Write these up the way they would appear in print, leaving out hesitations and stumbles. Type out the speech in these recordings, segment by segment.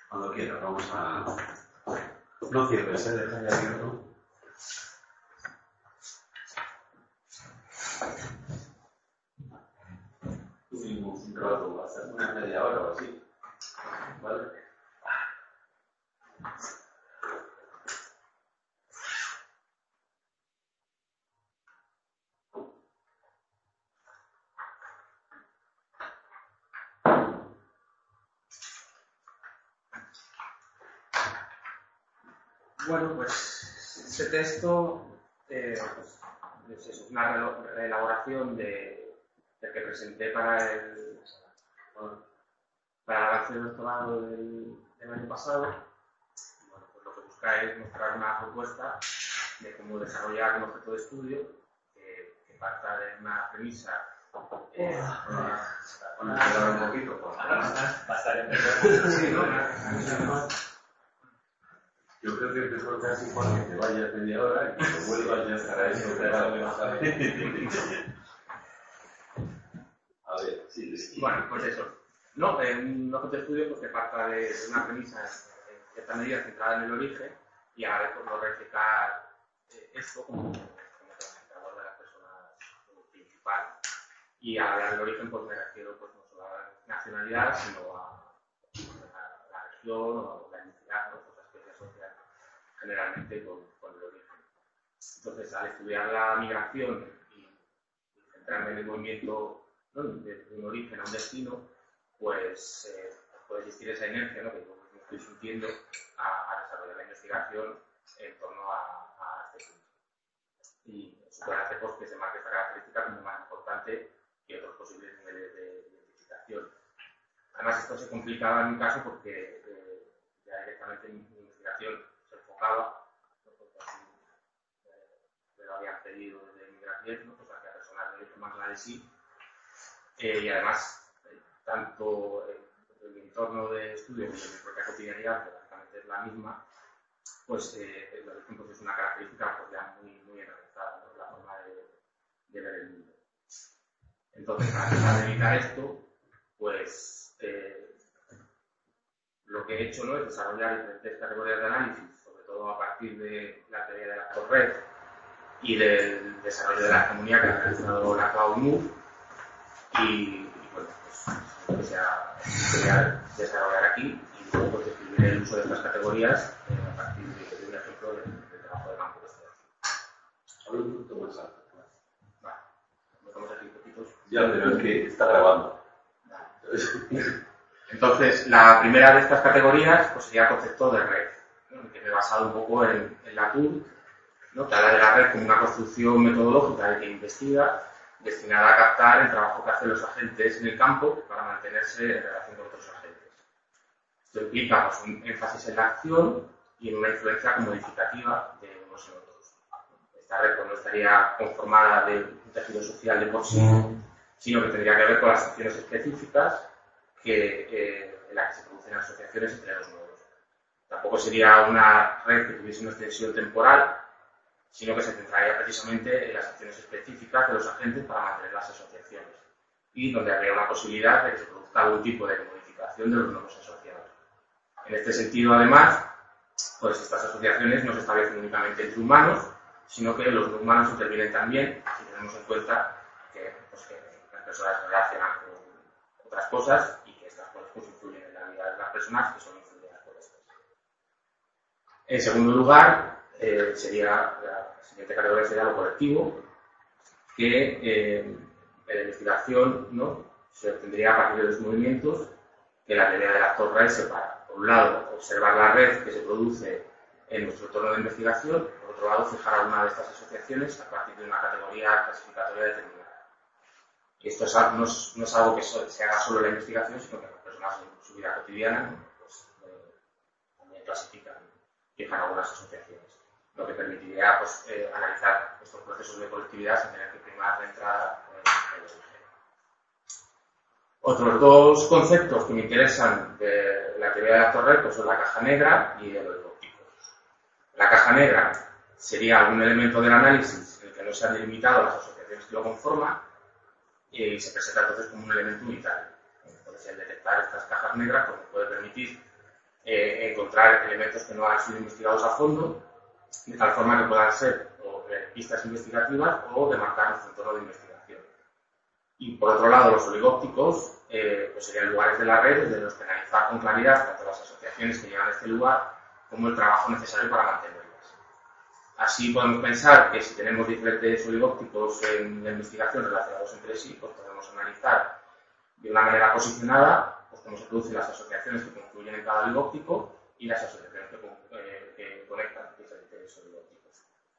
Cuando quiera, vamos a... No cierres, deja de abierto. Tuvimos un rato, hasta una media hora o así. ¿Vale? Bueno, pues este texto es una reelaboración del que presenté para el avance de doctorado del año pasado. Bueno, pues lo que busca es mostrar una propuesta de cómo desarrollar un objeto de estudio que parta de una premisa. Un poquito. Yo creo que es mejor casi porque te vayas media hora y cuando vuelvas ya estará eso pegado más tarde. A ver, sí. Bueno, pues eso. No, un objeto de estudio pues, que parta de una premisa en cierta medida centrada en el origen y ahora pues, no reflejar esto como presentador de las personas principales. Y al hablar del origen pues me refiero pues, no solo a la nacionalidad, sino a la región o la etnicidad, ¿no? Cosas que se asocian generalmente con el origen. Entonces, al estudiar la migración y centrarme en el movimiento, ¿no? de un origen a un destino, pues puede existir esa inercia, ¿no? que yo me estoy sintiendo a desarrollar la investigación en torno a este punto. Y eso puede hacer pues, que se marque esta característica como más importante que otros posibles niveles de identificación. Además, esto se complicaba en mi caso porque ya directamente mi investigación se enfocaba, ¿no? porque así me lo habían pedido desde migración, ¿no? pues hacia personas de origen bangladesí, y además, tanto en mi entorno de estudio como en mi propia cotidianidad, que básicamente es la misma, pues el origen pues, es una característica pues, ya muy enraizada, ¿no? La forma de ver el mundo. Entonces, para evitar esto, pues lo que he hecho, ¿no? es desarrollar diferentes categorías de análisis, sobre todo a partir de la teoría de la red y del desarrollo de la hegemonía que ha realizado la Cloud Move. Y bueno, pues lo que sería desarrollar aquí y luego pues, describir el uso de estas categorías a partir de un ejemplo del trabajo de campo que estoy haciendo. Habla un poquito más alto. Vale, estamos aquí poquitos. Ya, pero es que está grabando. Entonces, la primera de estas categorías pues, sería el concepto de red, ¿no? que me he basado un poco en la TUR, ¿no? que habla de la red como una construcción metodológica que investiga, destinada a captar el trabajo que hacen los agentes en el campo para mantenerse en relación con otros agentes. Esto implica pues, un énfasis en la acción y en una influencia modificativa de unos en otros. Esta red pues, no estaría conformada de un tejido social de por sí, sino que tendría que ver con las acciones específicas en las que se producen asociaciones entre los nodos. Tampoco sería una red que tuviese una extensión temporal, sino que se centraría precisamente en las acciones específicas de los agentes para mantener las asociaciones y donde habría una posibilidad de que se produzca algún tipo de modificación de los nodos asociados. En este sentido, además, pues estas asociaciones no se establecen únicamente entre humanos, sino que los no humanos intervienen también, si tenemos en cuenta que las personas se relacionan con otras cosas y que estas cosas pues, influyen en la vida de las personas que son influidas por estas. En segundo lugar, la siguiente categoría sería lo colectivo, que en la investigación, ¿no? se obtendría a partir de los movimientos que la teoría del actor red separa. Por un lado, observar la red que se produce en nuestro entorno de investigación, por otro lado, fijar alguna de estas asociaciones a partir de una categoría clasificatoria determinada. Y esto no es algo que se haga solo en la investigación, sino que las personas en su vida cotidiana pues, también clasifican, fijan algunas asociaciones, lo que permitiría pues, analizar estos procesos de colectividad sin tener que primar de entrada el origen. Otros dos conceptos que me interesan de la teoría de la torre pues, son la caja negra y el óptico. La caja negra sería algún elemento del análisis en el que no se han delimitado las asociaciones que lo conforman y se presenta entonces como un elemento unitario. Entonces, el detectar estas cajas negras pues, nos puede permitir encontrar elementos que no han sido investigados a fondo, de tal forma que puedan ser o pistas investigativas o demarcar nuestro entorno de investigación. Y por otro lado, los oligópticos pues serían lugares de la red desde los que analizar con claridad tanto las asociaciones que llegan a este lugar como el trabajo necesario para mantenerlas. Así podemos pensar que si tenemos diferentes oligópticos en la investigación relacionados entre sí, pues podemos analizar de una manera posicionada pues cómo se producen las asociaciones que confluyen en cada oligóptico y las asociaciones que conectan diferentes oligópticos.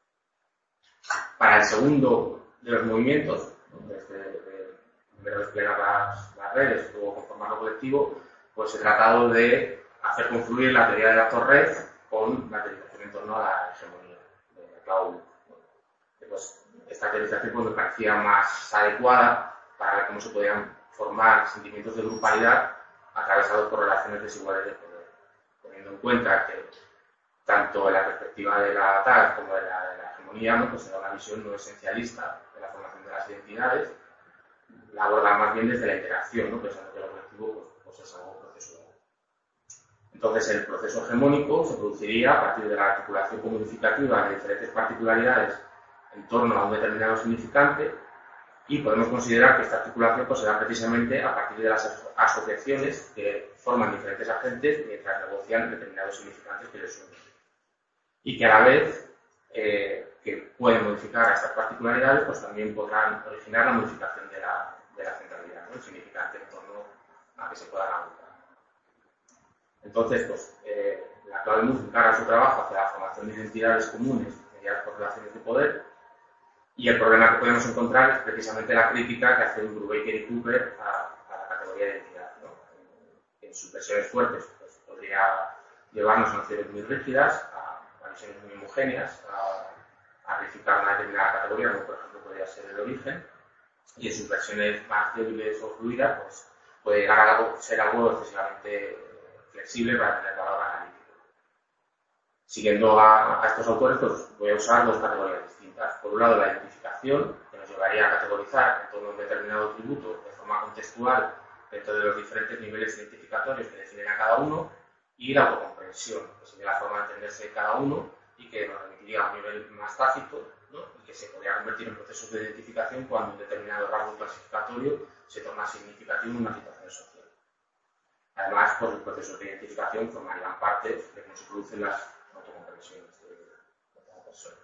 Para el segundo de los movimientos, desde primero desplegar las redes, luego conformarlo colectivo, pues se ha tratado de hacer confluir la teoría de datos red con la teorización en torno a la hegemonía de la cloud. Pues, esta teorización pues, me parecía más adecuada para ver cómo se podían formar sentimientos de grupalidad atravesados por relaciones desiguales de poder, teniendo en cuenta que tanto en la perspectiva de la TAC como de la hegemonía, ¿no? Pues se da una visión no esencialista de la formación de las identidades, la aborda más bien desde la interacción, ¿no? Pensando que lo colectivo pues es algo procesual. Entonces, el proceso hegemónico se produciría a partir de la articulación comodificativa de diferentes particularidades en torno a un determinado significante y podemos considerar que esta articulación pues, se da precisamente a partir de las asociaciones que forman diferentes agentes mientras negocian determinados significantes que les unen. Y que a la vez que pueden modificar a estas particularidades, pues también podrán originar la modificación de la centralidad, ¿no? El significante en torno a que se puedan agrupar. Entonces, pues, la clave MUF encarga su trabajo hacia la formación de identidades comunes mediadas por relaciones de poder, y el problema que podemos encontrar es precisamente la crítica que hace Brubaker y Cooper a la categoría de identidad, ¿no? En sus versiones fuertes pues, podría llevarnos a nociones muy rígidas, a visiones muy homogéneas, a verificar una determinada categoría, como por ejemplo podría ser el origen, y en sus versiones más débiles o fluidas pues, puede llegar a ser algo excesivamente flexible para tener valor analítico. Siguiendo a estos autores, pues voy a usar dos categorías distintas. Por un lado, la identificación, que nos llevaría a categorizar en torno a un determinado tributo de forma contextual dentro de los diferentes niveles identificatorios que definen a cada uno, y la autocomprensión, que sería la forma de entenderse de cada uno y que nos remitiría a un nivel más tácito, ¿no? Y que se podría convertir en procesos de identificación cuando un determinado rasgo clasificatorio se torna significativo en una situación social. Además, pues, los procesos de identificación formarían parte de cómo se producen las autocomprensiones de cada persona.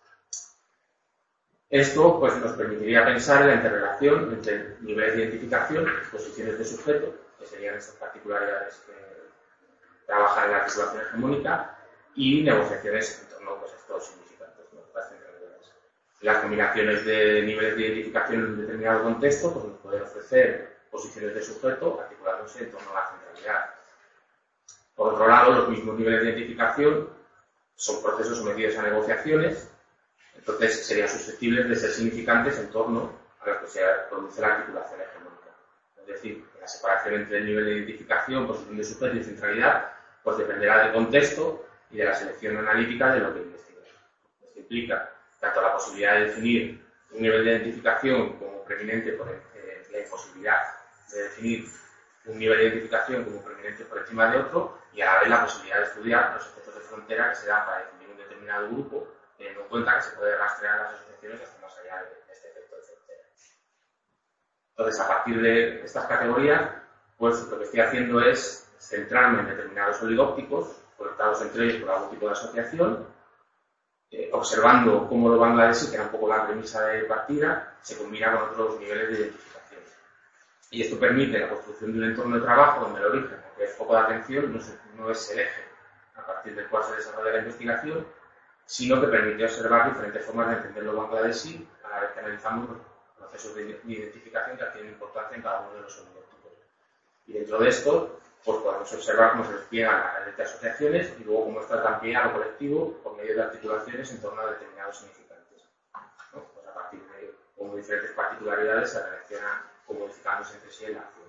Esto pues, nos permitiría pensar en la interrelación entre niveles de identificación, posiciones de sujeto, que serían estas particularidades que trabajan en la articulación hegemónica, y negociaciones en torno pues, a estos significantes, ¿no? Las centralidades. Las combinaciones de niveles de identificación en un determinado contexto pues, nos pueden ofrecer posiciones de sujeto articulándose en torno a la centralidad. Por otro lado, los mismos niveles de identificación son procesos sometidos a negociaciones, entonces serían susceptibles de ser significantes en torno a los que se produce la articulación hegemónica. Es decir, la separación entre el nivel de identificación, posición de sujeto y centralidad, pues dependerá del contexto y de la selección analítica de lo que investiga. Esto implica tanto la posibilidad de definir un nivel de identificación como preeminente por la imposibilidad de definir un nivel de identificación como preeminente por encima de otro, y a la vez la posibilidad de estudiar los efectos de frontera que se dan para definir un determinado grupo, teniendo en cuenta que se puede rastrear las asociaciones hasta más allá de este efecto de frontera. Entonces, a partir de estas categorías, pues lo que estoy haciendo es centrarme en determinados oligópticos, conectados entre ellos por algún tipo de asociación, observando cómo lo bangladesí, que era un poco la premisa de partida, se combina con otros niveles de identificación. Y esto permite la construcción de un entorno de trabajo donde el origen, aunque es foco de atención, no es el eje a partir del cual se desarrolla la investigación, sino que permite observar diferentes formas de entender lo bangladesí a la vez que analizamos los procesos de identificación que tienen importancia en cada uno de los oligópticos. Y dentro de esto, pues podemos observar cómo se despliegan las redes de asociaciones y luego cómo estas dan pie a lo colectivo por medio de articulaciones en torno a determinados significantes, ¿no? Pues a partir de cómo diferentes particularidades se relacionan modificándose entre sí en la acción.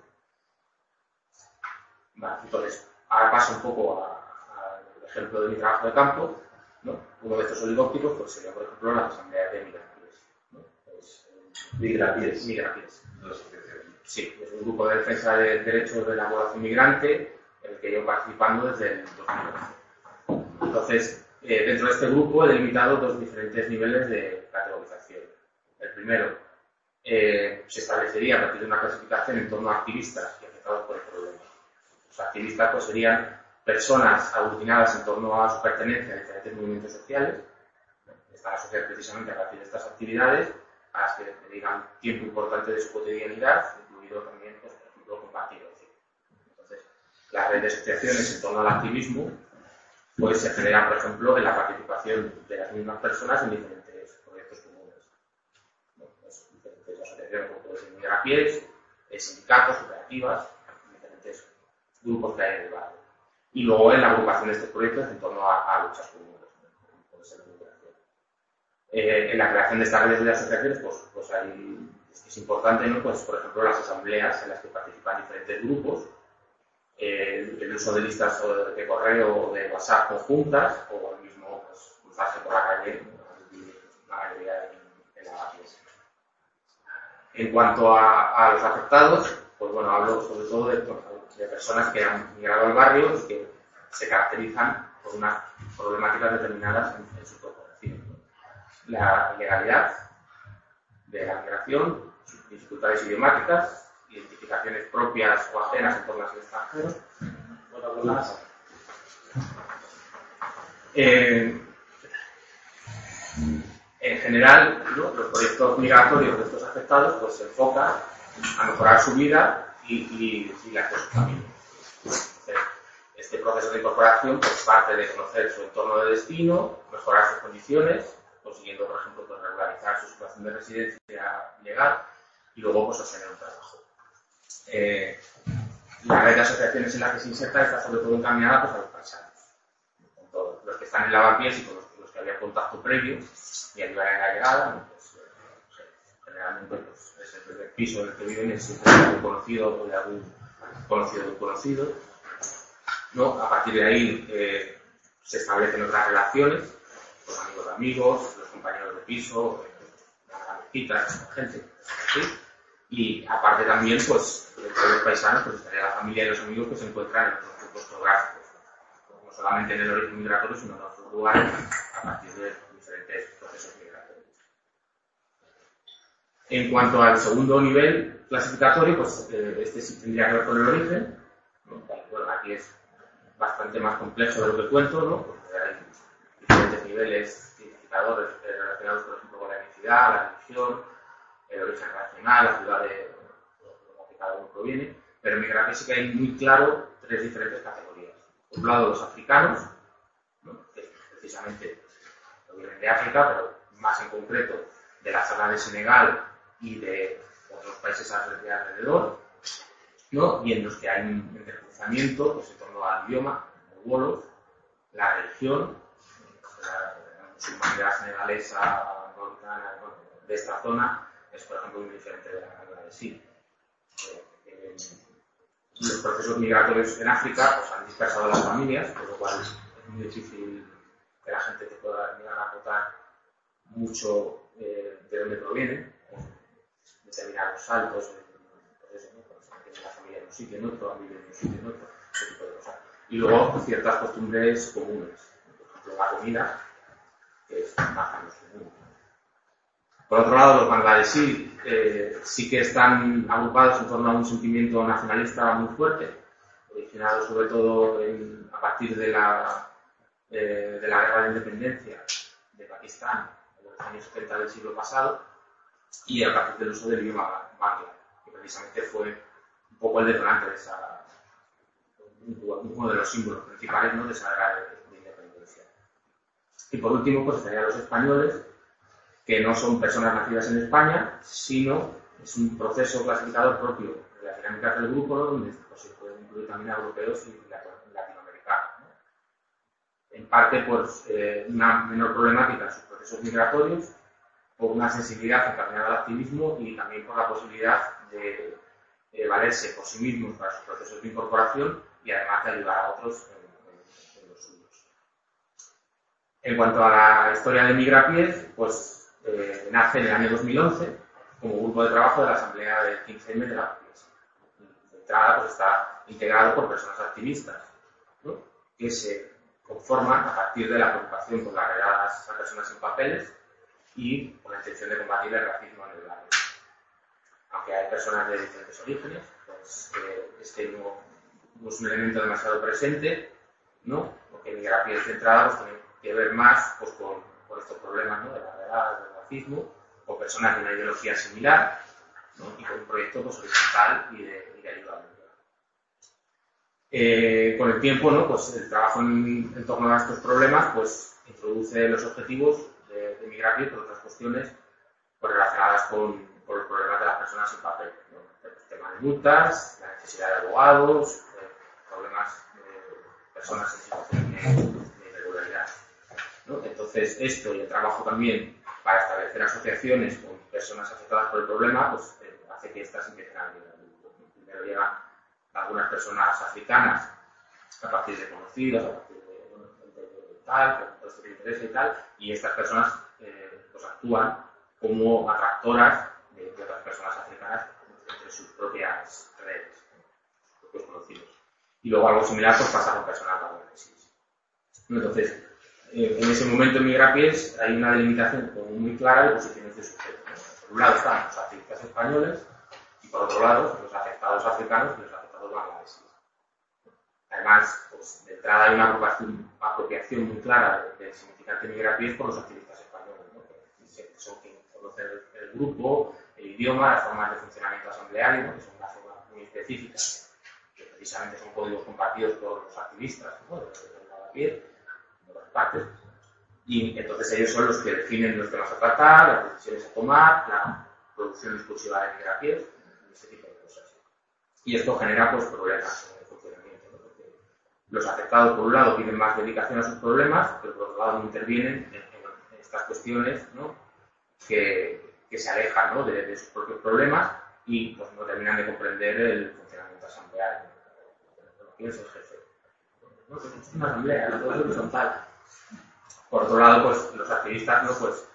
Vale, entonces, ahora paso un poco al ejemplo de mi trabajo de campo, ¿no? Uno de estos oligópticos pues, sería, por ejemplo, la asamblea de migrapies, ¿no? Migrapies. Sí, es un grupo de defensa de derechos de la población migrante en el que llevo participando desde el 2011. Entonces, dentro de este grupo he delimitado dos diferentes niveles de categorización. El primero se establecería a partir de una clasificación en torno a activistas y afectados por el problema. Los activistas pues, serían personas aglutinadas en torno a su pertenencia a diferentes movimientos sociales. Están asociadas precisamente a partir de estas actividades a las que dedican tiempo importante de su cotidianidad, incluido también, pues, por ejemplo, compartir ocio. Entonces, la red de asociaciones en torno al activismo pues, se genera, por ejemplo, en la participación de las mismas personas en diferentes proyectos comunes. Pues, diferentes asociaciones como pueden ser migrapiés, sindicatos, cooperativas, diferentes grupos que hay en el barrio. Y luego en la agrupación de estos proyectos en torno a luchas comunes, puede ser la migración. En la creación de estas redes de asociaciones, pues hay, es importante, ¿no? Pues, por ejemplo, las asambleas en las que participan diferentes grupos, el uso de listas de correo o de WhatsApp conjuntas, o el mismo pues, cruzarse por la calle, la mayoría en la pieza. En cuanto a los afectados, pues bueno, hablo sobre todo de personas que han migrado al barrio y que se caracterizan por unas problemáticas determinadas en su corporación. La ilegalidad de la migración, dificultades idiomáticas, identificaciones propias o ajenas en torno al extranjero. En general, ¿no? Los proyectos migratorios de estos afectados pues, se enfocan a mejorar su vida y la de su familia. Este proceso de incorporación pues, parte de conocer su entorno de destino, mejorar sus condiciones, consiguiendo, por ejemplo, pues, regularizar su situación de residencia legal y luego pues, obtener un trabajo. La red de asociaciones en la que se inserta está sobre todo encaminada pues, a los paisanos. Con todos los que están en lavapiés y con los que había contacto previo y ayudar en la llegada, ¿no? Pues, generalmente pues, es el primer piso en el que viven, es de algún conocido o de algún conocido de un conocido. ¿No? A partir de ahí se establecen otras relaciones, los amigos de amigos, los compañeros de piso, las citas, la gente, ¿sí? Y aparte también, pues, dentro de los paisanos, pues estaría la familia y los amigos que se encuentran en otros grupos geográficos, no solamente en el origen migratorio, sino en otros lugares, a partir de diferentes procesos migratorios. En cuanto al segundo nivel clasificatorio, pues este sí tendría que ver con el origen, ¿no? Bueno, aquí es bastante más complejo de lo que cuento, ¿no? Porque hay diferentes niveles identificadores relacionados, por ejemplo, con la etnicidad, la religión, el origen nacional, la ciudad de la que cada uno proviene, pero en migración sí que hay muy claro tres diferentes categorías. Por un lado, los africanos, ¿no? Que precisamente provienen de África, pero más en concreto de la zona de Senegal y de otros países alrededor, ¿no? Y en los que hay un entrecruzamiento pues, en torno al idioma, el wolof, la religión, la musulmanidad senegalesa, mauritana, de esta zona, es por ejemplo muy diferente de la de sí. Los procesos migratorios en África pues, han dispersado las familias, por lo cual es muy difícil que la gente te pueda llegar a acotar mucho de dónde provienen, determinados saltos, la familia en un sitio en otro, vive en un sitio en otro, ese tipo de cosas. Y luego pues, ciertas costumbres comunes, por ejemplo la comida, que es más o menos común. Por otro lado, los bangladesíes sí que están agrupados en torno a un sentimiento nacionalista muy fuerte, originado sobre todo a partir de la guerra de independencia de Pakistán en los años 70 del siglo pasado y a partir del uso del idioma bangla, que precisamente fue un poco el detonante de uno de los símbolos principales, ¿no? De esa guerra de independencia. Y por último, pues estarían los españoles, que no son personas nacidas en España, sino es un proceso clasificador propio de las dinámicas del grupo, ¿no? Donde pues, se pueden incluir también a europeos y latinoamericanos, ¿no? En parte, pues, una menor problemática en sus procesos migratorios, por una sensibilidad encaminada al activismo y también por la posibilidad de valerse por sí mismos para sus procesos de incorporación y además de ayudar a otros en los suyos. En cuanto a la historia de Migrapiés, pues nace en el año 2011 como grupo de trabajo de la Asamblea del 15M de la Pies. entrada pues está integrado por personas activistas, ¿no? Que se conforman a partir de la preocupación por las regadas a personas sin papeles y con la intención de combatir el racismo en el barrio. Aunque hay personas de diferentes orígenes, pues este no es un elemento demasiado presente, ¿no? Porque Migrapiés de entrada pues, tiene que ver más pues, con estos problemas, ¿no? De las regadas, del racismo, con personas de una ideología similar, ¿no? Y con un proyecto pues, horizontal y de ayuda mutua. Con el tiempo, ¿no? Pues el trabajo en torno a estos problemas pues, introduce los objetivos de Migrapiés por otras cuestiones pues, relacionadas con los problemas de las personas sin papel, ¿no? El tema de multas, la necesidad de abogados, problemas de personas en situación de irregularidad, ¿no? Entonces, esto y el trabajo también para establecer asociaciones con personas afectadas por el problema, pues hace que estas empiecen a venir. Primero llegan algunas personas africanas a partir de conocidos, a partir de tal, con todo esto que interesa y tal, y estas personas pues actúan como atractoras de otras personas africanas entre sus propias redes, sus propios conocidos. Y luego algo similar pues pasa con personas bangladesíes. Entonces, en ese momento en Migrapiés hay una delimitación muy clara de posiciones de sujeto, ¿no? Por un lado están los activistas españoles y por otro lado los afectados africanos y los afectados bangladesíes. Además, pues, de entrada hay una apropiación muy clara del significante Migrapiés por los activistas españoles, ¿no? Que son quienes conocen el grupo, el idioma, las formas de funcionamiento asambleario, ¿no? Que son una forma muy específica, que precisamente son códigos compartidos por los activistas, ¿no? De Migrapiés, de todas partes. Y entonces ellos son los que definen los temas a tratar, las decisiones a tomar, la producción discursiva de Migrapiés, este tipo de cosas. Y esto genera pues, problemas en el funcionamiento, ¿no? Porque los afectados, por un lado, tienen más dedicación a sus problemas, pero por otro lado no intervienen en estas cuestiones, ¿no? que se alejan, ¿no? de sus propios problemas y pues, no terminan de comprender el funcionamiento asambleario. ¿Quién es el jefe? No, pues es una asamblea, no todo es horizontal. Por otro lado, pues los activistas, ¿no? Pues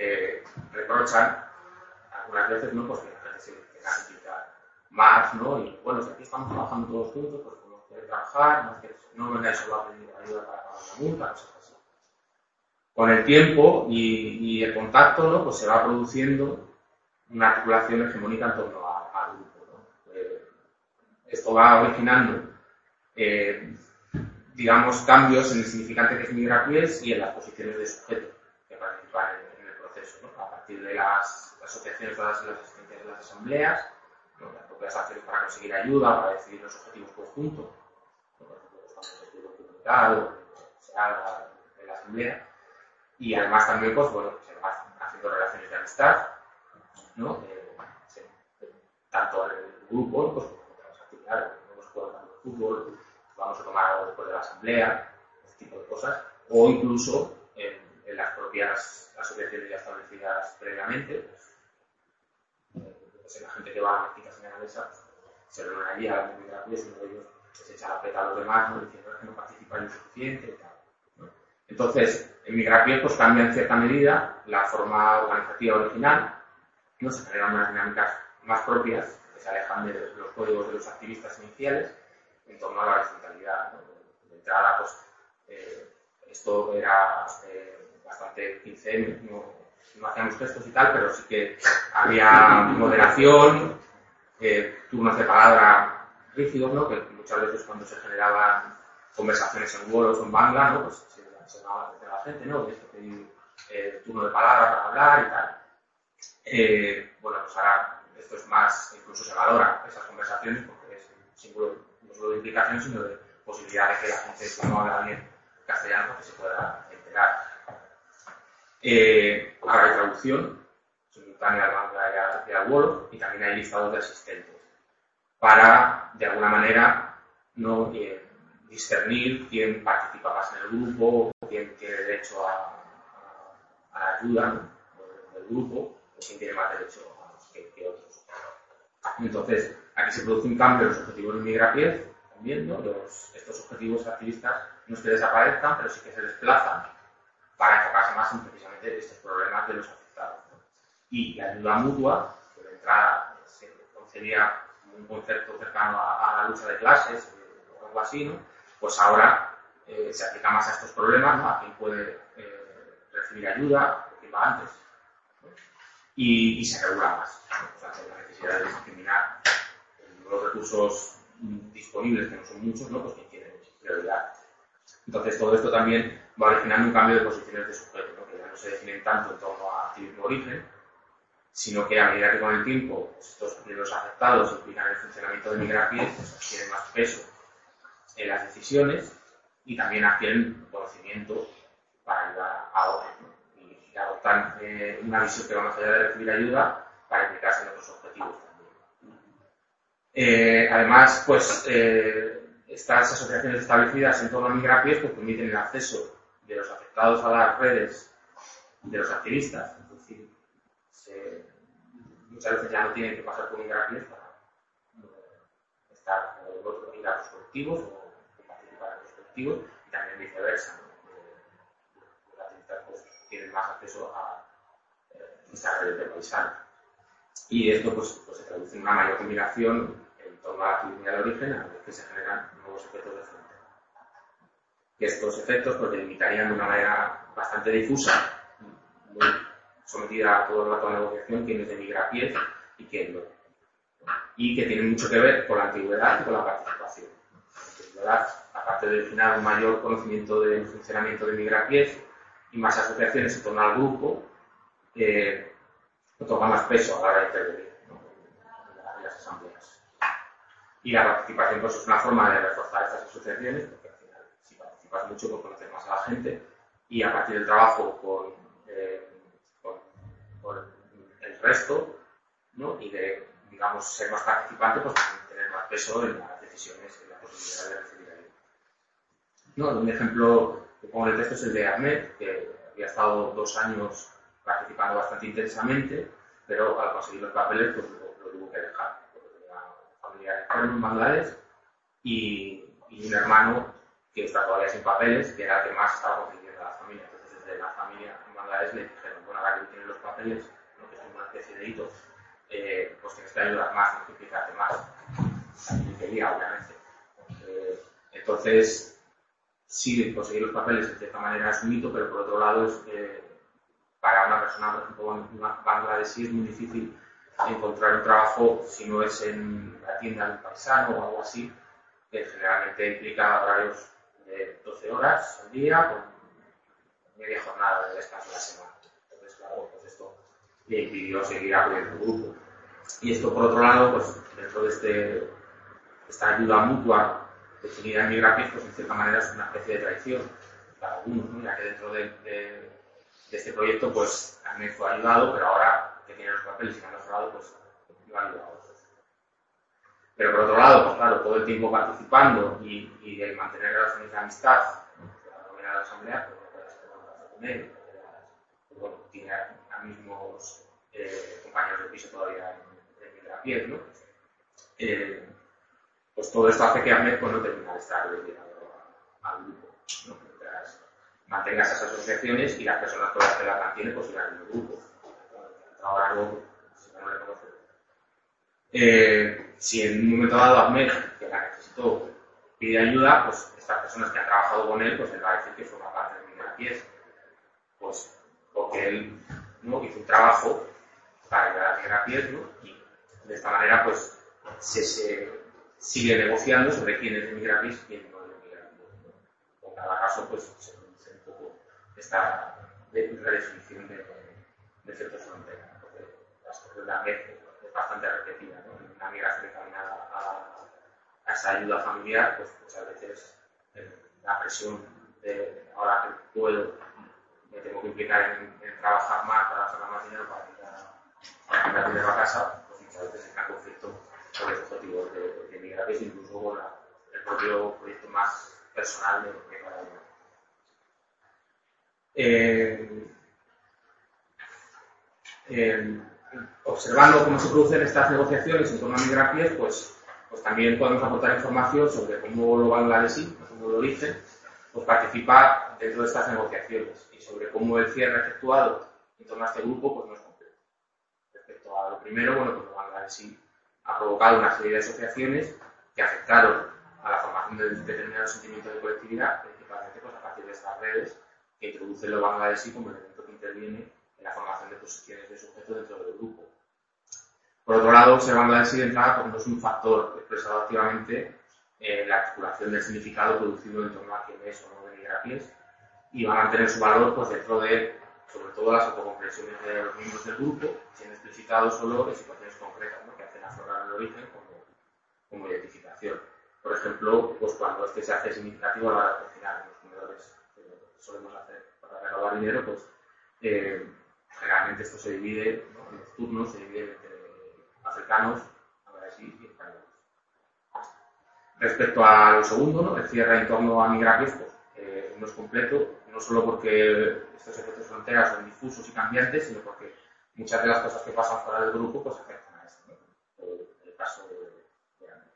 reprochan algunas veces, ¿no? Pues que la gente se tenga que implicar más, ¿no? Y bueno, si aquí estamos trabajando todos juntos, pues tenemos que trabajar, no vengáis solo a pedir ayuda para pagar una multa, cosas así. Con el tiempo y el contacto, ¿no? Pues se va produciendo una articulación hegemónica en torno al grupo, ¿no? Esto va originando digamos, cambios en el significante que es Migrapiés y en las posiciones de sujeto que participan en el proceso, ¿no? A partir de las asociaciones, todas las asistencias de las asambleas, ¿no? Las propias acciones para conseguir ayuda, para decidir los objetivos conjuntos, ¿no? Por ejemplo, cuando se escribe un comunicado, se haga en la asamblea, y además también, pues bueno, se van haciendo relaciones de amistad, ¿no? Tanto en el grupo, pues como en otras actividades, vamos a jugar al fútbol, vamos a tomar algo después de la asamblea, este tipo de cosas, o incluso en las propias asociaciones ya establecidas previamente, pues la gente que va a prácticas en la mesa, pues, se reúnen allí a la Migrapiés y uno de ellos se echa la peta a los demás, ¿no? Diciendo que no participan lo suficiente y tal, ¿no? Entonces, en Migrapiés pues cambia en cierta medida la forma organizativa original, ¿no? Se generan unas dinámicas más propias que se alejan de los códigos de los activistas iniciales en torno a la horizontalidad, ¿no? De entrada, pues, esto era bastante 15, no hacíamos textos y tal, pero sí que había moderación, turnos de palabra rígidos, ¿no? Que muchas veces cuando se generaban conversaciones en Word o en Bangla, ¿no? Pues se daba a la gente, ¿no? Tienes que pedir turno de palabra para hablar y tal. Bueno, pues ahora esto es más, incluso se valora esas conversaciones porque es no solo de implicación, sino de posibilidad de que la gente, si no habla bien castellano, que se pueda enterar. Ahora hay traducción simultánea al Bangla y al Wolof, y también hay listados de asistentes para, de alguna manera, no discernir quién participa más en el grupo, quién tiene derecho a la ayuda, ¿no? del grupo, o quién tiene más derecho que otros. Entonces, aquí se produce un cambio en los objetivos de Migrapiés, también, ¿no? Estos objetivos activistas no es que desaparezcan, pero sí que se desplazan para enfocarse más en precisamente estos problemas de los afectados, ¿no? Y la ayuda mutua, que de entrada se concebía como un concepto cercano a la una lucha de clases o algo así, ¿no? Pues ahora se aplica más a estos problemas, ¿no? A quién puede recibir ayuda, quién va antes, ¿no? Y se regula más, ¿no? O sea, la necesidad de discriminar los recursos disponibles, que no son muchos, ¿no? Pues quien tiene prioridad. Entonces todo esto también va originando un cambio de posiciones de sujeto, ¿no? Que ya no se definen tanto en torno a activismo-origen, sino que a medida que con el tiempo pues, estos primeros afectados implican el funcionamiento de Migrapiés, pues adquieren más peso en las decisiones y también adquieren conocimiento para ayudar a otros, ¿no? Y adoptan una visión que va más allá de recibir ayuda para implicarse en otros objetivos también. Además, pues estas asociaciones establecidas en torno a Migrapiés pues, permiten el acceso de los afectados a las redes de los activistas, es decir, muchas veces ya no tienen que pasar por Migrapiés para estar ir a los colectivos o participar en los colectivos y también viceversa, ¿no? Los activistas pues, tienen más acceso a estas redes de paisanos. Y esto pues, se traduce en una mayor combinación en torno a la actividad de origen, a la vez que se generan nuevos efectos de frente. Que estos efectos pues, delimitarían de una manera bastante difusa, muy sometida todo el rato a negociación, quién es de Migrapiés y quién no. Y que tienen mucho que ver con la antigüedad y con la participación. La antigüedad, aparte de originar un mayor conocimiento del funcionamiento de Migrapiés y más asociaciones en torno al grupo, otorga más peso a la hora de intervenir, ¿no? En las asambleas. Y la participación pues, es una forma de reforzar estas asociaciones, porque al final, si participas mucho, pues conoces más a la gente y a partir del trabajo con el resto, ¿no? Y de, digamos, ser más participante, pues tener más peso en las decisiones, en la posibilidad de recibir ayuda. ¿No? Un ejemplo que pongo en el texto es el de Ahmed, que había estado 2 años participando bastante intensamente, pero al conseguir los papeles pues lo tuvo que dejar, porque tenía familiares enfermos en Bangladesh y un hermano que está todavía sin papeles, que era el que más estaba consiguiendo a la familia. Entonces desde la familia en Bangladesh le dijeron, bueno, ahora que tienes los papeles, ¿no? Que es una especie de hito, pues tienes que ayudar más, tienes que implicarte más. También quería, obviamente. Entonces, sí, conseguir los papeles de cierta manera es un hito, pero por otro lado es para una persona, por ejemplo, en Bangladesh es muy difícil encontrar un trabajo si no es en la tienda del paisano o algo así, que generalmente implica horarios de 12 horas al día con media jornada de descanso a la semana. Entonces, claro, pues esto le impidió seguir apoyando el grupo. Y esto, por otro lado, pues dentro de esta ayuda mutua definida en Migrapiés, pues en cierta manera es una especie de traición para algunos, ¿no? Ya que dentro de este proyecto, pues Ahmed fue ayudado, pero ahora que tiene los papeles y que han mejorado, pues no ha ayudado a otros. Pero por otro lado, pues claro, todo el tiempo participando y el mantener relaciones de amistad, ¿no? La novena de la asamblea, pues no puedes contactar con él, pues bueno, tiene a mismos compañeros de piso todavía en Migrapiés, ¿no? Pues todo esto hace que Ahmed pues, no termine de estar dedicado al grupo, ¿no? Mientras mantenga esas asociaciones y las personas con las que las mantiene pues sigan en el grupo. Ahora no, si no le conoce. Si en un momento dado Ahmed, que la necesitó, pide ayuda, pues estas personas que han trabajado con él, pues él va a decir que forma parte de Migrapiés. Pues porque él, ¿no? Hizo un trabajo para ayudar a Migrapiés, ¿no? Y de esta manera pues se sigue negociando sobre quién es de Migrapiés y quién no es de Migrapiés, ¿no? En cada caso pues se produce un poco esta redefinición de ciertos fronteras, porque la situación de Ahmed es bastante repetida, ¿no? Una migración encaminada a esa ayuda familiar, pues muchas veces la presión de ahora que puedo, me tengo que implicar en trabajar más para sacar más dinero para ir a dinero a casa, pues muchas veces entra en conflicto con los objetivos de Migrapiés, incluso con el propio proyecto más personal de cada uno. Observando cómo se producen estas negociaciones en torno a Migrapiés, pues también podemos aportar información sobre cómo lo bangladesí, cómo el origen, pues participa dentro de estas negociaciones y sobre cómo el cierre efectuado en torno a este grupo pues no es completo. Respecto a lo primero, bueno, pues lo bangladesí ha provocado una serie de asociaciones que afectaron a la formación de determinados sentimientos de colectividad, principalmente pues, a partir de estas redes que introducen los Bangladeshi como elemento que interviene en la formación de posiciones de sujeto dentro del grupo. Por otro lado, ser Bangladeshi de entrada pues, no es un factor expresado activamente en la articulación del significado producido en torno a quién es o no de migrapiés, y va a mantener su valor pues, dentro de, sobre todo, las autocomprensiones de los miembros del grupo, siendo explicitado solo en situaciones concretas, ¿no? Que hacen aflorar el origen como identificación. Por ejemplo, pues cuando este se hace significativo a la hora de cocinar en los comedores que solemos hacer para recaudar dinero, pues generalmente esto se divide, ¿no? En los turnos se divide entre africanos, bangladesíes y españoles. Respecto a lo segundo, ¿no? El cierre en torno a migrapiés, pues, no es completo, no solo porque estos efectos fronteras son difusos y cambiantes, sino porque muchas de las cosas que pasan fuera del grupo pues afectan a esto, ¿no? El caso de Ana.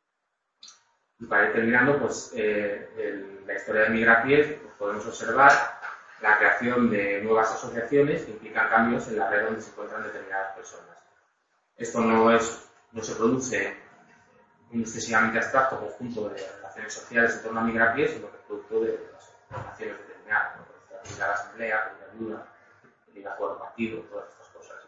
Y para ir terminando, pues en la historia de migrapiés pues, podemos observar la creación de nuevas asociaciones que implican cambios en la red donde se encuentran determinadas personas. Esto no se produce un excesivamente abstracto conjunto de relaciones sociales en torno a migrapiés, sino que es producto de las relaciones determinadas, ¿no? Ir a la asamblea, pedir ayuda, ir a jugar un partido, todas estas cosas.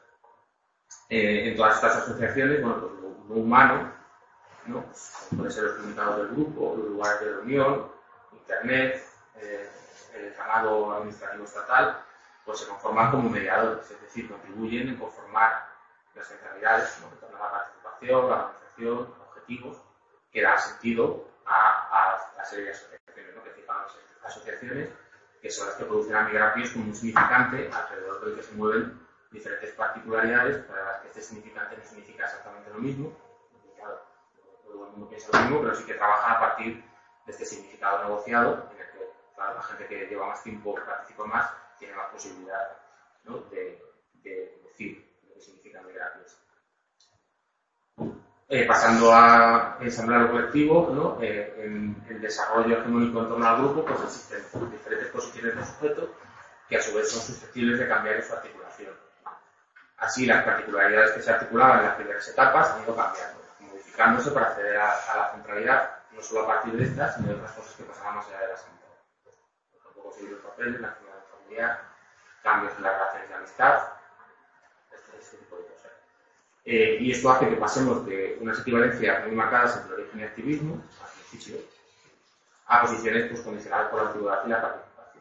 En todas estas asociaciones, bueno, pues lo humano, ¿no? Pues, puede ser los comunicados del grupo, los lugares de reunión, internet, el entramado administrativo estatal, pues se conforman como mediadores, es decir, contribuyen en conformar las centralidades, ¿no? En torno a la participación, la organización, objetivos, que dan sentido a la serie de asociaciones, ¿no? Que fijan las asociaciones, que son las que producen a migrapiés como un significante alrededor del que se mueven diferentes particularidades para las que este significante no significa exactamente lo mismo, porque claro, todo el mundo piensa lo mismo, pero sí que trabaja a partir de este significado negociado, en el que claro, la gente que lleva más tiempo, participa más, tiene más posibilidad, ¿no? de decir lo que significa migrapiés. Pasando a ensamblar colectivo, ¿no? En el desarrollo hegemónico en torno al grupo, pues existen diferentes posiciones de sujeto que a su vez son susceptibles de cambiar en su articulación. Así, las particularidades que se articulaban en las primeras etapas han ido cambiando, modificándose para acceder a la centralidad, no solo a partir de estas, sino de otras cosas que pasaban más allá de la asamblea. Por ejemplo, conseguir los papeles, la actividad familiar, cambios en las relaciones de amistad, este tipo de cosas. Y esto hace que pasemos de unas equivalencias muy marcadas entre origen y activismo, al principio, a posiciones pues, condicionadas por la antigüedad y la participación.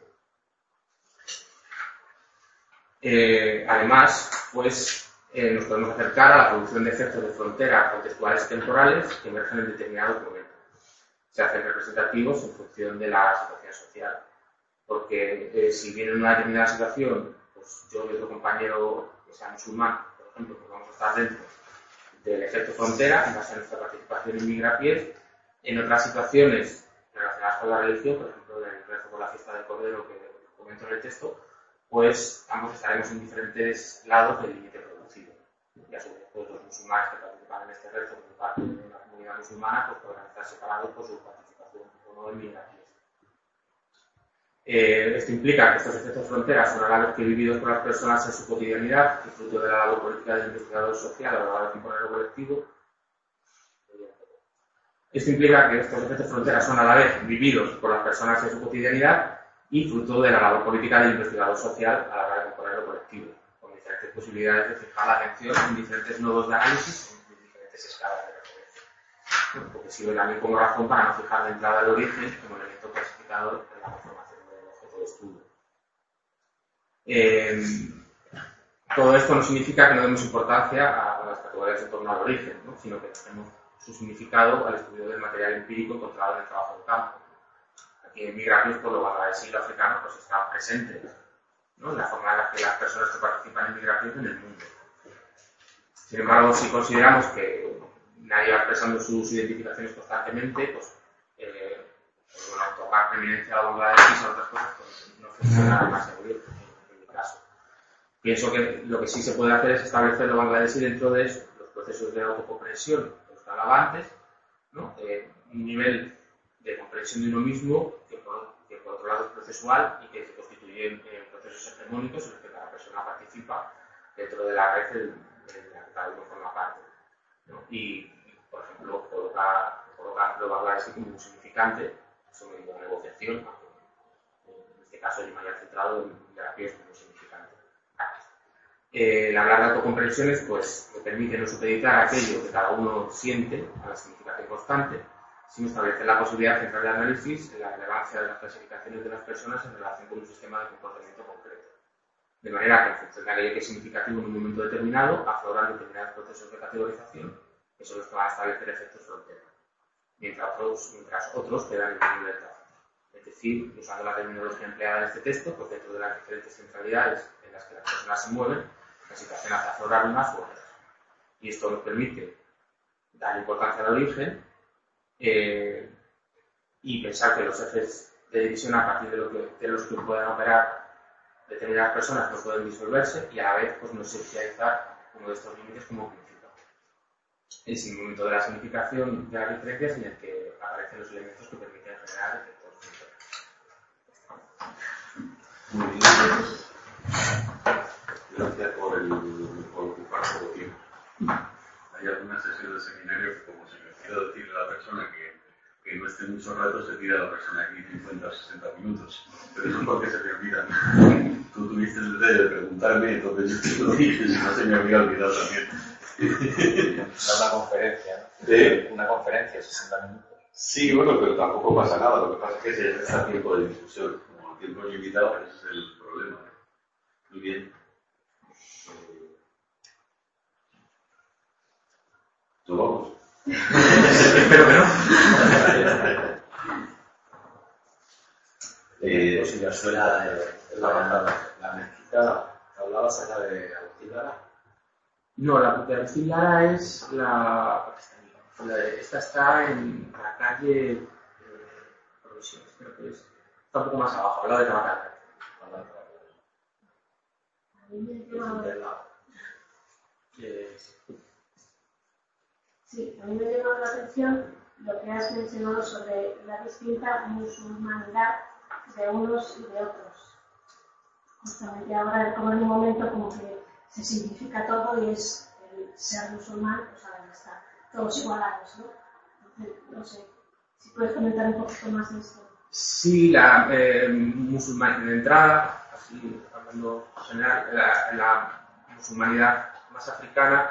Además, pues, nos podemos acercar a la producción de efectos de frontera contextuales temporales que emergen en determinados momentos. Se hacen representativos en función de la situación social. Porque si bien en una determinada situación, pues yo y otro compañero que sea musulmán, por ejemplo, pues vamos a estar dentro del efecto frontera en base a nuestra participación en migrapiés, en otras situaciones relacionadas con la religión, por ejemplo, en el rezo por la fiesta del Cordero que comento en el texto, pues ambos estaremos en diferentes lados del límite producido. Y a su vez, pues, los musulmanes que participan en este rezo como parte de una comunidad musulmana, pues podrán estar separados por su participación o no en migrapiés. Esto implica que estos efectos fronteras son a la vez que vividos por las personas en su cotidianidad y fruto de la labor política del investigador social a la hora de componer lo colectivo. Esto implica que estos efectos fronteras son a la vez vividos por las personas en su cotidianidad y fruto de la labor política del investigador social a la hora de componer lo colectivo, con diferentes posibilidades de fijar la atención en diferentes nodos de análisis en diferentes escalas de referencia. Porque sirve también como razón para no fijar de entrada el origen como elemento clasificador de la conformación de estudio. Todo esto no significa que no demos importancia a las categorías en torno al origen, ¿no? Sino que demos su significado al estudio del material empírico encontrado en el trabajo de campo. Aquí en migrapiés, por lo bangladesí y lo africano, pues están presentes, ¿no? En la forma en la que las personas que participan en migrapiés en el mundo. Sin embargo, si consideramos que nadie va expresando sus identificaciones constantemente, pues bueno, tocar preeminencia a la Bangladesh y a otras cosas, pues no funciona demasiado bien en mi caso. Pienso que lo que sí se puede hacer es establecer lo Bangladeshi dentro de eso, los procesos de autocomprensión de los que hablaba antes, ¿no? Un nivel de comprensión de uno mismo que por otro lado es procesual y que se constituye en procesos hegemónicos en los que cada persona participa dentro de la red de la que cada uno forma parte, ¿no? Y por ejemplo, coloca lo va a hablar así como un significante, eso me digo negociación, en este caso yo me haya centrado en la pies como significante. El hablar de autocomprensiones pues me permite no supeditar aquello que cada uno siente a la significación constante, sino establecer la posibilidad de centrar el análisis en la relevancia de las clasificaciones de las personas en relación con un sistema de comportamiento concreto. De manera que en función de aquello que es significativo en un momento determinado, afloran determinados procesos de categorización que son los que van a establecer efectos frontera, mientras otros quedan en libertad. Es decir, usando la terminología empleada en este texto, pues dentro de las diferentes centralidades en las que las personas se mueven, la situación hace aflorar unas u otras. Y esto nos permite dar importancia al origen y pensar que los ejes de división a partir de los que puedan operar determinadas personas no pueden disolverse y a la vez pues, no esencializar uno de estos límites como principio. Es el momento de la significación de las diferencias en el que aparecen los elementos que permiten generar efectos. Muy bien. Gracias por ocupar poco tiempo. Hay algunas sesiones de seminario que, como se me olvidó decirle a la persona que no esté mucho rato, se tira a la persona aquí 50 o 60 minutos. Pero eso es porque se me olvidan. Tú tuviste el deber de preguntarme, entonces yo te lo dije, si no se me había olvidado también. Una conferencia, ¿no? ¿Sí? Una conferencia, 60 minutos. Sí, bueno, pero tampoco pasa nada. Lo que pasa es que se resta tiempo de discusión. Como el tiempo es limitado, ese es el problema. Muy bien. ¿Nos vamos? Espero que no. Pues si ya suena la mezquita, hablabas acá de Agustín Lara. No, la de Agustín Lara es esta está en la calle Provisiones, creo que es. Está un poco más abajo, al lado de Tabacalera. Sí, a mí me llamó la atención lo que has mencionado sobre la distinta musulmanidad de unos y de otros. Justamente ahora, como en un momento como que se simplifica todo y es el ser musulmán, pues ahora ya está, todos igualados, ¿no? Entonces, no sé, si puedes comentar un poquito más de esto. Sí, la musulmanidad, de entrada, así hablando en general, la musulmanidad más africana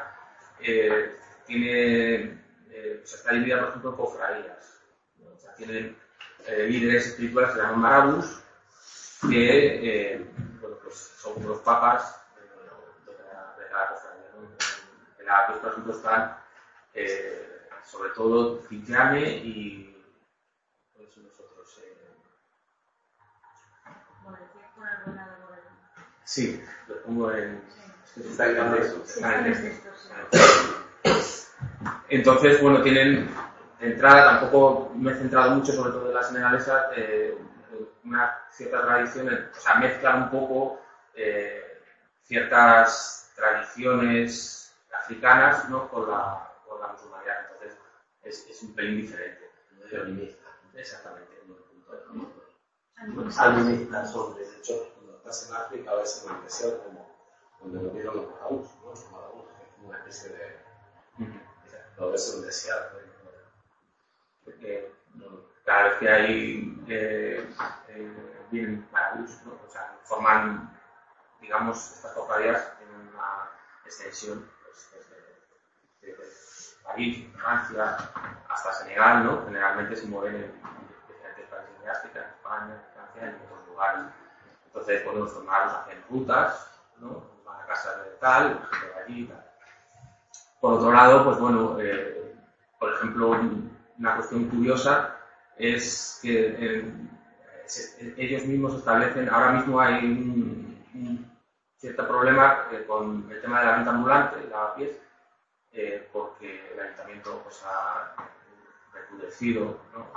está dividida, por ejemplo, en cofradías, ¿no? O sea, tienen líderes espirituales que se llaman marabus, que bueno, pues son como los papas de cada cofradía, ¿no? En la pues, por ejemplo, están sobre todo Tijane y nosotros. Sí, lo pongo en. Está en el texto. Está en el texto. Entonces, bueno, tienen de entrada, tampoco me he centrado mucho, sobre todo en la senegalesa, una cierta tradición, o sea, mezclan un poco ciertas tradiciones africanas, ¿no? con la musulmanidad. Entonces, es un pelín diferente. Exactamente. Animistas son, de hecho, cuando estás en África a veces en el desierto, como donde lo vieron los marabús, ¿no? Los marabús, que es como una especie de. Lo ves en el desierto. Porque cada vez que hay vienen marabús, ¿no? O sea, forman, digamos, estas cofradías en una extensión pues, desde París, Francia, hasta Senegal, ¿no? Generalmente se mueven en diferentes países de África, en España, en Francia y en otros lugares. Entonces, bueno, los marabús hacen rutas, ¿no? Van a casa de tal, la gente va allí y tal. Por otro lado, pues bueno, por ejemplo, una cuestión curiosa es que ellos mismos establecen, ahora mismo hay un cierto problema con el tema de la venta ambulante, el lavapiés, porque el ayuntamiento pues, ha recrudecido, ¿no?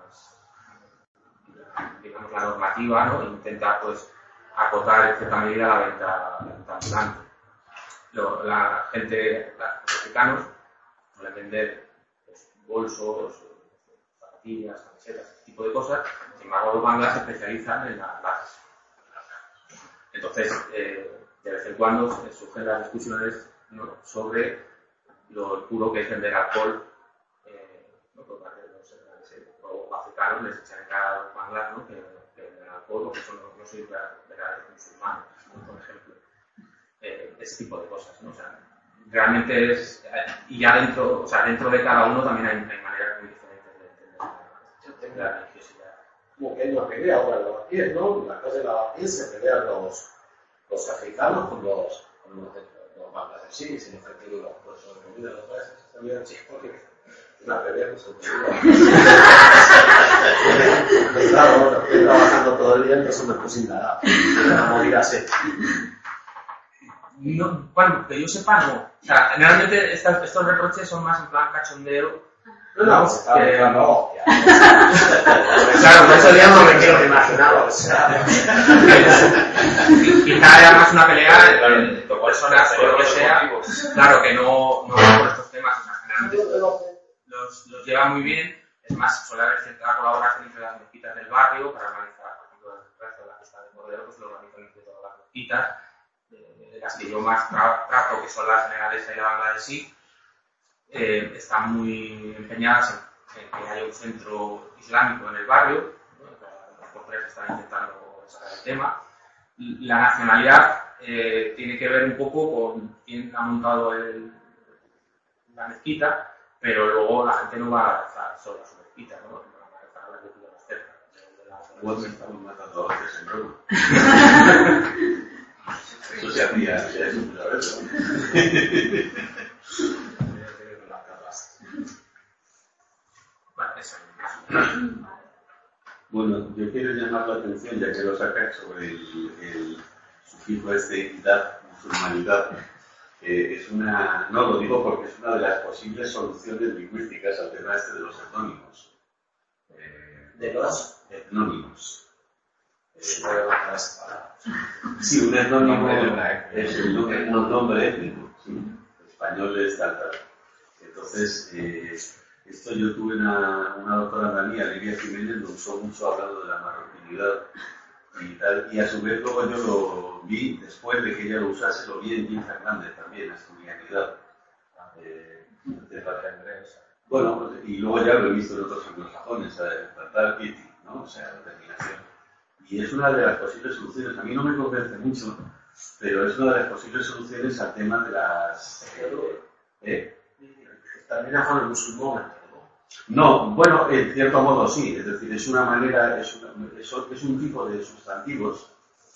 digamos, la normativa, ¿no? E intenta pues, acotar en cierta medida la venta ambulante. La gente, los africanos, suelen vender pues, bolsos, zapatillas, camisetas, este tipo de cosas. Sin embargo, los mangas se especializan en las latas. Entonces, de vez en cuando surgen las discusiones, ¿no? sobre lo puro que es vender alcohol por parte de los claro, les echan en cara a los manglas, ¿no? Que el alcohol, que eso no soy verdaderos musulmanes, ¿no? Por ejemplo. Ese tipo de cosas, ¿no? O sea, realmente es... Y ya dentro, o sea, dentro de cada uno también hay maneras muy diferentes de entender la religiosidad. Como que hay una pelea ahora en Lavapiés, ¿no? En la calle de Lavapiés se pelean los africanos con los bangladesíes y los que tienen los sobrevividos de los países. También una pelea que se claro, bueno, estoy trabajando todo el día, entonces me puse indagado. Una movida así. No, bueno, que yo sepa, no. O sea, generalmente estos reproches son más en plan cachondeo. No, claro, por eso ya no me quiero imaginar. O sea, quizá era más una pelea de personas o lo que sea. Claro que no por estos temas. O sea, generalmente los lleva muy bien. Es más, suele haber cierta colaboración entre las mezquitas del barrio para organizar, por ejemplo, el resto de la fiesta de Cordero, pues lo organizan entre todas las mezquitas. De las que yo más trato, que son la senegalesa y la bangladesí, están muy empeñadas en que haya un centro islámico en el barrio, ¿no? Los por tres están intentando sacar el tema. La nacionalidad tiene que ver un poco con quién ha montado la mezquita, pero luego la gente no va a rezar solo a su mezquita, ¿no? Van a rezar a la que pilla más cerca. Igual me estamos matando a veces en Roma. Eso se hacía, ya es un saberlo. Bueno, yo quiero llamar la atención, ya que lo sacas, sobre el sufijo edad, musulmanidad. Es una, no lo digo porque es una de las posibles soluciones lingüísticas al tema este de los etnónimos. ¿De los? Etnónimos. Sí, un etnónimo es un nombre étnico, ¿sí? El español es tal. Entonces, esto yo tuve una doctora María, Lidia Jiménez, lo usó mucho hablando de la marroquinidad y tal, y a su vez luego yo lo vi, después de que ella lo usase, lo vi en Jim Fernández también, asturianidad. Bueno, y luego ya lo he visto en otros anglosajones, tal, ¿no? O sea, la terminación. Y es una de las posibles soluciones. A mí no me convence mucho, pero es una de las posibles soluciones al tema de las... También con el musulmán. No, bueno, en cierto modo sí. Es decir, es una manera, es un tipo de sustantivos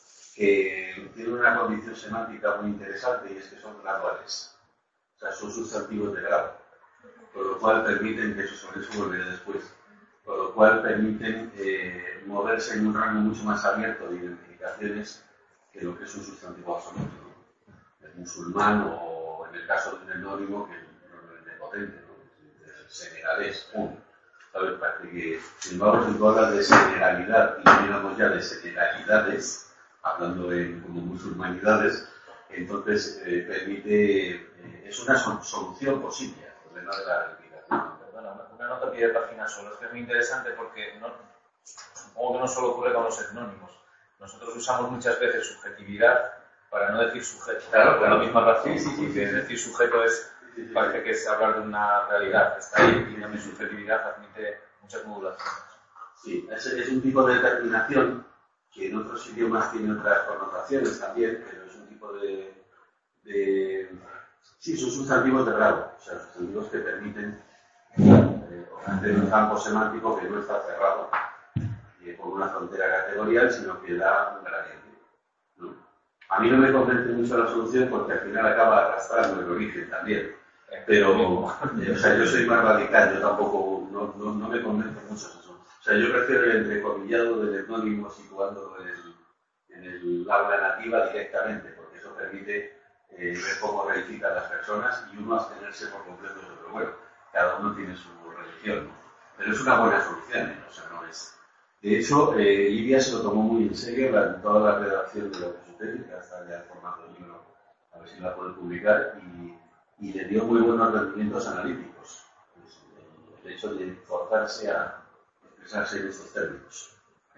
que tienen una condición semántica muy interesante y es que son graduales. O sea, son sustantivos de grado. Por lo cual permiten, que eso sobre eso volveré después, por lo cual permiten moverse en un rango mucho más abierto de identificaciones que lo que es un sustantivo absoluto, ¿no? El musulmán o, en el caso de un etnónimo, que es potente, ¿no? El senegalés, ¿sabes? Parece que, si vamos en todas de senegalidad y hablamos ya de senegalidades, hablando como musulmanidades, entonces permite, es una solución posible al problema de la reivindicación. Una nota a pie de página solo, es que es muy interesante porque supongo que no solo ocurre con los etnónimos. Nosotros usamos muchas veces subjetividad para no decir sujeto. Claro, por la misma razón. Sí. Porque decir sujeto parece que es hablar de una realidad que está ahí y también subjetividad admite muchas modulaciones. Sí, es un tipo de determinación que en otros idiomas tiene otras connotaciones también, pero es un tipo de... Sí, son sustantivos de grado, o sea, sustantivos que permiten hacer un campo semántico que no está cerrado por una frontera categorial, sino que da un gradiente, ¿no? A mí no me convence mucho la solución porque al final acaba arrastrando el origen también, pero o sea, yo soy más radical, yo tampoco, no me convence mucho eso. O sea, yo prefiero el entrecomillado del etnónimo situándolo en el habla nativa directamente, porque eso permite ver cómo reincitan las personas y uno abstenerse por completo de otro. Bueno, cada uno tiene su religión, ¿no? Pero es una buena solución, o sea, no es... De hecho, Lidia se lo tomó muy en serio toda la redacción de lo que sucede, que hasta ya el formato del libro, a ver si la puede publicar, y le dio muy buenos rendimientos analíticos. El hecho de forzarse a expresarse en estos términos.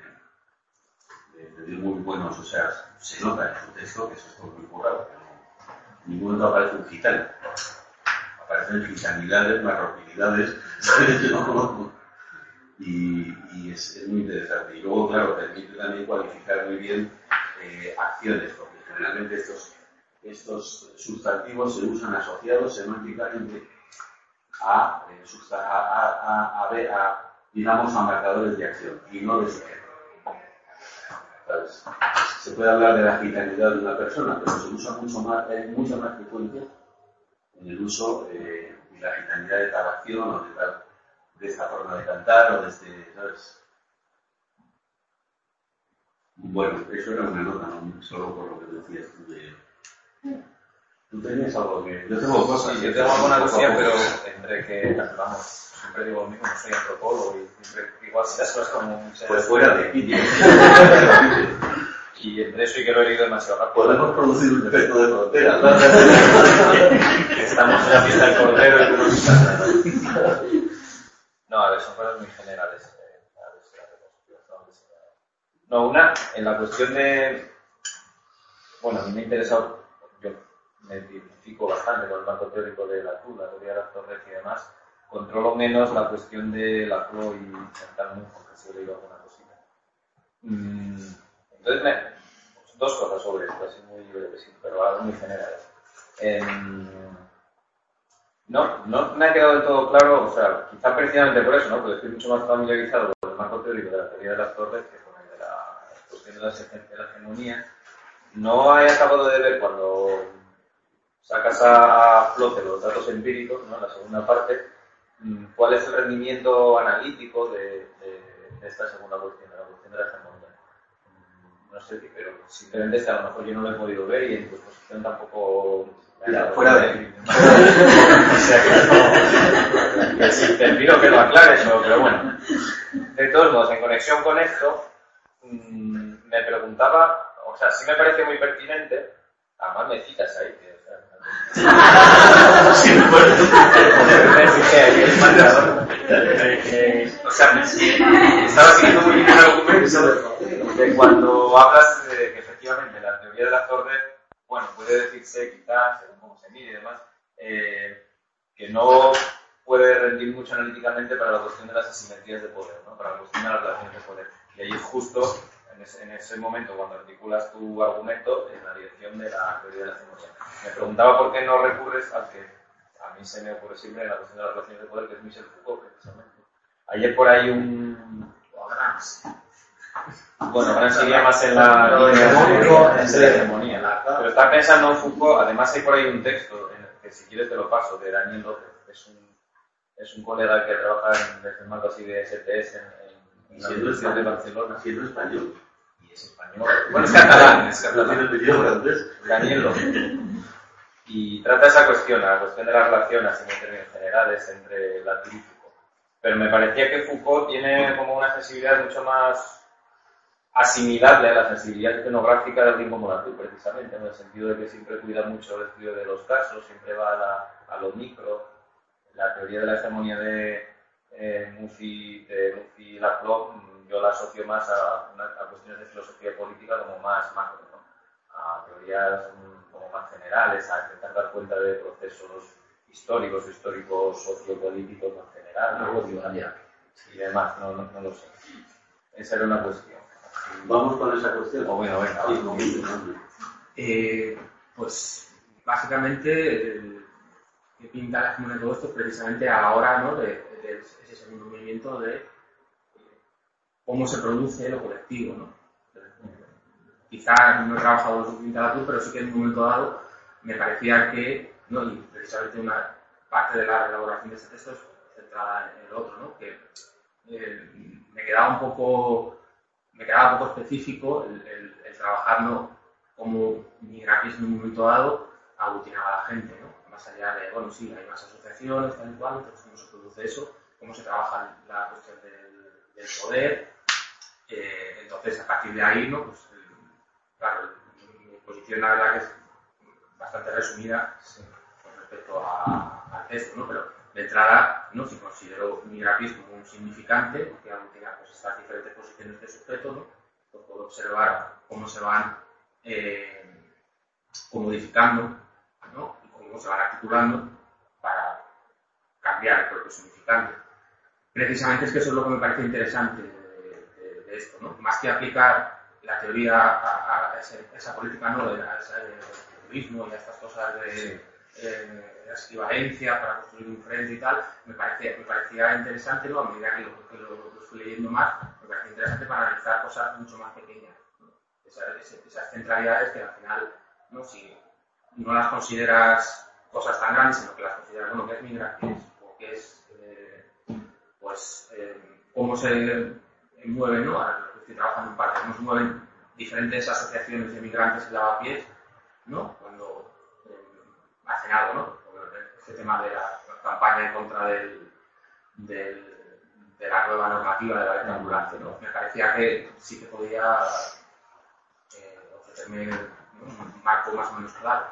Le dio muy buenos, o sea, se nota en su texto que eso es muy currado, que en ningún momento aparece un gitano. Aparecen gitanidades, marroquinidades, y es muy interesante. Y luego, claro, permite también cualificar muy bien acciones, porque generalmente estos sustantivos se usan asociados semánticamente digamos, a marcadores de acción y no de sujeto. ¿Sabes? Se puede hablar de la gitanidad de una persona, pero se usa mucha más frecuencia en el uso de la gitanidad de tal acción o de esta forma de cantar o de este, ¿sabes? Bueno, eso era una nota, ¿no? Solo por lo que decías tú de... ¿Tú tenías algo que...? Yo tengo cosas. Sí, yo tengo alguna cosilla, pero entre que, vamos, siempre digo lo mismo, no soy antropólogo y siempre igual si las cosas como muchas... Pues fuera de aquí, tío. Y entre eso y que lo he leído demasiado rápido. Podemos producir un efecto de frontera, ¿no? Estamos en la fiesta del cordero y tú no estás nada. No, a ver, son cosas muy generales. No, una, en la cuestión de... Bueno, a mí me ha interesado, yo me identifico bastante con el marco teórico de la teoría de las torres y demás. Controlo menos la cuestión de Laclau y Chantal, porque sí he leído alguna cosita. Entonces, dos cosas sobre esto, así muy breves, pero algo muy generales. No me ha quedado del todo claro, o sea, quizá precisamente por eso, ¿no? Porque estoy mucho más familiarizado con el marco teórico de la teoría de las torres que con el de la cuestión de la hegemonía. No he acabado de ver cuando sacas a flote los datos empíricos, ¿no? En la segunda parte, cuál es el rendimiento analítico de esta segunda cuestión, de la cuestión de la hegemonía. No sé, pero simplemente es que a lo mejor yo no lo he podido ver y en tu exposición tampoco... Fuera de aquí. O sea que sí, te pido que lo aclares, pero bueno. De todos modos, en conexión con esto, me preguntaba, o sea, sí me parece muy pertinente, además me citas ahí, que, o sea, estaba siguiendo muy bien el argumento de cuando hablas de que efectivamente la teoría de la torre, bueno, puede decirse quizás, según cómo se mide y demás, que no puede rendir mucho analíticamente para la cuestión de las asimetrías de poder, ¿no? Para la cuestión de las relaciones de poder. Y ahí justo, en ese momento, cuando articulas tu argumento, en la dirección de la teoría de la hegemonía. Me preguntaba por qué no recurres al que a mí se me ocurre siempre en la cuestión de las relaciones de poder, que es Michel Foucault, precisamente. Ayer por ahí Bueno, Gramsci sería más en la hegemonía. Pero está pensando en Foucault, además hay por ahí un texto, que si quieres te lo paso, de Daniel López, que es un colega que trabaja desde el marco así de STS en la Universidad de Barcelona. Siendo español. Y es español. Bueno, es catalán. Tiene el apellido francés. Daniel López. Y trata esa cuestión, la cuestión de las relaciones en términos generales entre Latour y Foucault. Pero me parecía que Foucault tiene como una sensibilidad mucho más asimilable a la sensibilidad etnográfica del ritmo Latour, precisamente, en el sentido de que siempre cuida mucho el estudio de los casos, siempre va a lo micro. La teoría de la hegemonía de Murphy y Laclau, yo la asocio más a cuestiones de filosofía política como más macro, ¿no? A teorías como más generales, a intentar dar cuenta de procesos históricos sociopolíticos en general, y demás, no lo sé. Esa era una cuestión. Vamos con esa cuestión. Bueno, venga, pues básicamente que pinta la hegemonía de todo esto precisamente a la hora, ¿no? de ese segundo movimiento de cómo se produce lo colectivo, ¿no? Quizás no he trabajado lo suficiente a Latour, pero sí que en un momento dado me parecía que, ¿no? Y precisamente una parte de la elaboración de este texto es centrada en el otro, ¿no? Que me quedaba un poco específico el trabajar, ¿no? Como migraquis en un momento dado aglutinaba a la gente, ¿no? Más allá de, bueno, sí, hay más asociaciones, tal y cual, entonces cómo se produce eso, cómo se trabaja la cuestión del poder. Entonces, a partir de ahí, ¿no? Pues, claro, mi posición la verdad que es bastante resumida con respecto al texto, ¿no? Pero de entrada, ¿no? Si considero migraquis como un significante, porque aglutina pues, estas diferentes posiciones de sujeto, ¿no? Pues puedo observar cómo se van comodificando, ¿no? Y cómo se van articulando para cambiar el propio significante. precisamente es que eso es lo que me parece interesante de esto, ¿no? Más que aplicar la teoría a esa política, ¿no? A ese turismo y a estas cosas de equivalencia para construir un frente y tal, me parecía interesante, ¿no? A medida que lo fui leyendo más, me parecía interesante para analizar cosas mucho más pequeñas, ¿no? Esas centralidades que al final, ¿no? Si no las consideras cosas tan grandes, sino que las consideras, bueno, ¿qué es migraciones? O qué es, cómo se mueven, ¿no? A los que estoy trabajando en parte, cómo se mueven diferentes asociaciones de migrantes y lavapiés, ¿no? Cuando hacen algo, ¿no? Este tema de la campaña en contra de la nueva normativa de la venta ambulante, ¿no? Me parecía que sí que podía ofrecerme, ¿no? Un marco más o menos claro.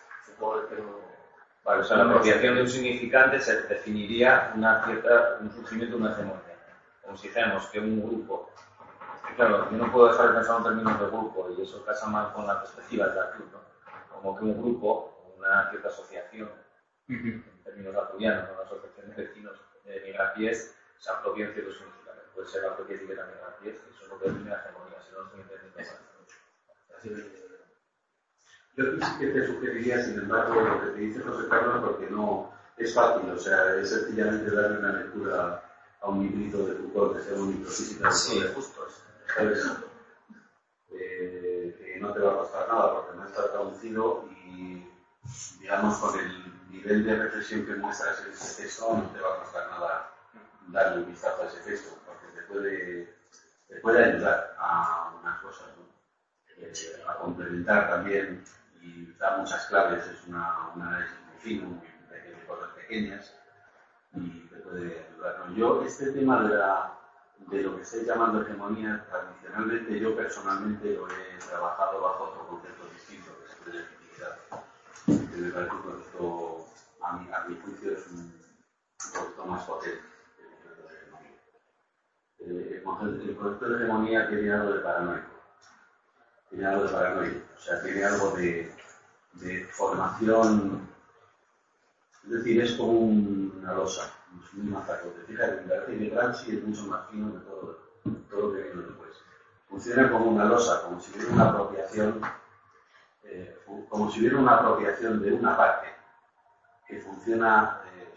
Vale, o sea, la apropiación de un significante se definiría un surgimiento de una hegemonía. Como si dijéramos que un grupo. Claro, yo no puedo dejar de pensar en términos de grupo, y eso casa más con la perspectiva de la cruz, ¿no? Como que un grupo, una cierta asociación, en términos arturianos, una asociación de vecinos de migrapiés, se apropia en ciertos significantes. Puede ser la propia etiqueta migrapiés, eso es lo que define la hegemonía, si no, no estoy entendiendo más. Yo sí que te sugeriría, sin embargo, lo que te dice José Carlos, porque no es fácil, o sea, es sencillamente darle una lectura a un librito de Foucault que sea un libro físico. Sí, justo eso. ¿Sabes? Que no te va a costar nada porque no está traducido y, digamos, con el nivel de reflexión que muestras en ese texto, no te va a costar nada darle un vistazo a ese texto, porque te puede ayudar a unas cosas, ¿no? A complementar también, y da muchas claves, es un análisis muy fino, de cosas pequeñas, y te puede ayudar, ¿no? Yo, este tema de lo que estáis llamando hegemonía, tradicionalmente, yo personalmente lo he trabajado bajo otro concepto distinto, que es el de legitimidad, que me parece un concepto, a mi juicio, es un concepto más potente que el concepto de hegemonía. El concepto de hegemonía tiene algo de paranoico. O sea, tiene algo de formación, es decir, es como una losa, es muy mazacote. Fíjate, me parece que Gramsci es mucho más fino que todo lo que viene después. Funciona como una losa, como si hubiera una apropiación, de una parte que funciona,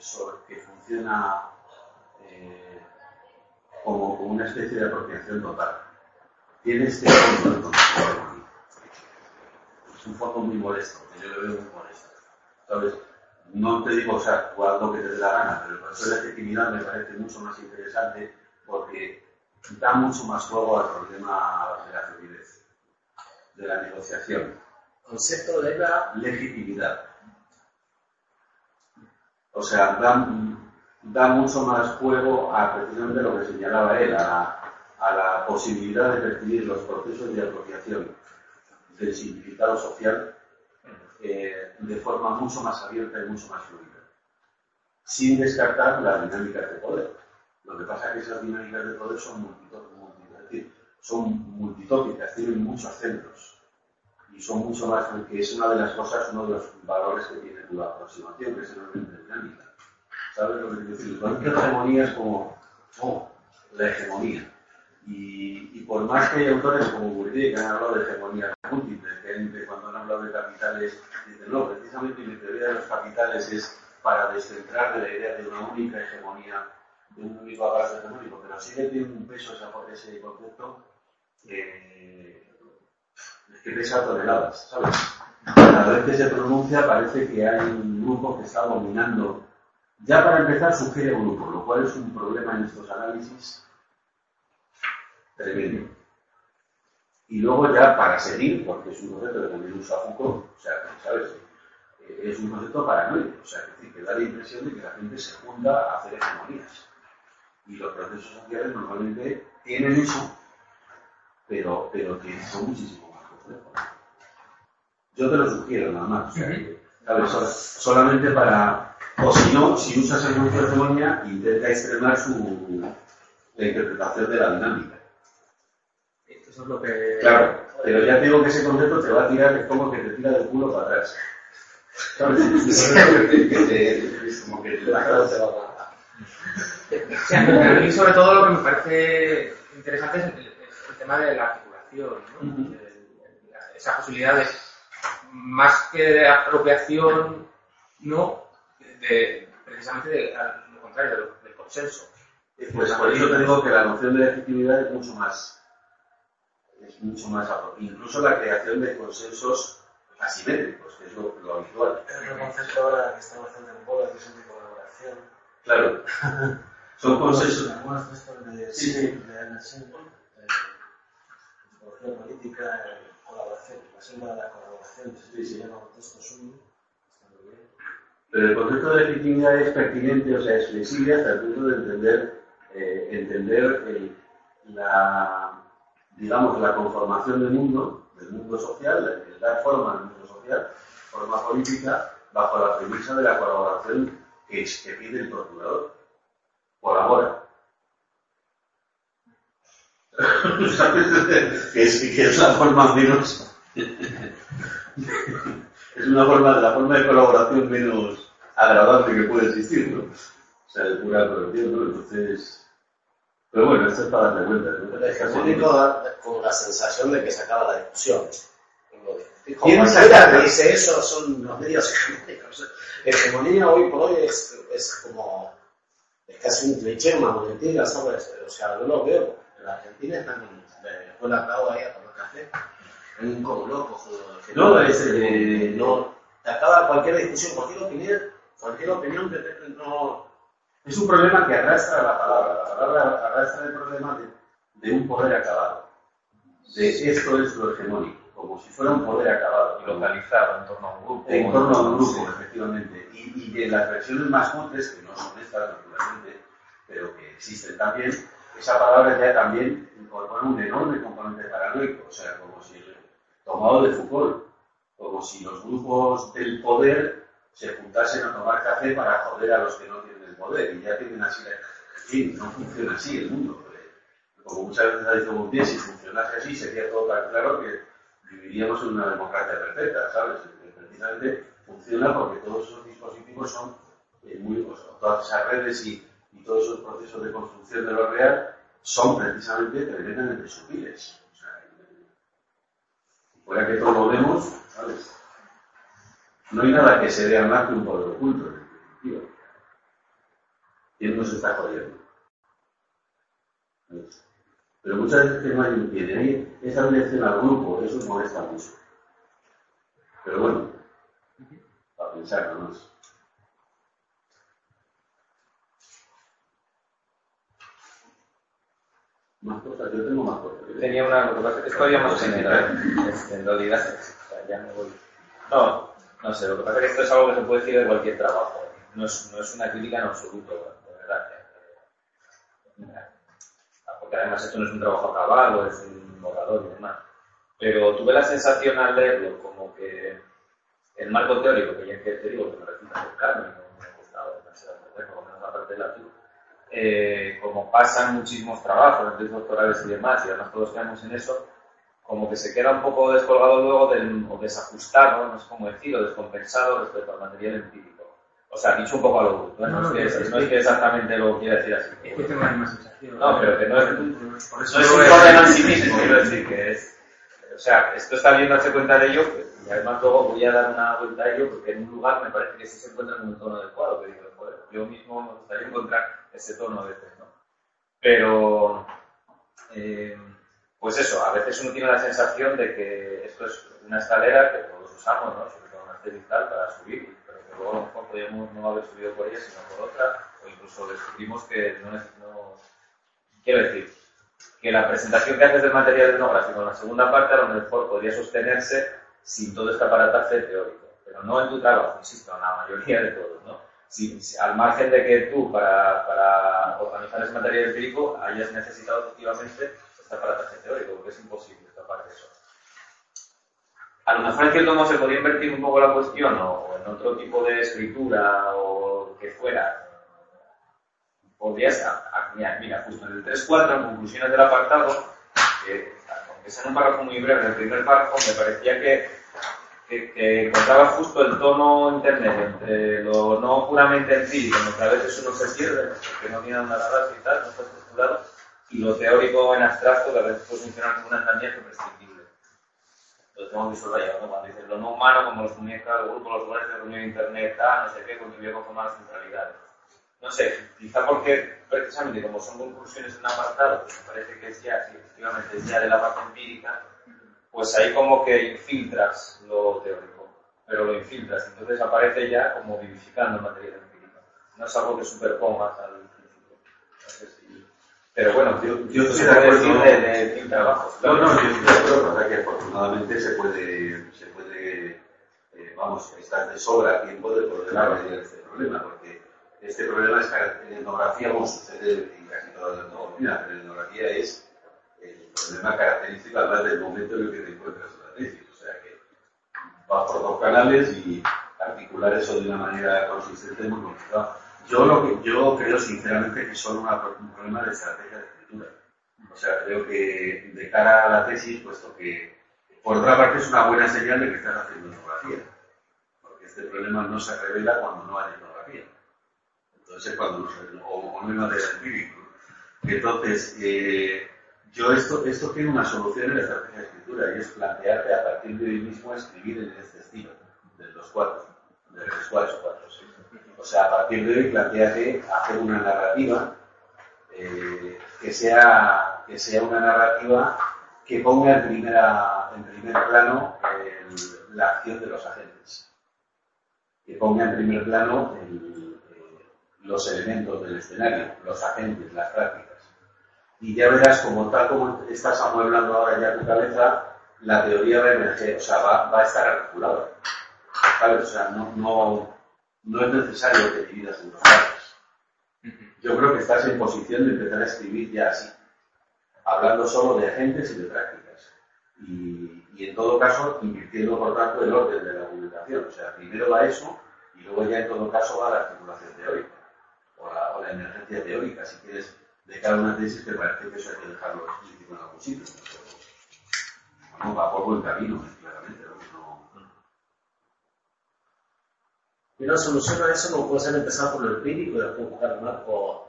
como una especie de apropiación total. Tiene este fondo de concepto. Es un fondo muy molesto, que yo lo veo muy molesto. ¿Sabes? No te digo, o sea, tú haz lo que te dé la gana, pero el proceso de legitimidad me parece mucho más interesante porque da mucho más juego al problema de la fluidez, de la negociación. Concepto de la legitimidad. O sea, da mucho más juego a precisamente lo que señalaba él, a la posibilidad de percibir los procesos de apropiación del significado social de forma mucho más abierta y mucho más fluida, sin descartar las dinámicas de poder. Lo que pasa es que esas dinámicas de poder son multitópicas, tienen muchos centros y son mucho más, que es una de las cosas, uno de los valores que tiene tu aproximación, que es enormemente dinámica. ¿Sabes lo que quiero decir? El concepto de hegemonía es como la hegemonía. Y por más que hay autores como Bourdieu que han hablado de hegemonías múltiples, que cuando han hablado de capitales dicen no, precisamente mi teoría de los capitales es para descentrar de la idea de una única hegemonía, de un único aparato hegemónico, pero sí que tiene un peso ese concepto que pesa toneladas, ¿sabes? Cada vez que se pronuncia parece que hay un grupo que está dominando. Ya para empezar sugiere grupo, lo cual es un problema en estos análisis tremendo. Y luego ya para seguir, porque es un concepto que también usa Foucault, o sea, ¿sabes? Es un concepto paranoico, o sea, es decir, que da la impresión de que la gente se junta a hacer hegemonías. Y los procesos sociales normalmente tienen eso, pero que son muchísimo más complejos. Yo te lo sugiero nada más, o sea, ¿sabes? Solamente para, o si no, si usas el concepto de hegemonía, intenta extremar la interpretación de la dinámica. Eso es lo que... Claro, pero ya te digo que ese concepto te va a tirar, es como que te tira del culo para atrás. ¿Sabes? Es como que te va a Sí, a mí sobre todo lo que me parece interesante es el tema de la articulación, ¿no? Esa posibilidad de, más que de apropiación, ¿no? Precisamente lo contrario, del consenso. Pues por eso te digo que la noción de legitimidad es mucho más apropiada. Incluso la creación de consensos asimétricos, que es lo habitual. Es un concepto ahora que está bastante en boga, que es el de colaboración. Claro. Son consensos. Algunos textos de Anderson, psicología política, colaboración, la selva de la colaboración, se llama contexto suyo. Pero el concepto de legitimidad es pertinente, o sea, es flexible hasta el punto de entender la conformación del mundo social, el dar forma al mundo social, forma política, bajo la premisa de la colaboración que pide el procurador. Colabora. que es la forma menos... es la forma de colaboración menos agradable que puede existir, ¿no? O sea, de pura corrupción, ¿no? Entonces... Pero bueno, esto es para darle vueltas, ¿no? El hegemónico da con la sensación de que se acaba la discusión. ¿Quién saca? Dice eso son los medios hegemónicos. Hegemonía hoy por hoy es como... Es casi un cliché, una mentira, ¿sabes? O sea, yo lo veo. En la Argentina están después la acabo ahí a tomar café. Es como loco, joder. No, te acaba cualquier discusión, cualquier opinión que no... Es un problema que arrastra la palabra. La palabra arrastra el problema de un poder acabado. De esto es lo hegemónico, como si fuera un poder acabado. Y localizado en torno a un grupo. En torno a un grupo, efectivamente. Y de las versiones más cutres, que no son estas, naturalmente, pero que existen también, esa palabra ya también incorpora un enorme componente paranoico. O sea, como si, tomado de Foucault, como si los grupos del poder se juntasen a tomar café para joder a los que no tienen el poder. Y ya tienen así, en fin, no funciona así el mundo. Como muchas veces ha dicho Montaigne, si funcionase así sería todo tan claro que viviríamos en una democracia perfecta, ¿sabes? Precisamente funciona porque todos esos dispositivos son todas esas redes y todos esos procesos de construcción de lo real son precisamente tremendamente sutiles. O sea, fuera que todo lo vemos, ¿sabes? No hay nada que se vea más que un poder oculto, en definitiva. ¿Quién nos está jodiendo? ¿Sabes? Pero muchas veces que no hay un pie de ahí, esa dirección al grupo, eso molesta mucho. Pero bueno, para pensar nada más. Más cosas, yo tengo más cosas. Tenía una cosa, es todavía más general, en realidad, o sea, ya me voy. No sé, lo que pasa es que esto es algo que se puede decir de cualquier trabajo. No es una crítica en absoluto, de verdad. Porque además esto no es un trabajo acabado, es un borrador y demás. Pero tuve la sensación al leerlo como que el marco teórico, que ya que te digo que me resulta cercano y no me ha gustado demasiado entender, por lo menos la parte de la tuya, como pasan muchísimos trabajos, en doctorales y demás, y además todos caemos en eso, como que se queda un poco descolgado luego o desajustado, no sé cómo decirlo, descompensado respecto al material empírico. O sea, dicho un poco a lo bruto, no es que exactamente lo quiera decir así. Es que tengo la misma sensación. No, pero que no es un problema en sí mismo, quiero decir que es... O sea, esto está bien darse cuenta de ello, y además luego voy a dar una vuelta a ello, porque en un lugar me parece que sí se encuentra en un tono adecuado, que digo, joder, yo mismo me gustaría encontrar ese tono a veces, ¿no? Pero... pues eso, a veces uno tiene la sensación de que esto es una escalera que todos usamos, ¿no? Sobre todo una digital para subir, pero que luego a lo mejor podríamos no haber subido por ella, sino por otra, o incluso descubrimos que no quiero decir, que la presentación que haces del material etnográfico en la segunda parte a lo mejor podría sostenerse sin todo este aparataje teórico, pero no en tu trabajo, insisto, en la mayoría de todos, ¿no? Si al margen de que tú para organizar ese material empírico hayas necesitado efectivamente este aparataje teórico, porque es imposible escapar de eso. A lo mejor en cierto modo se podría invertir un poco la cuestión o en otro tipo de escritura o lo que fuera. Podrías, mira, justo en el 3.4, en conclusiones del apartado, aunque sea en un párrafo muy breve, en el primer párrafo, me parecía que que encontraba justo el tono intermedio entre lo no puramente empírico, donde a veces uno se pierde, porque no tiene una narrativa y tal, no está estructurado, y lo teórico en abstracto, que a veces puede funcionar como un andamiaje prescindible. Lo tengo que subrayar, ¿no? Cuando dicen lo no humano, como los muñecas, los grupos, los lugares de reunión de internet, no sé qué, contribuyó a conformar las centralidades. No sé, quizá porque precisamente como son conclusiones en un apartado, pues me parece que es ya, sí, efectivamente, es ya de la parte empírica, pues ahí como que infiltras lo teórico, pero lo infiltras, entonces aparece ya como vivificando materia empírica. No es algo que superpongas al principio. No sé si... Pero bueno, yo estoy de acuerdo de trabajos. No, yo estoy de acuerdo, verdad que afortunadamente se puede estar de sobra tiempo de poder abordar este problema, porque este problema es que en etnografía, como sucede en casi toda la etnografía, pero en etnografía es el problema característico además del momento en el que te encuentras en la tesis, o sea que va por dos canales y articular eso de una manera consistente es muy complicado. Yo creo sinceramente que son un problema de estrategia de escritura. O sea, creo que de cara a la tesis, puesto que por otra parte es una buena señal de que estás haciendo etnografía, porque este problema no se revela cuando no hay etnografía. Entonces es cuando no hay material empírico. Entonces, esto tiene una solución en la estrategia de escritura y es plantearte a partir de hoy mismo escribir en este estilo, de los cuatro, sí. O sea, a partir de hoy plantearte hacer una narrativa que sea una narrativa que ponga en primer plano la acción de los agentes, que ponga en primer plano los elementos del escenario, los agentes, las prácticas. Y ya verás como tal como estás amueblando ahora ya tu cabeza, la teoría va a emerger, o sea, va a estar articulada. ¿Sabes? O sea, no es necesario que dividas en dos partes. Yo creo que estás en posición de empezar a escribir ya así, hablando solo de agentes y de prácticas. Y en todo caso, invirtiendo por tanto el orden de la argumentación. O sea, primero va eso y luego ya en todo caso va la articulación teórica o la emergencia teórica, si quieres, de cada una tesis que parece que eso hay que dejarlo explícito en algún sitio. Bueno, va por buen camino, claramente. Y una solución a eso no puede ser empezar por lo empírico y después buscar más por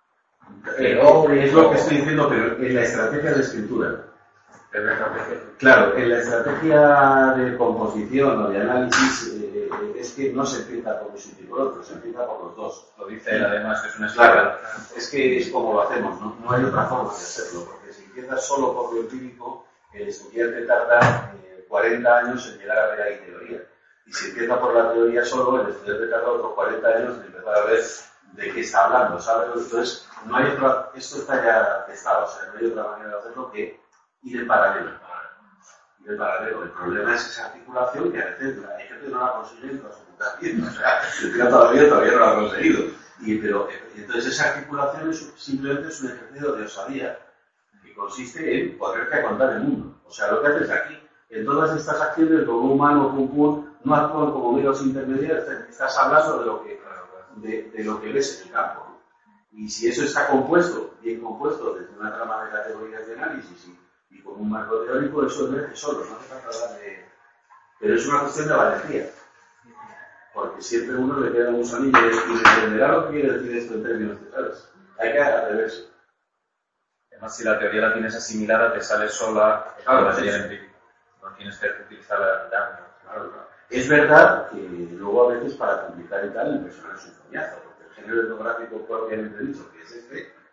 es lo que estoy diciendo, pero en la estrategia de escritura. Claro, en la estrategia de composición o de análisis es que no se empieza por un sitio y por otro, se empieza por los dos. Lo dice él además, que es una escala. Es que es como lo hacemos, no hay otra forma de hacerlo, porque si empiezas solo por lo empírico, el estudiante tarda 40 años en llegar a ver ahí teoría. Y si empieza por la teoría solo, el estudiante tarda otros 40 años en empezar a ver de qué está hablando, ¿sabes? Entonces, no hay otra, esto está ya testado, o sea, no hay otra manera de hacerlo que ir en paralelo. El problema es esa articulación que a veces hay gente que no la consigue en las computaciones, o sea, yo todavía no lo ha conseguido. Pero entonces esa articulación simplemente es un ejercicio de osadía que consiste en ponerte a contar el mundo. O sea, lo que haces aquí, en todas estas acciones, lo humano, no actúan como meros intermediarios, estás hablando de lo que ves en el campo, ¿no? Y si eso está compuesto, bien compuesto, desde una trama de categorías de análisis y con un marco teórico, eso emerge solo, no hace falta hablar de... Pero es una cuestión de valentía, porque siempre uno le queda un gusanillo y entenderá lo que quiere decir esto en términos teóricos. Hay que atreverse. Además, si la teoría la tienes asimilada, te sale sola la materia empírica. No tienes que utilizarla Claro. Es verdad que luego a veces para complicar y tal, el personal es un coñazo, porque el género etnográfico propiamente dicho, que es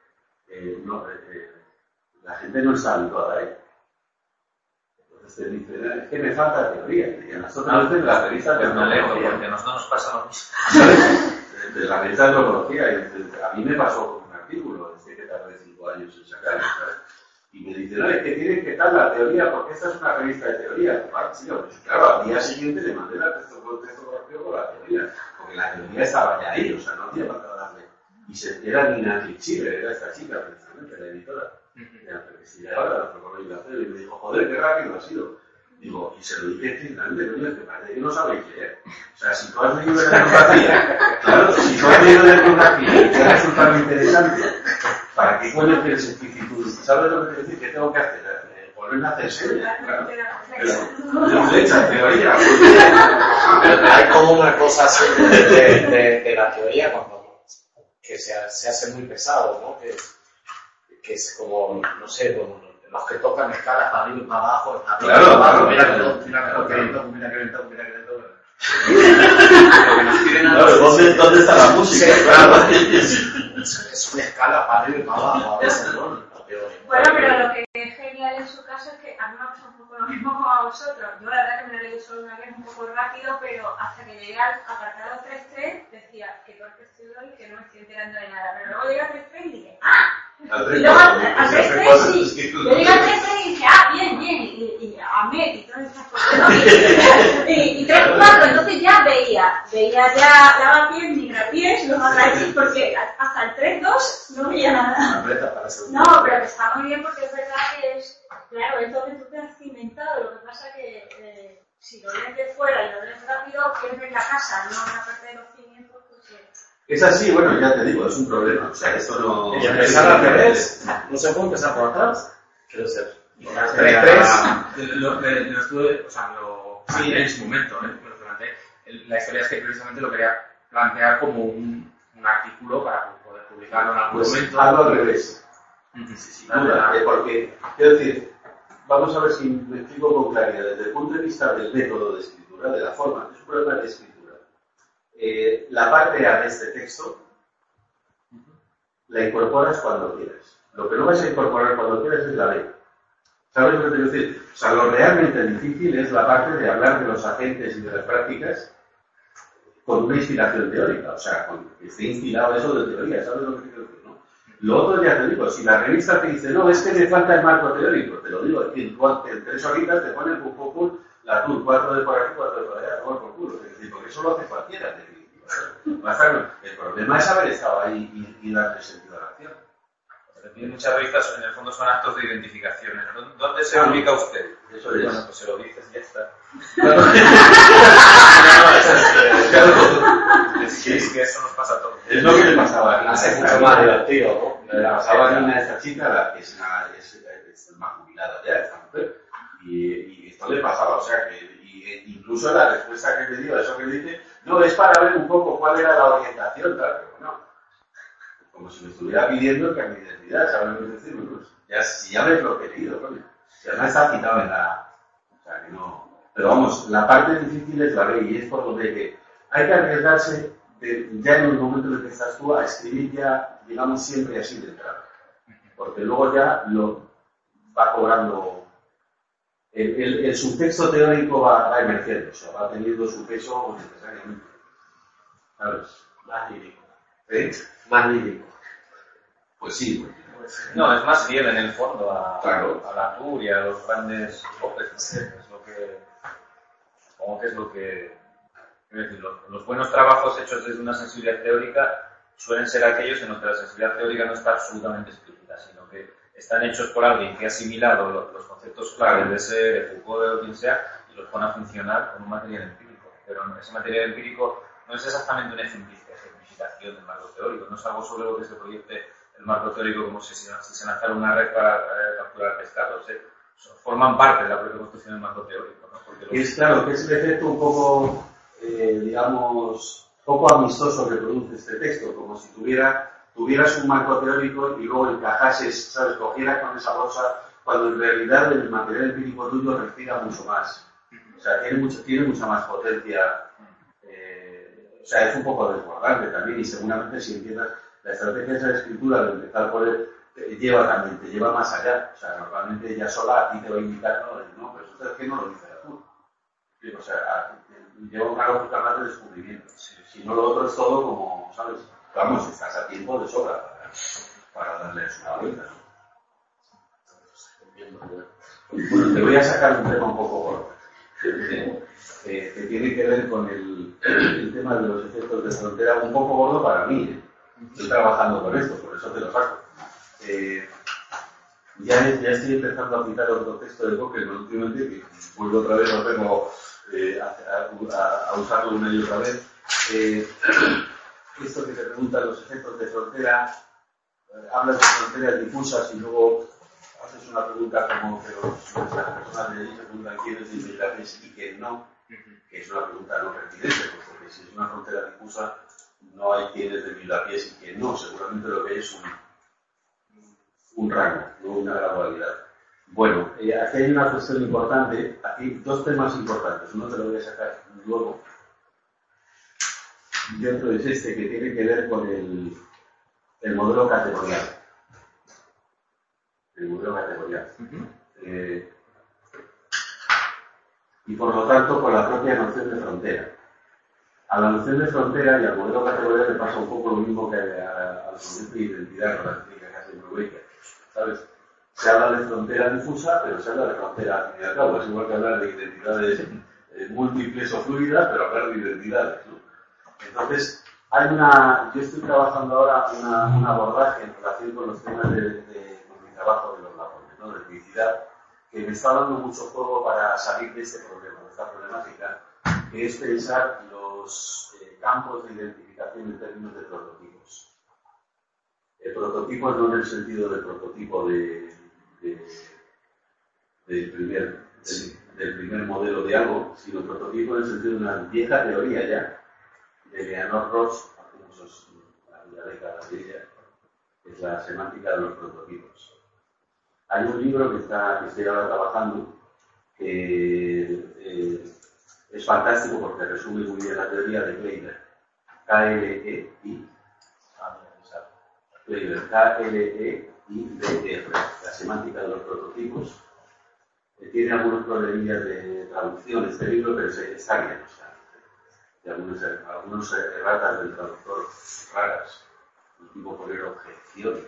la gente no está habituada a él. Entonces te dicen, es que me falta teoría. Y a nosotros veces la revista de etnología, porque a nosotros nos pasa lo mismo. ¿Sabes? De la revista de etnología, a mí me pasó con un artículo, que tardé 5 años en sacarlo, ¿sabes? Y me dicen, no, es que tienes que dar la teoría, porque esta es una revista de teoría. Claro, al día siguiente le mandé el texto correctivo con la teoría, porque la teoría estaba ya ahí, o sea, no hacía falta darle. Y era Nina Clixiver, era esta chica, precisamente, la editora. Y ahora la propongo yo hacer, y me dijo, joder, qué rápido ha sido. Digo, y se lo dije finalmente, coño, que parece que no sabéis leer. O sea, si tú has leído de etnografía, claro, si tú has leído de etnografía y te ha resultado interesante, ¿para qué coño quieres explicitud? ¿Sabes lo que quiero decir? ¿Qué tengo que hacer? ponen a hacer series, claro. Pero Flecha, teoría. Pero hay como una cosa así de la teoría cuando que se hace muy pesado, ¿no? Que es como, no sé, como los que tocan escalas para arriba y para abajo, Claro, mira que lento. ¿Dónde está la música? Sí, claro. Es una escala para arriba y para abajo, a veces, ¿no? Bueno, pero lo que es genial en su caso es que a mí me ha pasado un poco lo mismo como a vosotros. Yo la verdad que me lo he leído solo una vez un poco rápido, pero hasta que llegué al apartado 3.3 decía que torpe estoy hoy, que no me estoy enterando de nada. Pero luego llegué al 3.3 y dije, ¡ah! Y luego al 3.3 sí. Yo llegué al 3.3 y dije, ¡ah, bien! Y amé y todas esas cosas, ¿no? Y 3.4, entonces ya veía ya lavapiés, migrapiés, los atraídos, porque hasta el 3.2 no veía nada. No, pero está muy bien porque es verdad que es, claro, es donde tú te has cimentado. Lo que pasa que si lo ves de fuera y lo ves rápido, quieres ver la casa, no la parte de los cimientos, pues Es así, bueno, ya te digo, es un problema. O sea, esto no... Y empezar al revés, no se puede empezar por atrás. Quiero ser. Lo estuve, o sea, sí, en su momento, me lo planteé. La historia es que precisamente lo quería plantear como un artículo para poder publicarlo en algún momento. Hazlo al revés. Sí, Porque, quiero decir, vamos a ver si me explico con claridad. Desde el punto de vista del método de escritura, de la forma, es un problema de escritura. La parte A de este texto la incorporas cuando quieras. Lo que no vas a incorporar cuando quieras es la B. ¿Sabes lo que te quiero decir? O sea, lo realmente difícil es la parte de hablar de los agentes y de las prácticas con una inspiración teórica. O sea, con que esté inspirado eso de teoría. ¿Sabes lo que te quiero decir? ¿No? Lo otro ya te digo, si la revista te dice, no, es que me falta el marco teórico, te lo digo, en 3 horitas te ponen la tour, 4 de por aquí, 4 de por allá, tomar por culo. Es decir, porque eso lo hace cualquiera, en definitiva. El problema es haber estado ahí y darle sentido a la acción. Tiene muchas revistas, en el fondo son actos de identificación. ¿Dónde se ubica usted? Eso es. Bueno, pues se lo dices y ya está. Es que eso nos pasa a todos. Es lo que le pasaba a Hace mucho más divertido, ¿no? Le pasaba a una de estas chicas, la que es más jubilada ya, esta mujer, y esto le pasaba, o sea, que incluso la respuesta que me dio a eso que dice, no, es para ver un poco cuál era la orientación, tal, pero bueno, como si me estuviera pidiendo que mi identidad, ¿sabes lo que decir? Bueno, pues ya me he repetido, coño. Ya me está citado en la... O sea, que no... Pero vamos, la parte difícil es la B, y es por donde que hay que arriesgarse ya en el momento en el que estás tú a escribir ya, digamos, siempre así de entrada. Porque luego ya lo va cobrando... El subtexto teórico va emergiendo, o sea, va teniendo su peso necesariamente. ¿Sabes? Más lírico. Más lírico. Pues sí, No, es más fiel en el fondo a la tour y a los grandes objetos. Es lo que... Supongo que es lo que... Es decir, los buenos trabajos hechos desde una sensibilidad teórica suelen ser aquellos en los que la sensibilidad teórica no está absolutamente explícita, sino que están hechos por alguien que ha asimilado los conceptos claves de ese, de Foucault, de quien sea, y los pone a funcionar con un material empírico. Pero ese material empírico no es exactamente una ejemplificación del marco teórico, no es algo sobre lo que se proyecte el marco teórico como si se lanzara una red para capturar pescados. Forman parte de la propia construcción del marco teórico, ¿no? Porque es claro que es el efecto un poco, digamos, poco amistoso que produce este texto, como si tuvieras un marco teórico y luego encajases, ¿sabes? Cogieras con esa bolsa, cuando en realidad el material empírico tuyo respira mucho más. O sea, tiene mucha más potencia. O sea, es un poco desbordante también, y seguramente si empiezas la estrategia de esa escritura de empezar por él, te lleva más allá. O sea, normalmente ella sola a ti te va a indicar, no, pero eso es que no lo dice la tú. O sea, lleva una lógica más de descubrimiento. Si no, lo otro es todo como, ¿sabes? Vamos, estás a tiempo de sobra para darles una vuelta, ¿no? Bueno, te voy a sacar un tema un poco gordo, que tiene que ver con el tema de los efectos de frontera, un poco gordo para mí, ¿eh? Estoy trabajando con esto, por eso te lo saco. Ya estoy empezando a citar otro texto de Cocker últimamente, que vuelvo otra vez, lo tengo a usarlo una y otra vez. Esto que te pregunta los efectos de frontera, hablas de fronteras difusas y luego haces una pregunta como que las personas de allí se preguntan quién es de Bangladesh y quién no, que es una pregunta no pertinente, porque si es una frontera difusa, no hay quién es de Bangladesh y quién no, seguramente lo que hay es un rango, no una gradualidad. Bueno, aquí hay una cuestión importante, aquí dos temas importantes, uno te lo voy a sacar luego, y otro es este que tiene que ver con el modelo categorial. El modelo categorial. Y por lo tanto con la propia noción de frontera. A la noción de frontera y al modelo categorial le pasa un poco lo mismo que al concepto de identidad con la que explica casi Brubaker, ¿sabes? Se habla de frontera difusa, pero se habla de frontera al fin y al cabo. Es igual que hablar de identidades múltiples o fluidas, pero hablar de identidades, ¿no? Entonces, yo estoy trabajando ahora un abordaje en relación con los temas de mi trabajo de los labones, ¿no? De etnicidad, que me está dando mucho juego para salir de este problema, de esta problemática, que es pensar los campos de identificación en términos de prototipos. El prototipo no en el sentido del prototipo del primer modelo de algo, sino prototipo en el sentido de una vieja teoría ya, de Leonard Ross, hace una década de ella, que es la semántica de los prototipos. Hay un libro que estoy ahora trabajando, que es fantástico porque resume muy bien la teoría de Kleiber, K-L-E-I, Kleiber, K-L-E-I-B-R, la semántica de los prototipos. Tiene algunos problemillas de traducción este libro, pero está bien, o sea, y algunos erratas del traductor raras, el tipo poner objeciones,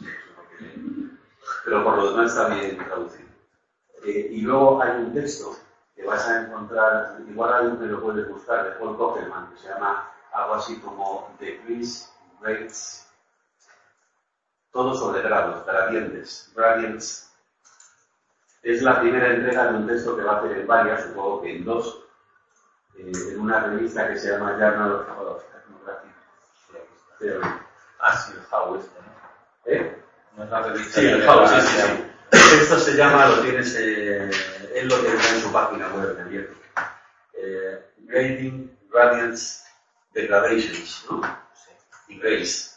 pero por lo demás está bien traducido. Y luego hay un texto que vas a encontrar, igual alguien me lo puedes buscar, de Paul Koppelman, que se llama algo así como Degrees, Grades, todo sobre grados, gradients. Es la primera entrega de un texto que va a hacer en varias, supongo que en dos, en una revista que se llama Journal of Ethnographic Theory. Sí, el How este, ¿no? No es la revista. Sí, el How, sí. Esto se llama, lo tienes, él lo tiene en su página web, en abierto. Grading, Gradients, Degradations, ¿no? Sí. Y Grades.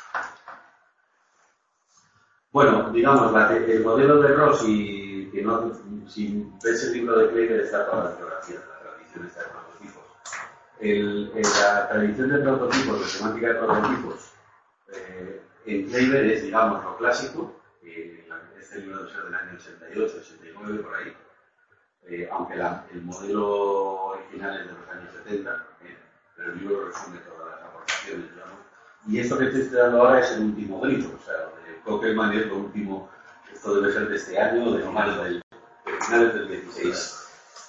Bueno, digamos, el modelo de Ross y que no, si ves el libro de Kleiber está toda la geografía, la tradición está de prototipos. La tradición de prototipos, de semántica de prototipos, en Kleiber es, digamos, lo clásico, este libro debe ser del año 88, 89, por ahí, aunque el modelo original es de los años 70, pero el libro resume todas las aportaciones, digamos. Y esto que estoy estudiando ahora es el último libro, o sea, de Koppelman es lo último, esto debe ser de este año, de finales del 16.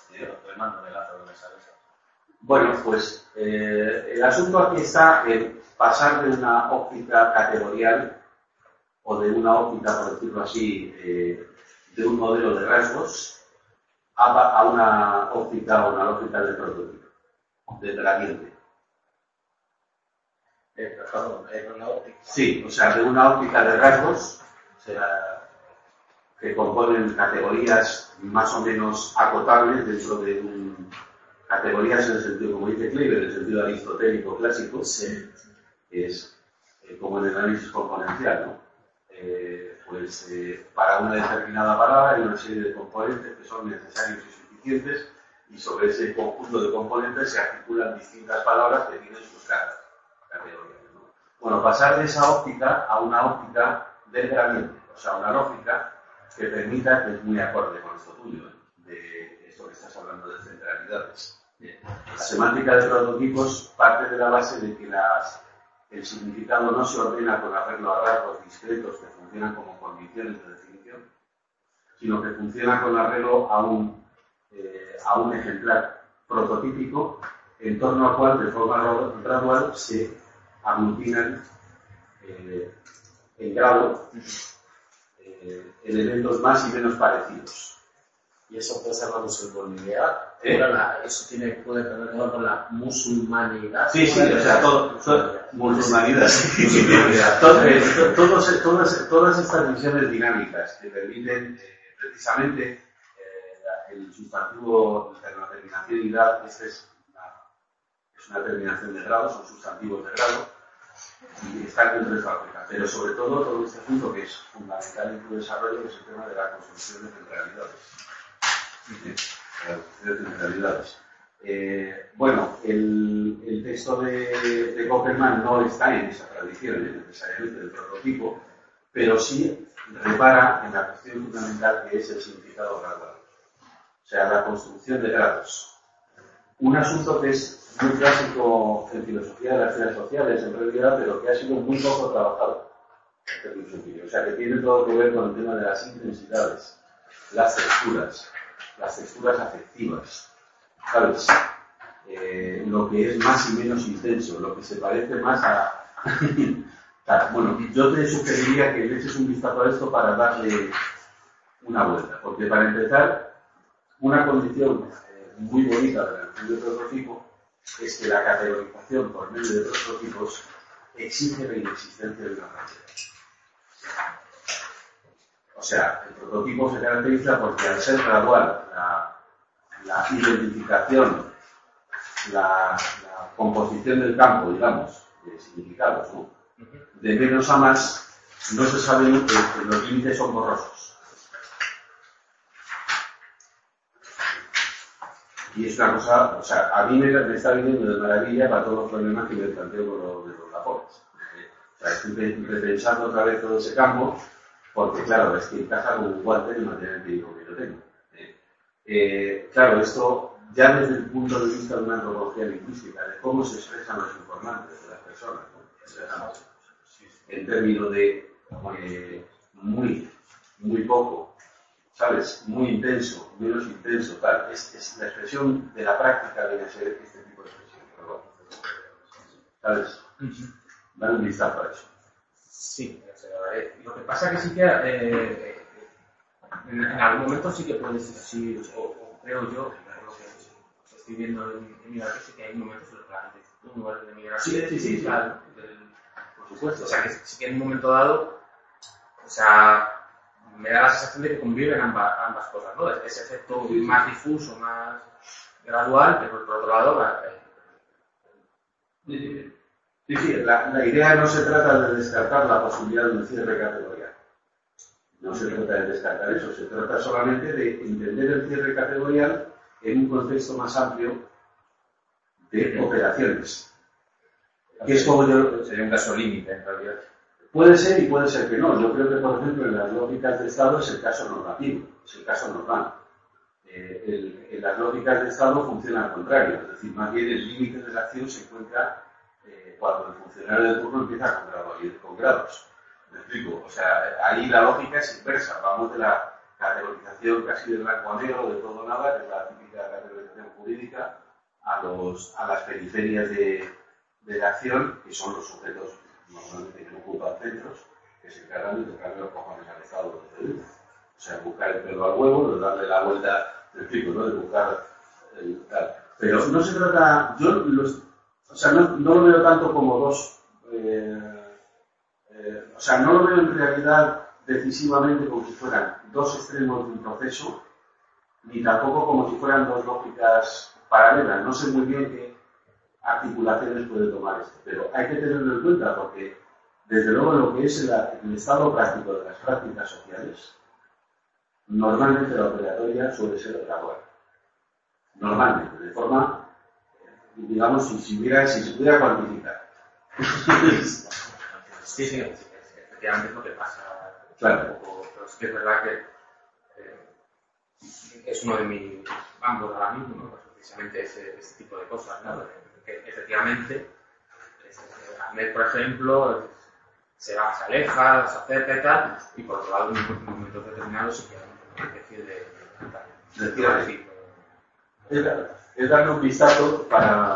Bueno, pues el asunto aquí está en pasar de una óptica categorial o de una óptica, por decirlo así, de un modelo de rasgos a una óptica o una lógica de prototipo, de gradiente. Sí, o sea, de una óptica de rasgos, o sea, que componen categorías más o menos acotables dentro de categorías en el sentido, como dice Kleiber, en el sentido aristotélico clásico, sí, es como en el análisis componencial, ¿no? Para una determinada palabra hay una serie de componentes que son necesarios y suficientes, y sobre ese conjunto de componentes se articulan distintas palabras que tienen sus categorías, ¿no? Bueno, pasar de esa óptica a una óptica del gradiente, o sea, una lógica que permita, que es muy acorde con esto tuyo, de esto que estás hablando de centralidades. La semántica de prototipos parte de la base de que el significado no se ordena con arreglo a rasgos discretos que funcionan como condiciones de definición, sino que funciona con arreglo a un ejemplar prototípico en torno al cual de forma gradual se aglutinan en grado elementos más y menos parecidos. Y eso puede ser la musulmanidad. Eso puede tener que ver con la musulmanidad. Sí, o sea, todo Musulmanidad, sí. Todas estas visiones dinámicas que permiten precisamente el sustantivo de la terminacionalidad, esta es una terminación de grado, son sustantivos de grado, y están dentro de esta lógica. Pero sobre todo este punto que es fundamental en tu desarrollo, que es el tema de la construcción de centralidades. Bueno, el texto de Copperman no está en esa tradición necesariamente del prototipo, pero sí repara en la cuestión fundamental que es el significado gradual. O sea, la construcción de grados. Un asunto que es muy clásico en filosofía de las ciencias sociales, en realidad, pero que ha sido muy poco trabajado en filosofía. O sea, que tiene todo que ver con el tema de las intensidades, las texturas afectivas. ¿Sabes? Lo que es más y menos intenso, lo que se parece más a... Bueno, yo te sugeriría que le eches un vistazo a esto para darle una vuelta, porque para empezar, una condición muy bonita del estudio de prototipo es que la categorización por medio de prototipos exige la inexistencia de una frontera. O sea, el prototipo se caracteriza porque al ser gradual, la identificación, la composición del campo, digamos, de significados, ¿no? De menos a más, no se sabe que los límites son borrosos. Y es una cosa, o sea, a mí me está viniendo de maravilla para todos los problemas que me planteo con los lapores. O sea, estoy repensando otra vez todo ese campo, porque claro, es que encaja con un guante en el material empírico que yo tengo. Claro, esto ya desde el punto de vista de una antropología lingüística, de cómo se expresan los informantes de las personas, ¿no? En términos de muy poco, ¿sabes? Muy intenso, menos intenso, tal. Es la expresión de la práctica debe ser este tipo de expresión, perdón. ¿Sabes? Dale un vistazo a eso. Sí, lo que pasa es que sí que en algún momento sí que puedes, sí, o creo yo, por lo que estoy viendo en mi debate, sí que hay momentos en los que la gente dice, un lugar de migración. Sí, claro. Por supuesto. O sea, que sí que en un momento dado, o sea, me da la sensación de que conviven ambas cosas, ¿no? Ese efecto más difuso, más gradual, pero por otro lado, Sí, la idea no se trata de descartar la posibilidad de un cierre categorial. No se trata de descartar eso, se trata solamente de entender el cierre categorial en un contexto más amplio de operaciones. Que es como yo... Sería un caso límite, en realidad. Puede ser y puede ser que no. Yo creo que, por ejemplo, en las lógicas de Estado es el caso normativo, es el caso normal. En las lógicas de Estado funciona al contrario, es decir, más bien el límite de la acción se encuentra cuando el funcionario de turno empieza con grados. ¿Me explico? O sea, ahí la lógica es inversa. Vamos de la categorización casi de blanco a negro, de todo nada, que es la típica categorización jurídica, a las periferias de la acción, que son los sujetos normalmente que ocupan centros, que se encargan de tocarle los cojones al Estado de derecho. O sea, buscar el pelo al huevo, de darle la vuelta, me explico, ¿no? De buscar el tal. Pero no se trata, o sea, no lo veo tanto como dos, o sea, no lo veo en realidad decisivamente como si fueran dos extremos de un proceso, ni tampoco como si fueran dos lógicas paralelas. No sé muy bien qué articulaciones puede tomar esto, pero hay que tenerlo en cuenta porque, desde luego, lo que es el estado práctico de las prácticas sociales, normalmente la operatoria suele ser gradual. Normalmente, de forma, digamos, si se pudiera cuantificar. Sí, efectivamente es lo que pasa. Claro. Pero sí que es verdad que es uno de mis ambos ahora mismo, ¿no? Pues precisamente ese tipo de cosas, ¿no? Que efectivamente, Ahmed, por ejemplo, se aleja, se acerca y tal, y por otro lado, en momentos determinados sí que hay una especie de es darle un vistazo para,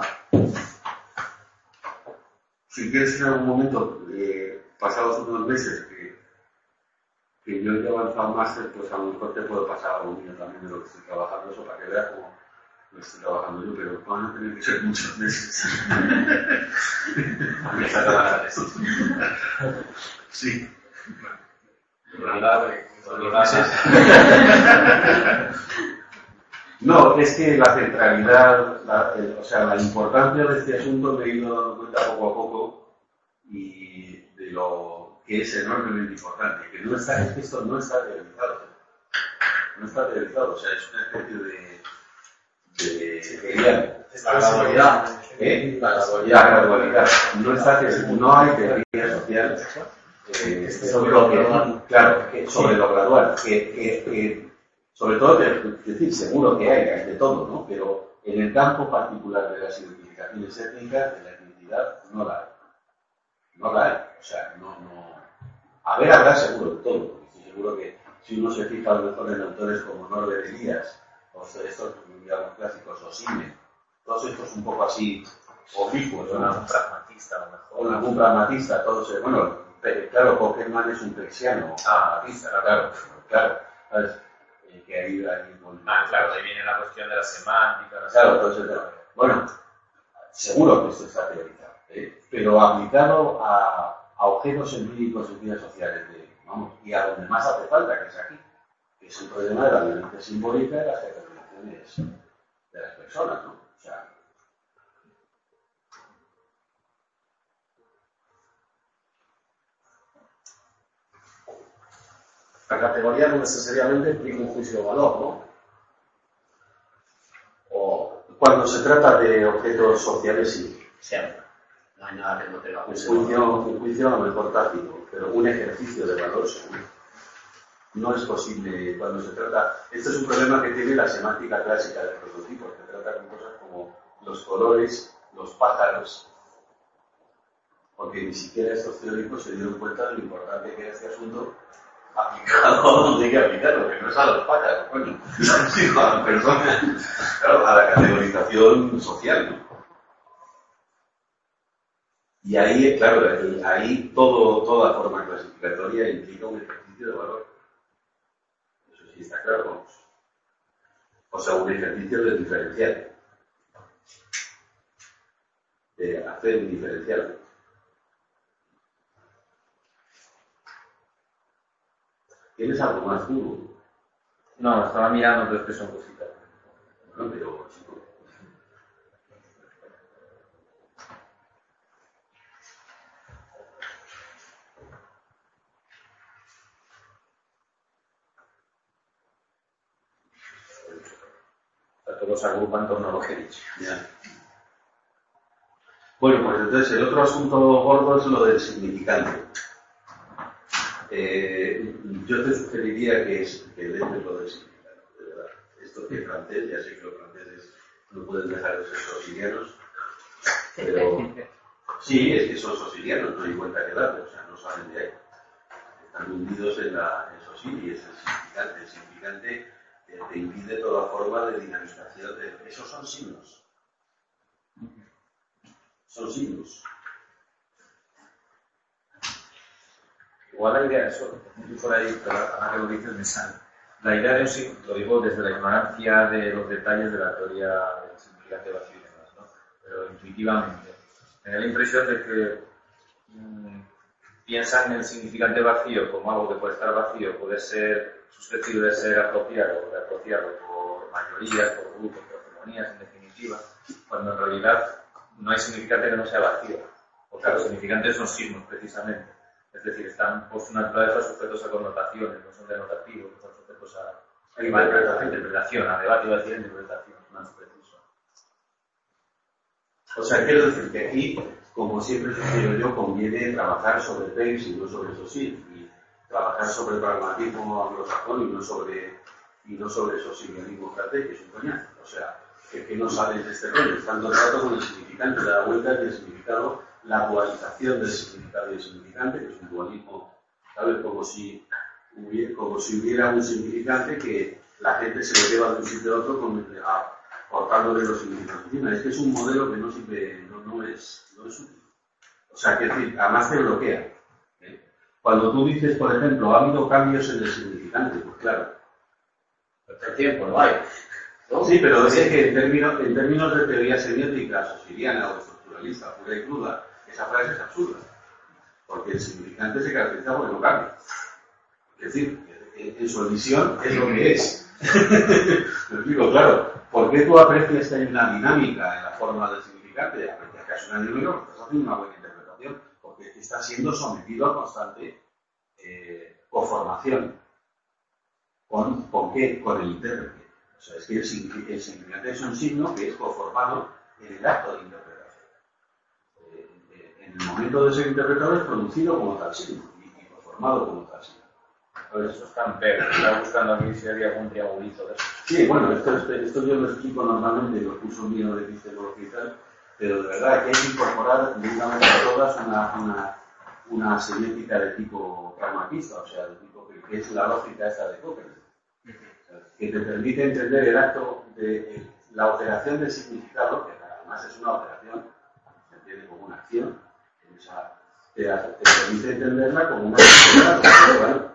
si quieres en algún momento, pasados unos meses que yo he avanzado más, pues a lo mejor te puedo pasar algún mío también de lo que estoy trabajando, eso para que veas cómo lo estoy trabajando yo, pero van a tener que ser muchos meses. Empieza a trabajar eso. Sí. No, es que la centralidad, o sea, la importancia de este asunto me he ido dando cuenta poco a poco y de lo que es enormemente importante, que no está, es que esto no está teorizado. No está teorizado, o sea, es una especie de la gradualidad. La gradualidad. No está teorizado, no hay teoría social sobre lo que, claro, sobre lo gradual, sobre todo, es decir, seguro que hay de todo, ¿no? Pero en el campo particular de las identificaciones étnicas, de la identidad, no la hay. No la hay. O sea, no. Habrá seguro de todo. Porque estoy seguro que si uno se fija a lo mejor en autores como Norbert Elias, o estos, digamos, clásicos, o Siemens, todos estos un poco así oblicuos, ¿no? Algún pragmatista, a lo mejor. O algún pragmatista, todos, bueno, claro, Pockelman es un prexiano, pragmatista, claro. ¿Sabes? Que ahí claro, ahí viene la cuestión de la semántica. Claro, entonces, bueno, seguro que esto está teorizado, pero aplicado a objetos empíricos en vidas sociales, y a donde más hace falta, que es aquí, que es el problema de la violencia simbólica y las determinaciones de las personas, ¿no? O sea, la categoría no necesariamente implica un juicio de valor, ¿no? O cuando se trata de objetos sociales, sí. Siempre. No hay nada que no tenga juicio. Un juicio a lo mejor táctico, pero un ejercicio de valor seguro. No es posible cuando se trata... Este es un problema que tiene la semántica clásica de prototipos, que trata con cosas como los colores, los pájaros, porque ni siquiera estos teóricos se dieron cuenta de lo importante que era este asunto aplicado a donde hay que aplicarlo, que no es a los pájaros, bueno, sino a las personas, claro, a la categorización social, ¿no? Y ahí, claro, ahí toda forma clasificatoria implica un ejercicio de valor. Eso sí está claro, vamos. O sea, un ejercicio de diferencial. De hacer un diferencial. ¿Tienes algo más duro? No, estaba mirando, pero es que son cositas. Bueno, pero chico. Todos se agrupan en torno a lo que he dicho. Ya. Bueno, pues entonces el otro asunto gordo es lo del significante. Yo te sugeriría que lees lo del significante, de verdad. Esto que es francés, ya sé que los franceses no pueden dejar de ser sosilianos, pero sí, es que son sosilianos, no hay vuelta que darle, o sea, no salen de ahí. Están hundidos en Sosil y es el significante. El significante te impide toda forma de dinamización. Esos son signos. Son signos. Igual la idea, eso, por ahí, pero ahora que lo dices me sale. La idea de un signo, lo digo desde la ignorancia de los detalles de la teoría del significante vacío y demás, ¿no? Pero intuitivamente. Me da la impresión de que piensan en el significante vacío como algo que puede estar vacío, puede ser susceptible de ser apropiado o reapropiado por mayorías, por grupos, por hegemonías, en definitiva, cuando en realidad no hay significante que no sea vacío. Porque los significantes son signos, precisamente. Es decir, están por su naturaleza sujetos a connotaciones, no son denotativos, no son sujetos a interpretación, a debate, iba a decir interpretación, más preciso. O sea, quiero decir que aquí, como siempre sugiero yo, conviene trabajar sobre Peirce y no sobre Sosil, y trabajar sobre el pragmatismo anglosajón y no sobre sosilianismo francés, que es un coñazo. O sea, que no salen de este rollo, están todo el rato con el significante de la vuelta y el significado, la dualización del significado y el significante, que es un dualismo, ¿sabes? Como si hubiera un significante que la gente se lo lleva de un sitio a otro cortándole los significados encima. Es que es un modelo que no sirve, no es útil. O sea, que decir, además te bloquea. Cuando tú dices, por ejemplo, ha habido cambios en el significante, pues claro. Pero ¿qué tiempo no hay? ¿no? Sí, pero es que en términos de teoría semiótica, sosiriana o estructuralista, pura y cruda, esa frase es absurda. Porque el significante se caracteriza por no cambia. Es decir, en su emisión es lo que es. Me explico, claro. ¿Por qué tú aprecias que hay una dinámica en la forma del significante? Aprecias que es una dinámica porque estás haciendo una buena interpretación. Porque está siendo sometido a constante conformación. ¿Con qué? Con el intérprete. O sea, es que el significante es un signo que es conformado en el acto de interpretación. En el momento de ser interpretado es producido como tal signo y conformado como tal signo. Pues eso está en Pérez. Estaba buscando aquí si había algún triangulito de eso. Sí, bueno, esto yo lo explico normalmente en los cursos míos de epistemología y tal, pero de verdad que hay que incorporar de una vez por todas una semiótica de tipo pragmatista, o sea, de tipo que es la lógica esta de Cocker, que te permite entender el acto de la operación del significado, que además es una operación, se entiende como una acción, te permite entenderla como una acción.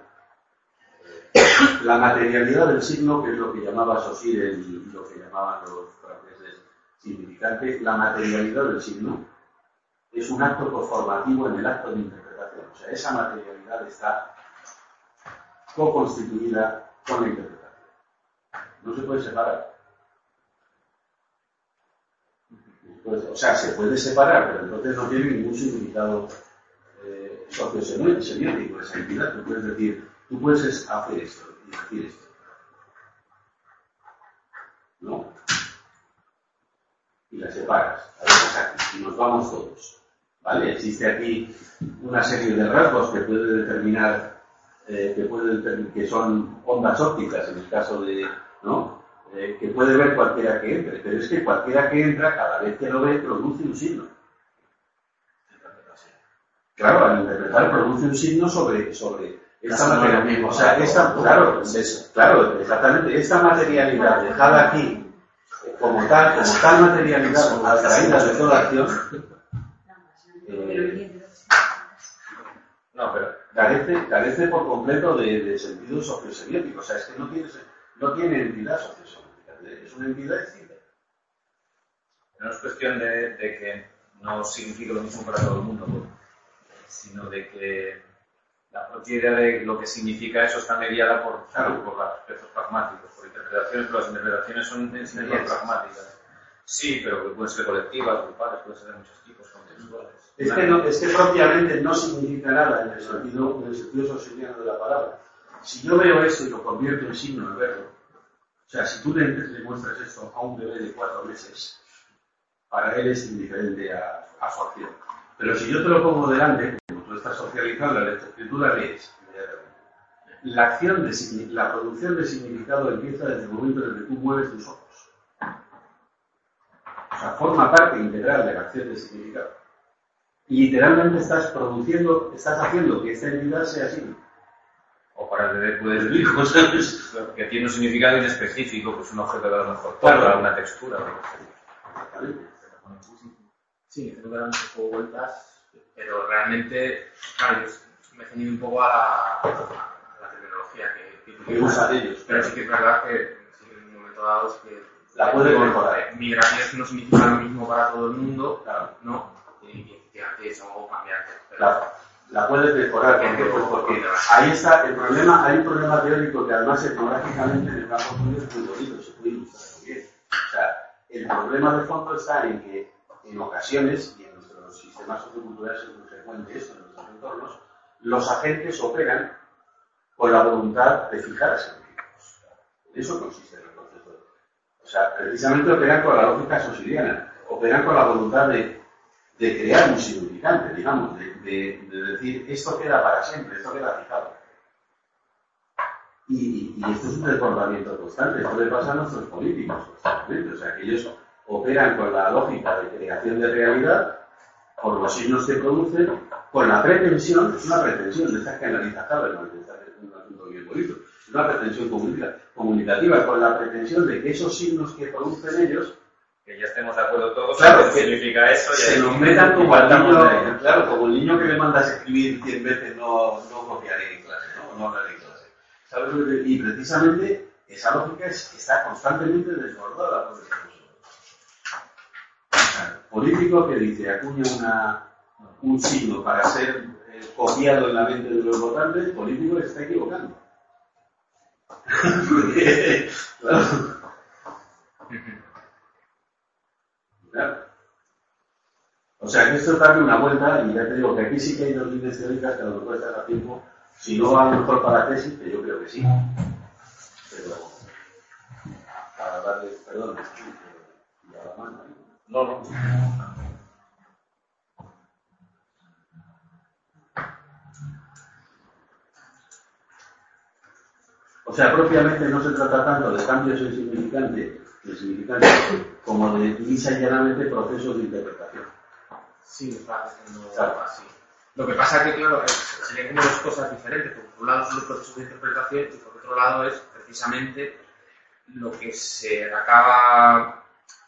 La materialidad del signo, que es lo que llamaba Saussure y lo que llamaban los franceses significante, la materialidad del signo es un acto conformativo en el acto de interpretación. O sea, esa materialidad está co-constituida con la interpretación. No se puede separar. O sea, se puede separar, pero entonces no tiene ningún significado sociosemiótico esa entidad. Tú puedes decir, tú puedes hacer esto y decir esto. No. Y la separas. A ver, aquí, y nos vamos todos. ¿Vale? Existe aquí una serie de rasgos que puede determinar, que son ondas ópticas en el caso de, ¿no? Que puede ver cualquiera que entre, pero es que cualquiera que entra, cada vez que lo ve, produce un signo. Claro, al interpretar produce un signo sobre esta materialidad. O sea, claro, exactamente, esta materialidad dejada aquí como tal materialidad abstraída de toda acción, carece por completo de sentido sociosemiótico. O sea, es que no tiene entidad sociosemiótica, es una entidad distinta. No es cuestión de que no signifique lo mismo para todo el mundo, sino de que la propia idea de lo que significa eso está mediada por los aspectos pragmáticos, por interpretaciones, pero las interpretaciones son en sí mismas pragmáticas. Sí, pero que pueden ser colectivas, grupales, pueden ser de muchos tipos, contextuales. Es que propiamente no significa nada en el sentido socioliano de la palabra. Si yo veo esto y lo convierto en signo al verlo, o sea, si tú le muestras esto a un bebé de 4 meses, para él es indiferente a su acción. Pero si yo te lo pongo delante, como tú estás socializando la escritura, lees inmediatamente. La producción de significado empieza desde el momento en el que tú mueves tus ojos. O sea, forma parte integral de la acción de significado. Y literalmente estás haciendo que esta entidad sea así. O para el bebé puedes decir cosas que tiene un significado inespecífico, pues un objeto de a lo mejor toca, una textura. Sí, creo que dan un poco vueltas, pero realmente, claro, yo me he ceñido un poco a la terminología que usan ellos. Pero sí que es verdad que en un momento dado es que la puede mejorar. Migraciones no significa lo mismo para todo el mundo, claro, ¿no? Y efectivamente es algo cambiante. Claro, la puedes mejorar, porque ahí está el problema. Hay un problema teórico que además etnográficamente en el campo tuyo es muy bonito, se puede ilustrar muy bien. O sea, el problema de fondo está en que en ocasiones, y en nuestros sistemas socioculturales es muy frecuente esto, en nuestros entornos, los agentes operan con la voluntad de fijar significados. En eso consiste el concepto. O sea, precisamente operan con la lógica socioliana, operan con la voluntad de crear un significante, digamos, de decir, esto queda para siempre, esto queda fijado. Y esto es un desbordamiento constante, esto le pasa a nuestros políticos constantemente, o sea, que ellos operan con la lógica de creación de realidad, por los signos que producen, con la pretensión, es una pretensión, de estas que analiza Habermas, de estas que es un asunto bien bonito, es una pretensión comunicativa, con la pretensión de que esos signos que producen ellos, que ya estemos de acuerdo todos, claro, que significa eso, se nos metan como al niño, claro, como el niño que le mandas a escribir 100 veces no copiaré en clase, no hablaré en clase. ¿Sabes? Y precisamente esa lógica está constantemente desbordada por el político que dice, acuña un signo para ser copiado en la mente de los votantes, el político se está equivocando. Claro. O sea, que esto es darle una vuelta, y ya te digo que aquí sí que hay dos líneas teóricas que a lo mejor están a tiempo, si no a lo mejor para tesis, que yo creo que sí. Pero, para darle, perdón, y a la mano. No. O sea, propiamente no se trata tanto de cambios en significante, como de lisa y llanamente procesos de interpretación. Sí, está haciendo así. Lo que pasa es que, claro, serían como dos cosas diferentes. Por un lado son los procesos de interpretación y por otro lado es precisamente lo que se acaba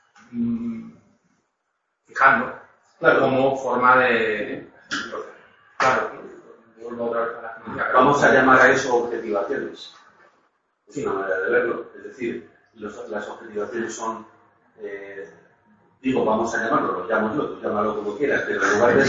fijando como forma de... Claro, vuelvo otra vez a la crítica. Vamos a llamar a eso objetivaciones. Es una manera de verlo. Es decir, las objetivaciones son... vamos a llamarlo, lo llamo yo, tú llámalo como quieras, pero en lugar de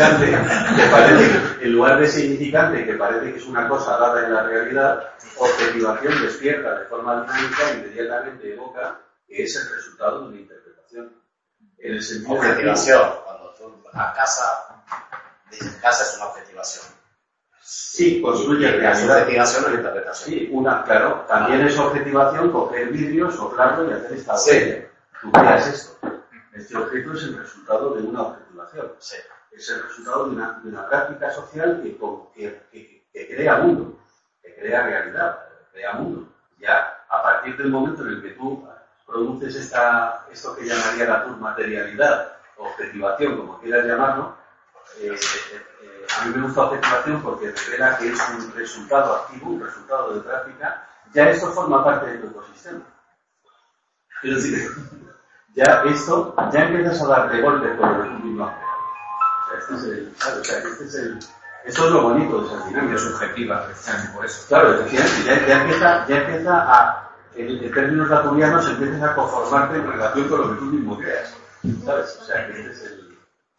significante, que parece que es una cosa dada en la realidad, objetivación despierta de forma dinámica e inmediatamente evoca que es el resultado de una interpretación. En el sentido objetivación, cuando tú a casa dices casa es una objetivación. Sí, construye realidad. Es objetivación o interpretación. Sí, claro, también es objetivación coger vidrio, soplarlo y hacer esta botella. Tú creas esto. Este objeto es el resultado de una objetivación. Sí. Es el resultado de una práctica social que crea mundo, que crea realidad, crea mundo. Ya a partir del momento en el que tú produces esto que llamaría la materialidad, objetivación, como quieras llamarlo, a mí me gusta objetivación porque revela que es un resultado activo, un resultado de práctica. Ya esto forma parte de tu ecosistema. Quiero decir, ya empiezas a darte golpes con lo que tú mismo has creado. Esto es lo bonito de esa dinámica subjetiva, por eso. Claro, efectivamente, ya empieza a, en términos lacunianos, empiezas a conformarte en relación con lo que tú mismo creas. ¿Sabes? O sea, que este es el...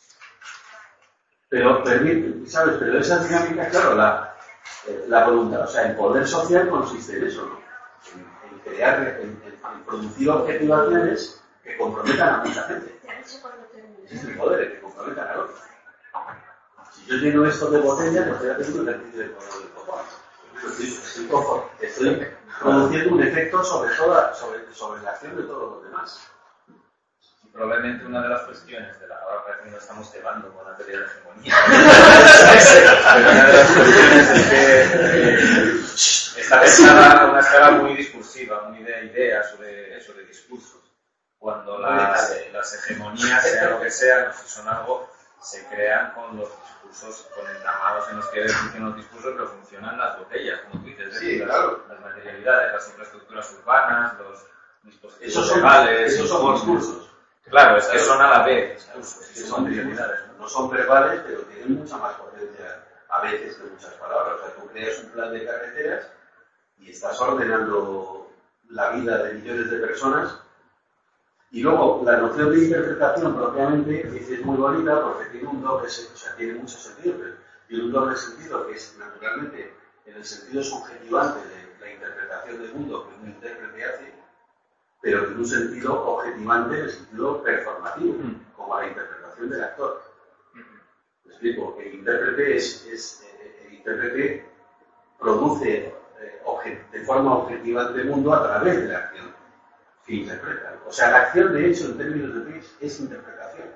Pero esa dinámica, claro, la voluntad, o sea, el poder social consiste en eso, ¿no? En crear, en producir objetivaciones que comprometan a mucha gente. Es el poder, que comprometan a otros. Si yo lleno esto de botella, pues estoy haciendo un ejercicio de poder de copón. Estoy produciendo un efecto sobre la acción de todos los demás. Y probablemente una de las cuestiones de la ahora parece que nos estamos llevando con la teoría de la hegemonía. Pero una de las cuestiones es que está pensada a una escala muy discursiva, muy de ideas o de discursos. Cuando las hegemonías, sea lo que sea, no sé si son algo, se crean con los discursos, con entramados en los que funcionan los discursos, pero funcionan las botellas, como tú dices, sí, claro. Las materialidades, las infraestructuras urbanas, los dispositivos esos son legales, esos son discursos. Claro, es que son a la vez son materialidades. No son verbales, pero tienen mucha más potencia a veces que muchas palabras. O sea, tú creas un plan de carreteras y estás ordenando la vida de millones de personas. Y luego, la noción de interpretación propiamente es muy bonita porque tiene un doble sentido, o sea, tiene mucho sentido, pero tiene un doble sentido que es, naturalmente, en el sentido subjetivante de la interpretación del mundo que un intérprete hace, pero tiene un sentido objetivante en el sentido performativo, como la interpretación del actor. ¿Me explico? El intérprete produce de forma objetivante el mundo a través de la acción que interpreta. O sea, la acción, de hecho, en términos de Peirce, es interpretación.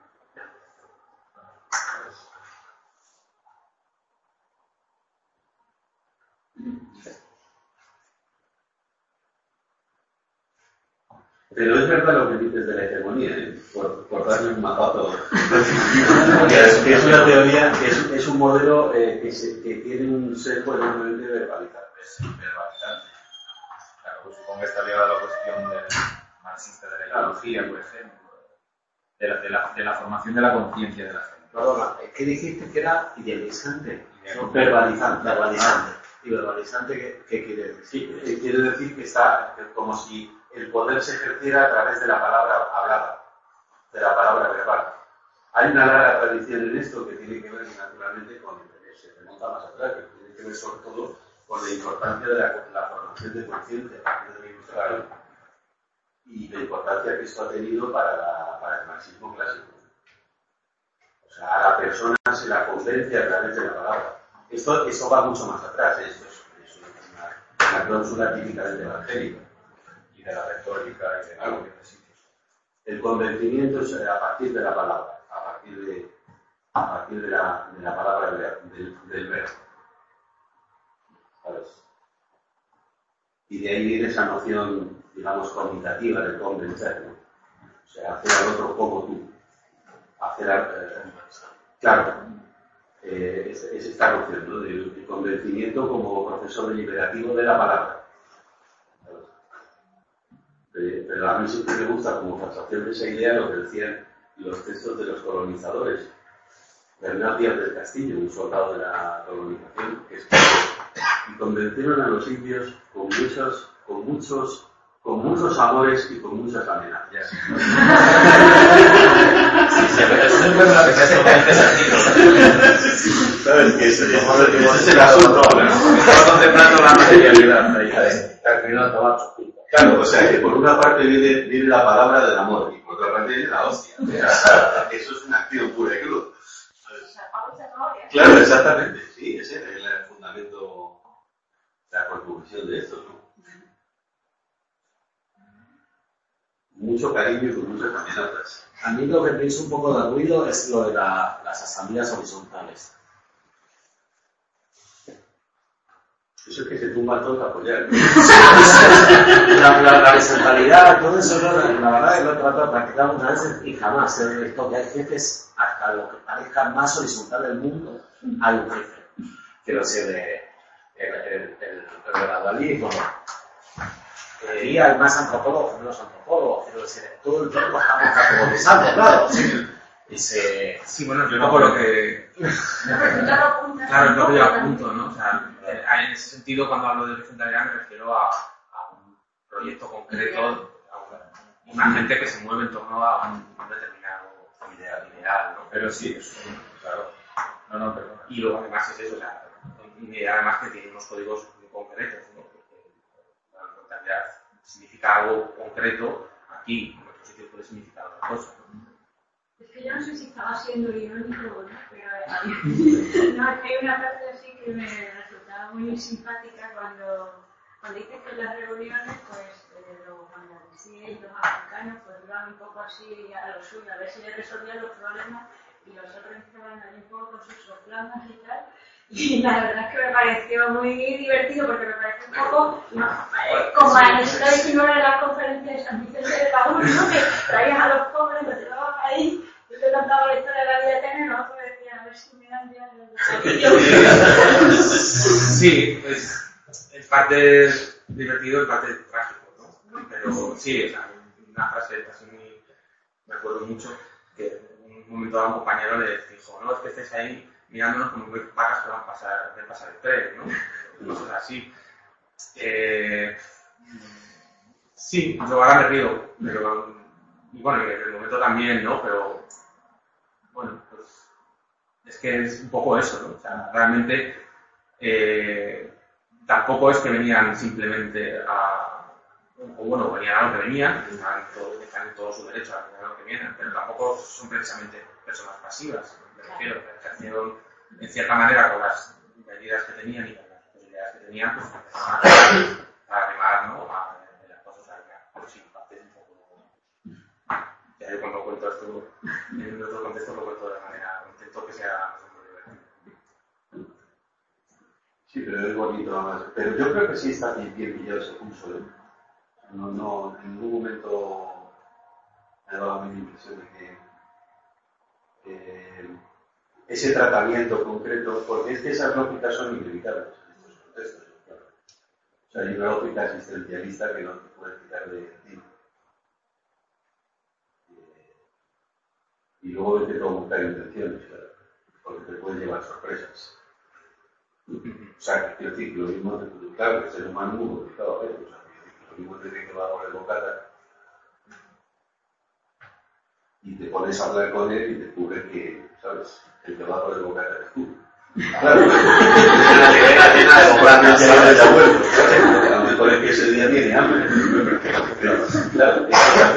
Pero es verdad lo que dices de la hegemonía, por darle un mapazo. Que es una teoría, que es un modelo que tiene un sesgo enormemente verbalizante. Claro, pues supongo que está ligado a la cuestión del marxista de la ideología, por ejemplo, de la formación de la conciencia de la gente. Perdona, ¿qué dijiste que era idealizante? Verbalizante. ¿Y verbalizante qué quiere decir? Sí, quiere decir que está como si el poder se ejerciera a través de la palabra hablada, de la palabra verbal. Hay una larga tradición en esto que tiene que ver naturalmente con, se remonta más atrás, que tiene que ver sobre todo con la importancia de la formación de conciencia a partir de la Ilustración y la importancia que esto ha tenido para el marxismo clásico. O sea, a la persona se la convence a través de la palabra. Esto va mucho más atrás, esto es una cláusula típicamente evangélica y de la retórica y de algo que necesitas. El convencimiento es a partir de la palabra, a partir de la palabra del verbo. ¿Sabes? Y de ahí viene esa noción, digamos, conmutativa de convencer, ¿no? O sea, hacer al otro como tú. Claro, es esta noción, ¿no? Del convencimiento como proceso deliberativo de la palabra. Pero a mí siempre me gusta como captación de esa idea lo que decían los textos de los colonizadores. Bernard Díaz del Castillo, un soldado de la colonización, que escribió: y convencieron a los indios con muchos amores y con muchas amenazas. ¿Sabes? Que ese es el asunto. Estaba contemplando la materialidad ahí. Claro, o sea, que por una parte viene la palabra del amor y por otra parte viene la hostia. Eso es una acción pura y cruda. Claro, exactamente. Sí, ese es el fundamento, la conclusión de esto, ¿no? Mucho cariño y con muchas amenazas. A mí lo que me hizo un poco de ruido es lo de las asambleas horizontales. Eso es que se tumba todo a apoyar. La horizontalidad, todo eso, la verdad es que lo he tratado de practicar muchas veces y jamás he visto que hay jefes, hasta lo que parezca más horizontal del mundo, hay un jefe. Quiero decir, el gradualismo. Y hay más antropólogos, menos antropólogos. Quiero decir, todo el tiempo estamos antropologizando, claro. Sí, bueno, yo poco lo que... Claro, es lo que yo apunto, ¿no? O sea, en ese sentido, cuando hablo de horizontalidad me refiero a un proyecto concreto, a una gente que se mueve en torno a un determinado ideal, ¿no? Pero sí, eso, claro. No, perdona. Y luego además es eso, o sea, una idea además que tiene unos códigos muy concretos, ¿no? Porque la horizontalidad significa algo concreto, aquí en otro sitio puede significar otra cosa, ¿no? Es que yo no sé si estaba siendo irónico o no, pero no, es que hay una parte así que me resultaba muy simpática cuando dices que en las reuniones, pues los bangladesíes y los africanos pues iban un poco así a lo suyo, a ver si les resolvían los problemas y los otros estaban ahí un poco con sus soflamas y tal. Y la verdad es que me pareció muy divertido porque me pareció un poco como en el siglo XIX de las conferencias de San Vicente de Paúl, ¿no? Que traías a los pobres, los llevabas ahí, yo te contaba la historia de la vida eterna y nosotros decían, a ver si me dan ya los... Sí, es parte divertido y parte trágico, ¿no? Pero sí, o sea, una frase así muy... Me acuerdo mucho que en un momento a un compañero le dijo, no, es que estés ahí mirándonos como muy vacas que van a pasar el tren, ¿no? Cosas así. Sí, yo ahora me río, pero, y bueno, en el momento también, ¿no? Pero, bueno, pues, es que es un poco eso, ¿no? O sea, realmente, tampoco es que venían simplemente venían a lo que venían, están en todo su derecho a lo que vienen, pero tampoco son precisamente personas pasivas, me refiero, ejercieron en cierta manera con las medidas que tenían y con las posibilidades que tenían, pues para arribar, ¿no? A las cosas a la... Pero sí, parte un poco... Ya yo cuando cuento esto en otro contexto lo cuento de manera, intento que sea muy divertido. Sí, pero es bonito además. Pero yo creo que sí está bien pillado ese pulso, ¿eh? No, en ningún momento me ha dado la impresión de que ese tratamiento concreto, porque es que esas lógicas son inevitables en estos contextos, claro. O sea, hay una lógica existencialista que no te puedes quitar de ti. Y luego intento buscar intenciones, claro, porque te pueden llevar sorpresas. O sea, que quiero decir, lo mismo, claro, que el ser humano es muy complicado, ¿eh? O sea, lo mismo te dice que va a poner bocata y te pones a hablar con él y descubres que, ¿sabes? El que va a poner bocata eres tú. Claro, a lo mejor es que ese día tiene hambre. Claro,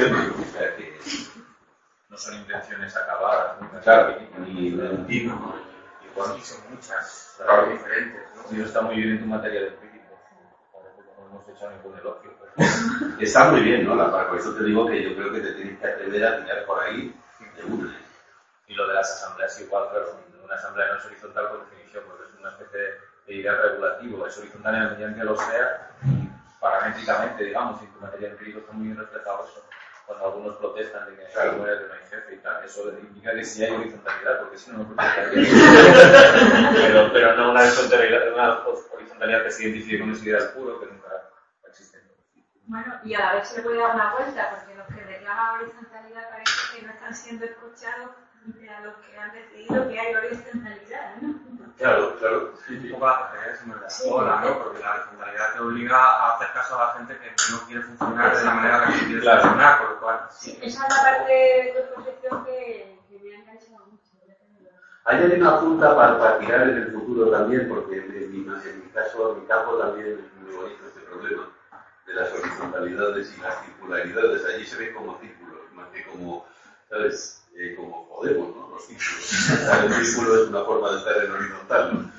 no son intenciones acabadas, ¿no? Claro, ni mentir, y son muchas, claro, diferentes, ¿no? Y está muy bien en tu materia de crítico, no hemos hecho ningún elogio. Pero... Está muy bien, ¿no? Por eso te digo que yo creo que te tienes que atrever a tirar por ahí de una. Y lo de las asambleas igual, pero una asamblea no es horizontal por definición, porque es una especie de ideal regulativo, es horizontal en la medida en que lo sea, paramétricamente, digamos, y tu materia empírica está muy bien reflejado eso. Cuando algunos protestan de que no hay jefe y tal, eso indica que sí hay horizontalidad, porque si no, no protestaría. pero no una horizontalidad que se identifique con ese ideal puro, que nunca existe. Bueno, y a la vez se le puede dar una vuelta, porque los que reclaman horizontalidad parece que no están siendo escuchados a los que han decidido que hay horizontalidad, ¿no? Claro. Un poco la hola, ¿no? Porque la horizontalidad te obliga a hacer caso a la gente que no quiere funcionar de la manera que quiere funcionar, por lo cual... Sí, esa es la parte de tu concepción que me ha interesado mucho. Ahí hay una punta para tirar en el futuro también, porque en mi caso, en mi campo también es muy bonito este problema de las horizontalidades y las circularidades. Allí se ven como círculos, más que como, ¿sabes? Como Podemos, ¿no? Los círculos. El círculo es una forma de estar en horizontal, ¿no?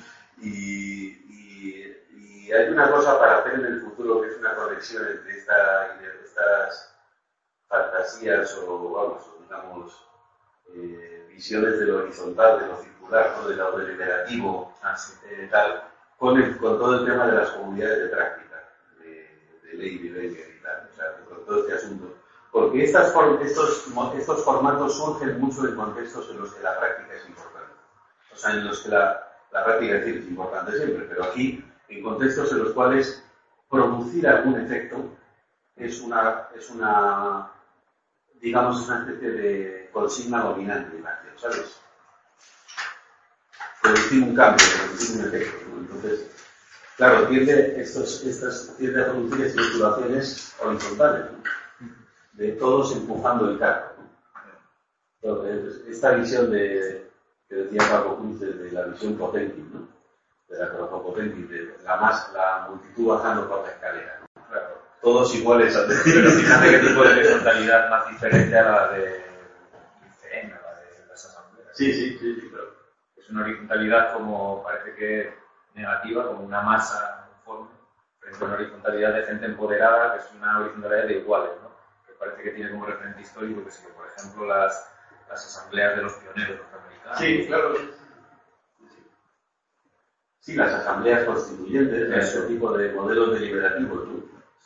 Y hay una cosa para hacer en el futuro que es una conexión entre estas fantasías o digamos, visiones de lo horizontal, de lo circular, ¿no? De lo deliberativo, tal, con todo el tema de las comunidades de práctica, de ley, de Wenger y tal, o sea, con todo este asunto. Porque estos formatos surgen mucho en contextos en los que la práctica es importante. O sea, en los que la práctica es importante siempre, pero aquí, en contextos en los cuales producir algún efecto es una digamos, una especie de consigna dominante en la acción, ¿sabes? Producir un cambio, producir un efecto, ¿no? Entonces, claro, tiende a producir estructuraciones horizontales, ¿no? De todos empujando el carro. Entonces, esta visión que decía Paco Cruz, de la visión potente, ¿no? De la cronopotencia, de la multitud bajando por la escalera, ¿no? Claro. Todos iguales al Pero fíjate qué tipo de horizontalidad más diferente a la de ICN, a la de las asambleas. Sí, claro. Es una horizontalidad como parece que negativa, como una masa uniforme, frente a una horizontalidad de gente empoderada, que es una horizontalidad de iguales, ¿no? Que parece que tiene como referente histórico, que por ejemplo, las asambleas de los pioneros norteamericanos. Sí, claro. Sí, las asambleas constituyentes, ese tipo de modelos deliberativos, ¿no?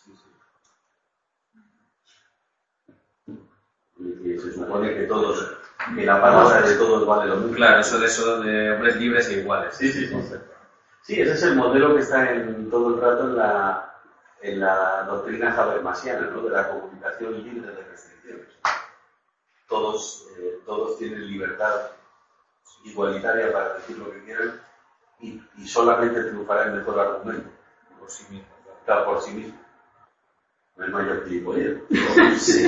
Y se supone que la palabra de todos vale lo mismo. Claro, eso de hombres libres e iguales. Sí. Sí, ese es el modelo que está en todo el rato en la doctrina habermasiana, ¿no? De la comunicación libre de restricciones. Todos tienen libertad igualitaria para decir lo que quieran y solamente triunfará el mejor argumento. Por sí mismo. Claro, por sí mismo. No hay mayor gilipollez. Sí,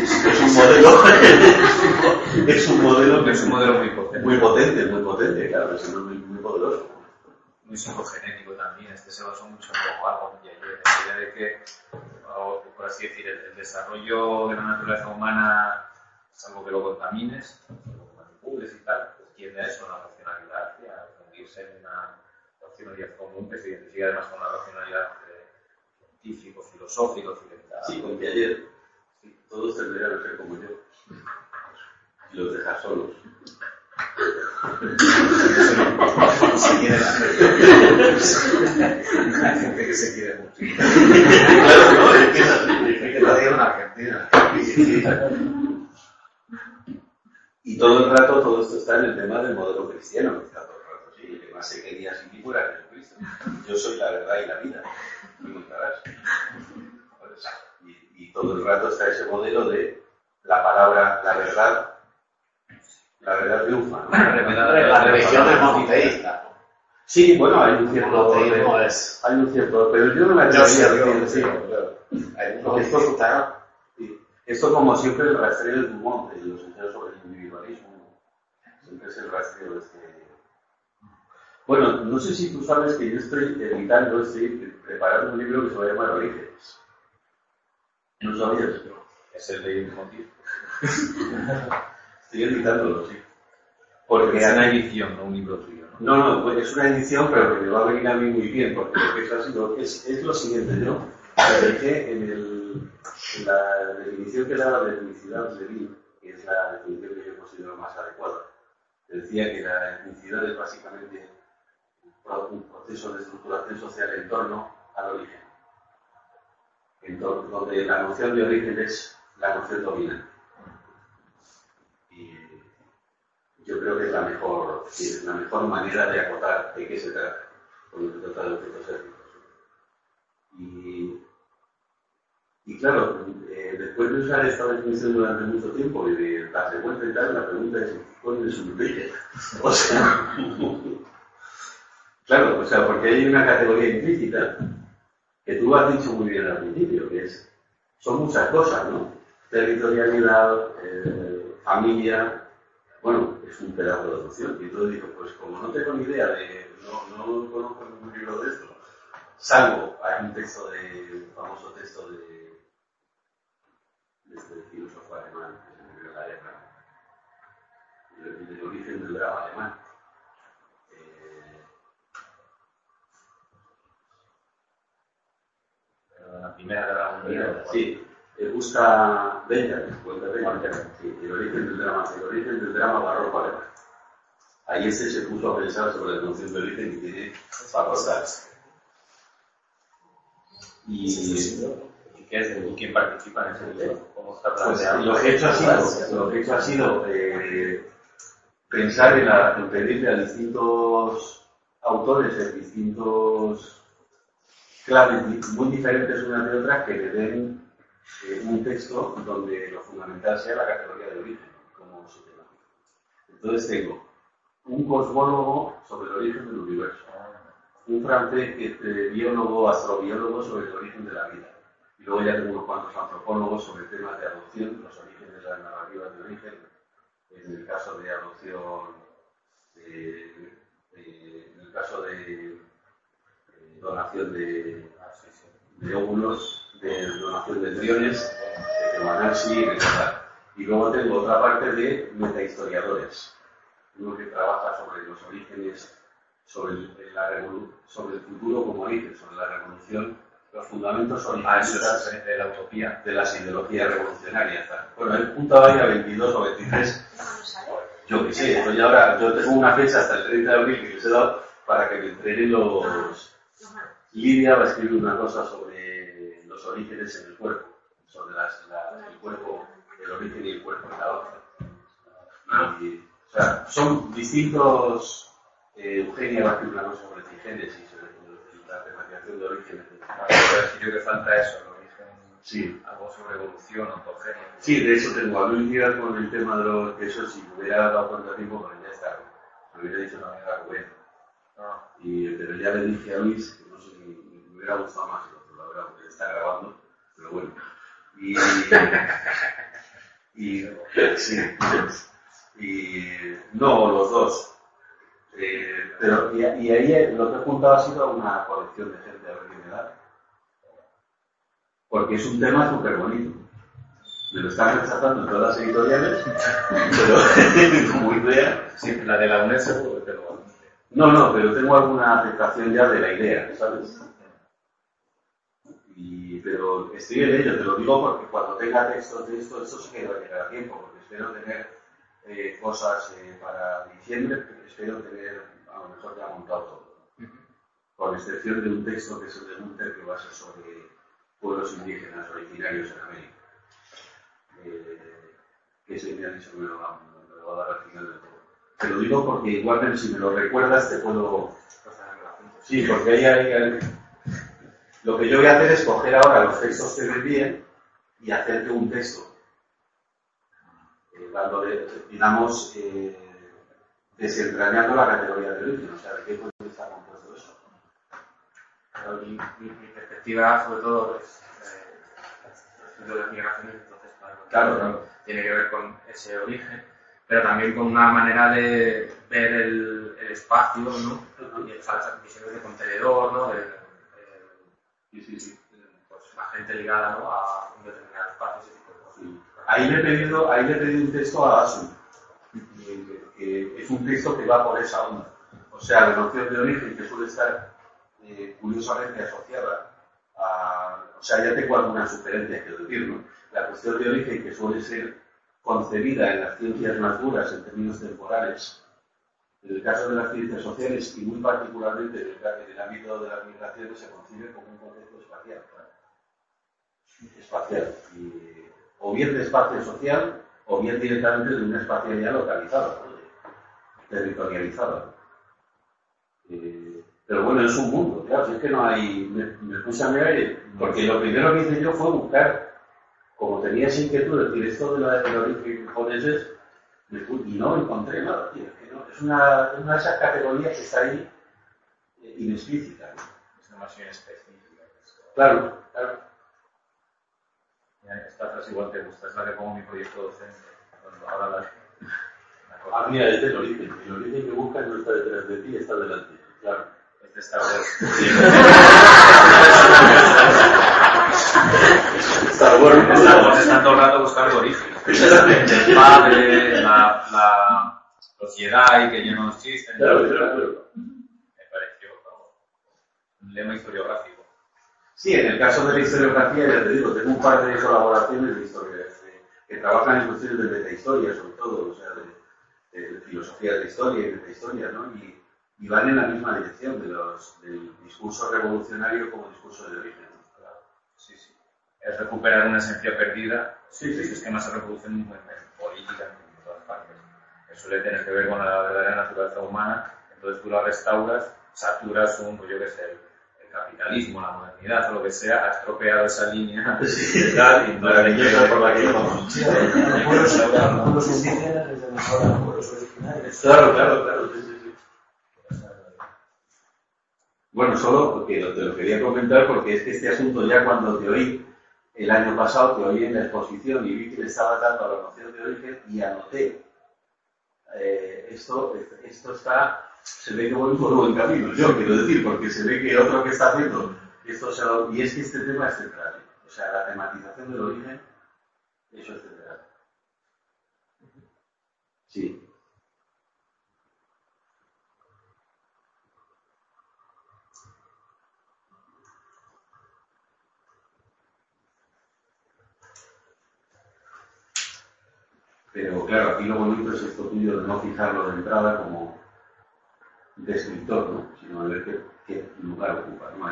es un modelo muy potente. Muy potente, claro, es muy poderoso. Muy psicogenético también, se basó mucho en algo en la idea de que, por así decir, el desarrollo de la naturaleza humana es algo que lo contamines, lo manipules y tal, pues tiende a eso, a la racionalidad y a fundirse en una racionalidad común que se identifica además con la racionalidad científico, filosófico, occidental. Sí, con Piaget. Sí, todos tendrían que ser como yo. Y los dejas solos. Se quiere la gente que se quiere mucho. Claro, no, es que es así. Lo digo en Argentina. Y todo el rato, todo esto está en el tema del modelo cristiano, que está todo el rato. Sí, el que más se quería a sí mismo era Jesucristo. Yo soy la verdad y la vida. Me contarás. Y todo el rato está ese modelo de la palabra, la verdad triunfa, ¿no? La religión es monteísta. Sí, bueno, hay un cierto... Monoteísmo es... Hay un cierto... Pero yo no me Yo atrevería a sí, decir, sí. Hay Porque uno que está... Sí. Esto, como siempre, el rastreo de Dumont, de los ensayos sobre el individualismo, siempre es el rastreo de este... Bueno, no sé si tú sabes que yo estoy preparando un libro que se va a llamar Orígenes. ¿No sabías? Es el de motivo. Estoy editándolo, sí. Porque Porque es una edición, no un libro tuyo, ¿no? no, pues es una edición, pero que me va a venir a mí muy bien, porque lo que es lo siguiente, yo me dejé en la definición que daba de etnicidad de Levin, que es la definición que yo considero más adecuada. Decía que la etnicidad es básicamente un proceso de estructuración social en torno al origen, donde la noción de origen es la noción dominante. Y yo creo que es la mejor manera de acotar de qué se trata, cuando se trata de objetos étnicos. Y claro, después de usar esta definición durante mucho tiempo y de darse cuenta y tal, la pregunta es: ¿cuál es un origen? O sea, claro, porque hay una categoría implícita que tú has dicho muy bien al principio, que son muchas cosas, ¿no? Territorialidad, familia. Bueno, es un pedazo de noción. Y entonces digo, pues como no tengo ni idea no conozco ningún libro de esto, salvo, hay un texto un famoso texto de este filósofo alemán, que se escribió en la guerra, del origen del drama alemán. La primera guerra mundial. Sí. Busca Benjamin, sí, el origen del drama barroco alemán. Ahí se puso a pensar sobre la noción de origen y tiene facultades. ¿Y qué es? ¿Y quién participa en ese libro? ¿Cómo está planteado? Pues lo que he hecho ha sido pensar en pedirle a distintos autores de distintos claves muy diferentes unas de otras que le den un texto donde lo fundamental sea la categoría de origen, como se llama. Entonces tengo un cosmólogo sobre el origen del universo, un francés biólogo, astrobiólogo sobre el origen de la vida, y luego ya tengo unos cuantos antropólogos sobre temas de adopción, los orígenes de las narrativas de origen, en el caso de adopción, en el caso de donación de óvulos, de donación de embriones, de Kemanasi, etc. Y luego tengo otra parte de metahistoriadores, uno que trabaja sobre los orígenes, sobre el futuro como origen, sobre la revolución, los fundamentos originalistas de la utopía, de las ideologías revolucionarias. Bueno, el punto ahí a 22 o 23, yo qué sé, estoy ahora, yo tengo una fecha hasta el 30 de abril que les he dado para que me entreguen los... Lidia va a escribir una cosa sobre los orígenes en el cuerpo, sobre el cuerpo, el origen y el cuerpo en la otra. O sea, son distintos. Eugenia va a escribir una cosa sobre trigénesis, sobre la tematización de orígenes. Pero sí creo que falta eso, el origen, sí. Algo sobre evolución, ontogenia. Sí, de eso tengo a Luis Díaz con el tema de los que eso, si me hubiera dado cuánto tiempo, pues ya está. Me hubiera dicho una manera buena. Pero ya le dije a Luis que no sé si me hubiera gustado más, la verdad, porque está grabando, pero bueno. No, los dos. Pero ahí lo que he juntado ha sido una colección de gente, a ver qué me da. Porque es un tema súper bonito. Me lo están rechazando en todas las editoriales, pero como idea. Sí, la de la UNED seguro que te lo... No, pero tengo alguna aceptación ya de la idea, ¿sabes? Pero estoy en ello, te lo digo porque cuando tenga textos de esto sí que va a llegar a tiempo, porque espero tener cosas para diciembre, espero tener a lo mejor ya montado todo. Con excepción de un texto que es el de Gunther, que va a ser sobre pueblos indígenas originarios en América. Que ese me ha dicho que me lo va a dar al final de todo. Te lo digo porque igualmente si me lo recuerdas te puedo... Sí, porque ahí lo que yo voy a hacer es coger ahora los textos que me envíen y hacerte un texto. Dándole, digamos, desentrañando la categoría de origen, o sea, ¿de qué puede estar compuesto eso? Pero mi perspectiva, sobre todo, es de las migraciones, entonces, claro. Tiene que ver con ese origen, pero también con una manera de ver el espacio, ¿no? Y esas visiones de contenedor, ¿no? Sí. Pues la gente ligada, ¿no? A un determinado espacio, ese tipo de cosas. Sí. Ahí le he pedido un texto a Asun, que es un texto que va por esa onda. O sea, la noción de origen que suele estar curiosamente asociada a... O sea, ya tengo algunas sugerencias que decir, ¿no? La cuestión de origen que suele ser concebida en las ciencias más duras en términos temporales, en el caso de las ciencias sociales y muy particularmente en el ámbito de las migraciones, se concibe como un concepto espacial. Espacial. O bien de espacio social, o bien directamente de una espacialidad localizada, territorializada. Pero bueno, es un mundo, claro, es que no hay... Me puse a mirar, porque lo primero que hice yo fue buscar, como tenía esa inquietud de decir esto del origen japoneses, y no encontré nada, tío. Es una de esas categorías que está ahí inexplícita, ¿no? Es una más bien específica. Claro. Esta frase igual te gusta, es la que pongo en mi proyecto docente. Ahora mira, es del origen. El origen que buscas no está detrás de ti, está delante. Claro. Es de Star Wars. Star Wars está todo el rato buscando origen. El padre, los Jedi que llevan los chistes. Claro. Me pareció un lema historiográfico. Sí, en el caso de la historiografía, ya te digo, tengo un par de colaboraciones de historias que trabajan en cuestiones de metahistoria, sobre todo, o sea, de filosofía de la historia y metahistoria, ¿no? Y van en la misma dirección del discurso revolucionario como discurso de origen. Claro. Sí. Es recuperar una esencia perdida. Sí. Sistemas se reproducen en política en todas partes. Eso suele tener que ver con la verdadera naturaleza humana. Entonces tú la restauras, saturas yo qué sé, el capitalismo, la modernidad o lo que sea, ha estropeado esa línea y entonces por la que vamos. Los indígenas desde mejor a pueblos originarios. Claro. Sí. Bueno, solo porque te lo quería comentar porque es que este asunto ya cuando te oí el año pasado, te oí en la exposición y vi que le estaba dando a la noción de origen y anoté. Esto está, se ve que voy por buen camino, yo quiero decir, porque se ve que otro que está haciendo esto, y es que este tema es central. O sea, la tematización del origen, eso es central. Sí. Pero claro, aquí lo bonito es esto tuyo de no fijarlo de entrada como descriptor, ¿no? Sino de ver qué lugar ocupa, ¿no?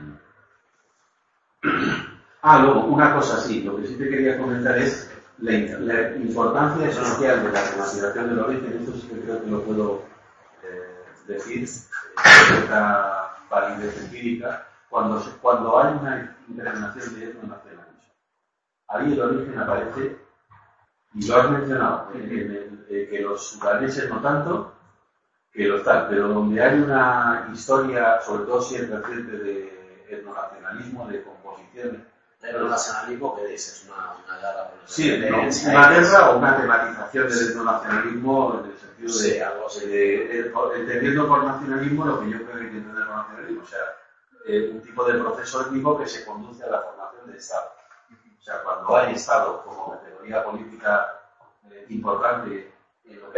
Luego, una cosa sí, lo que sí te quería comentar es la importancia esencial de la tematización del origen. Esto sí que creo que lo puedo decir con cierta validez empírica, cuando hay una interrelación de etnonacionalismo. Ahí el origen aparece, y lo has mencionado, que los sudaneses no tanto, que los tal, pero donde hay una historia, sobre todo si es reciente, de etnonacionalismo, de composiciones. ¿El nacionalismo qué dices? ¿Una guerra por Sí, una guerra o una tematización del etnonacionalismo en el sentido de, sí, algo así. Entendiendo por nacionalismo lo que yo creo que hay que entender por nacionalismo, o sea, un tipo de proceso étnico que se conduce a la formación de Estado. O sea, cuando hay Estado como categoría política importante en lo que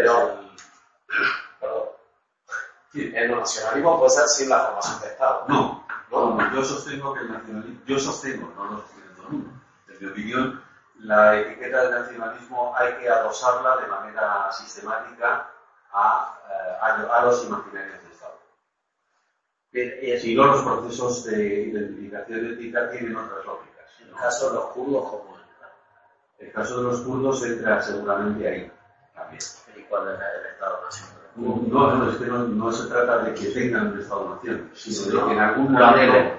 el nacionalismo puede ser sin la formación de Estado. No, yo sostengo que el nacionalismo, no lo sostiene todo el mundo. En mi opinión, la etiqueta del nacionalismo hay que adosarla de manera sistemática a los imaginarios de Estado. Si no, los procesos de identificación étnica tienen otras lógicas. En el caso de los kurdos, ¿cómo entra? El caso de los kurdos entra seguramente ahí también. ¿Y cuál es el Estado nacional? No, es que no se trata de que tengan un Estado-nación, sino de que en algún momento,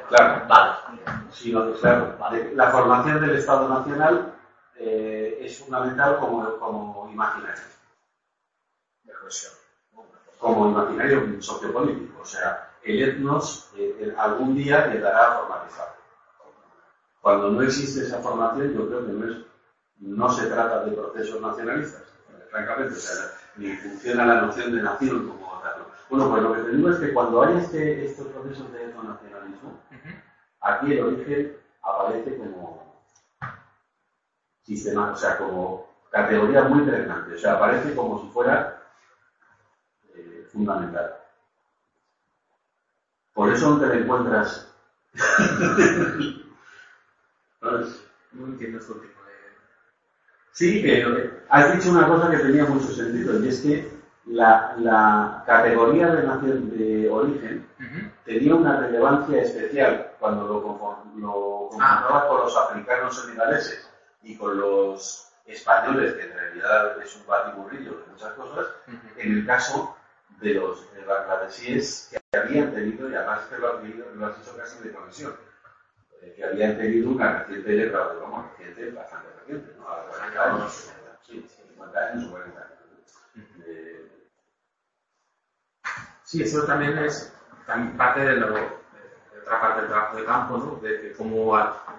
la formación del Estado nacional es fundamental como imaginario. De cohesión. como imaginario sociopolítico. O sea, el etnos algún día llegará a formalizar. Cuando no existe esa formación, yo creo que no se trata de procesos nacionalistas, francamente, o sea, ni funciona la noción de nación como tal. Bueno, pues lo que te digo es que cuando hay estos procesos de etnonacionalismo, aquí el origen aparece como sistema, o sea, como categoría muy pregnante, o sea, aparece como si fuera fundamental. Por eso no te la encuentras. No entiendo su tipo de... Sí, has dicho una cosa que tenía mucho sentido, y es que la categoría de nación de origen tenía una relevancia especial cuando lo comparabas con los africanos senegaleses y con los españoles, que en realidad es un batiburrillo de muchas cosas, en el caso de los bangladesíes que habían tenido, y además que lo has hecho casi de conexión, que habían tenido una reciente guerra, digamos, reciente, bastante reciente, ¿no? A 40 años, sí, 50 años o 40 años. Sí, eso también es parte de otra parte del trabajo de campo, ¿no? De cómo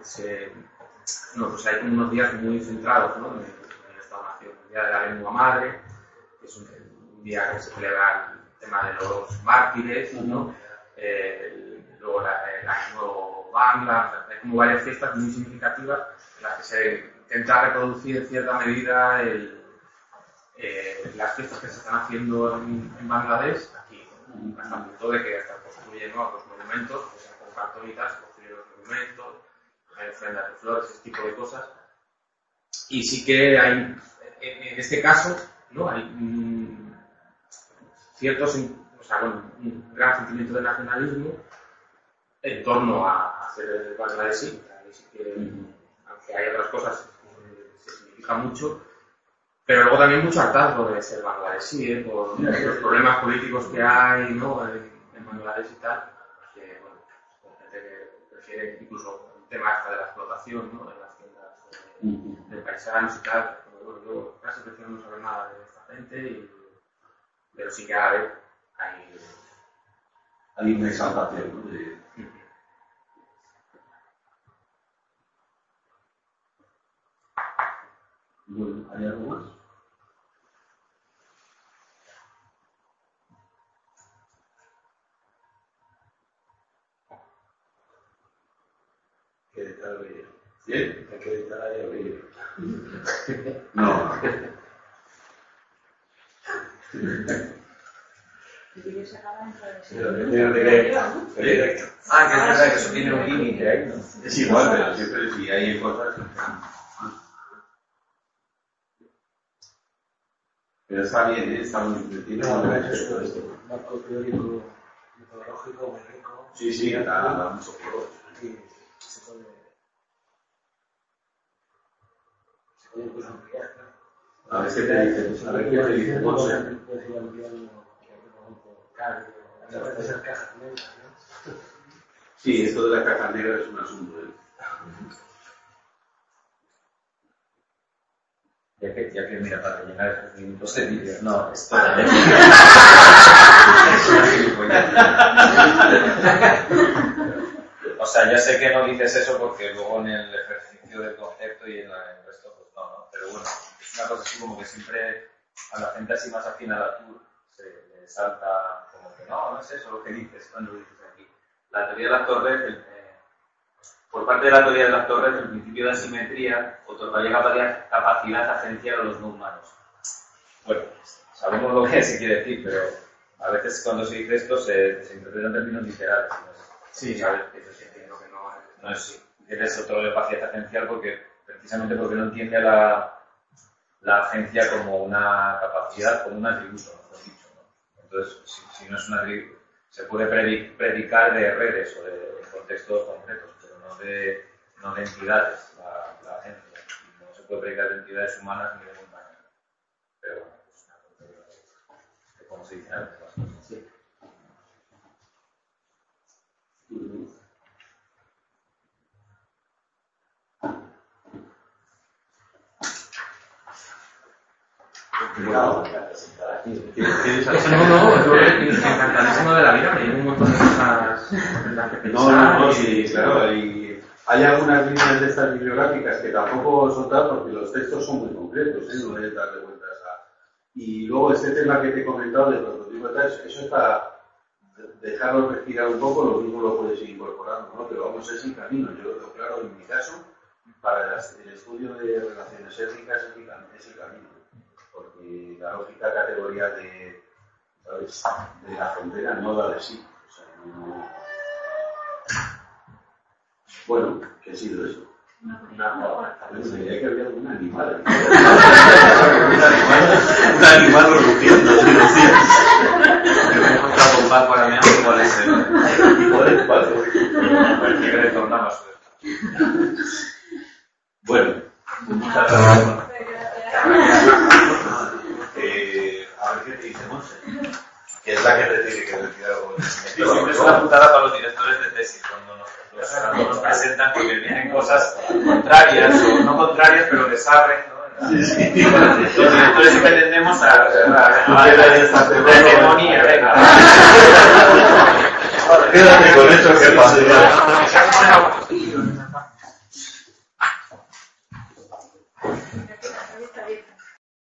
pues hay unos días muy centrados, ¿no? En esta nación, el Día de la Lengua Madre, que es un día que se celebra el tema de los mártires, ¿no? Luego el Año Bangla, hay como varias fiestas muy significativas en las que se intenta reproducir en cierta medida las fiestas que se están haciendo en Bangladesh, aquí, hasta el punto de que hasta construyen nuevos monumentos, que sean con cartonitas, construyen los monumentos, hay ofrendas de flores, ese tipo de cosas. Y sí que hay, en este caso, ¿no? Hay un gran sentimiento de nacionalismo en torno a hacer el Bangladesh, que aunque hay otras cosas se significa mucho, pero luego también mucho hartazgo de ser bangladesí, por los problemas políticos que hay, ¿no? en Bangladesh y tal, que bueno, gente que prefiere incluso el tema de la explotación, ¿no? En las tiendas de paisanos y tal, pero bueno, yo casi prefiero no saber nada de esta gente, pero sí que hay una exaltación, ¿no? Bueno, ¿hay algo más? Que editar el vídeo. ¿Bien? Hay que editar ahí el vídeo. No. El vídeo se acaba dentro de Pero que tiene directo. ¿Sí? Que es verdad que eso tiene un límite ahí, ¿no? Es igual, pero siempre si hay cosas. Pero está bien, está muy entretenido. No, es esto. Marco teórico, metodológico, muy rico. Sí, da mucho juego. Y se puede incluso ampliar, claro. A ver qué te dice, Monse. Puedes ir ampliando por cardio, a veces ser cajas negras, ¿no? Sí, esto de la caja negra es un asunto. Ya que mira, para rellenar esos minutos de vídeo, no, esto O sea, ya sé que no dices eso porque luego en el ejercicio del concepto y en el resto, pues no, pero bueno, es una cosa así como que siempre a la gente así más afín a la TUR se le salta como que no es eso lo que dices cuando dices aquí. La teoría de las torres, por parte de la teoría de las torres, el principio de asimetría otorgaría capacidad agencial a los no humanos. Bueno, sabemos lo que se quiere decir, pero a veces cuando se dice esto se interpreta en términos literales. Sí, ¿sabes? eso entiendo que No es eres otro de capacidad agencial precisamente porque no entiende la agencia como una capacidad, como un atributo, mejor dicho, ¿no? Entonces, si no es un atributo, se puede predicar de redes o de contextos concretos, pero no de entidades, la agencia. No se puede predicar de entidades humanas ni de montañas. Pero bueno, es una cosa de cómo se dicen las cosas. Sí. Complicado presentar explicar, tío. ¿Quieres No, yo encantadísimo de la vida, me llevo un montón de cosas en las que pensar. No, sí, claro, hay algunas líneas de estas bibliográficas que tampoco son tal porque los textos son muy concretos, no es darle vueltas a... Y luego este tema que te he comentado de prototipo tal, eso es para dejarlo respirar un poco, lo mismo lo puedes ir incorporando, ¿no? Pero vamos, es el camino, yo lo veo claro en mi caso, para el estudio de relaciones étnicas es el camino, porque la lógica categoría de, ¿sabes?, de la frontera no da de sí, o sea, no... Bueno, ¿qué ha sido eso? Diría que había algún animal. Un animal rugiendo, si lo sientes. Yo me he encontrado con Paco ahora mismo, igual es el... Igual es Paco. Parece que retornaba su... Bueno, muchas gracias. A ver qué te dice Monse. Que es la que te tiene que decir algo. Siempre es una putada para los directores de tesis cuando nos presentan porque vienen cosas contrarias o no contrarias, pero que saben, ¿no? Sí, sí. Los directores siempre tendemos a la hegemonía, venga. Quédate con eso que pasa.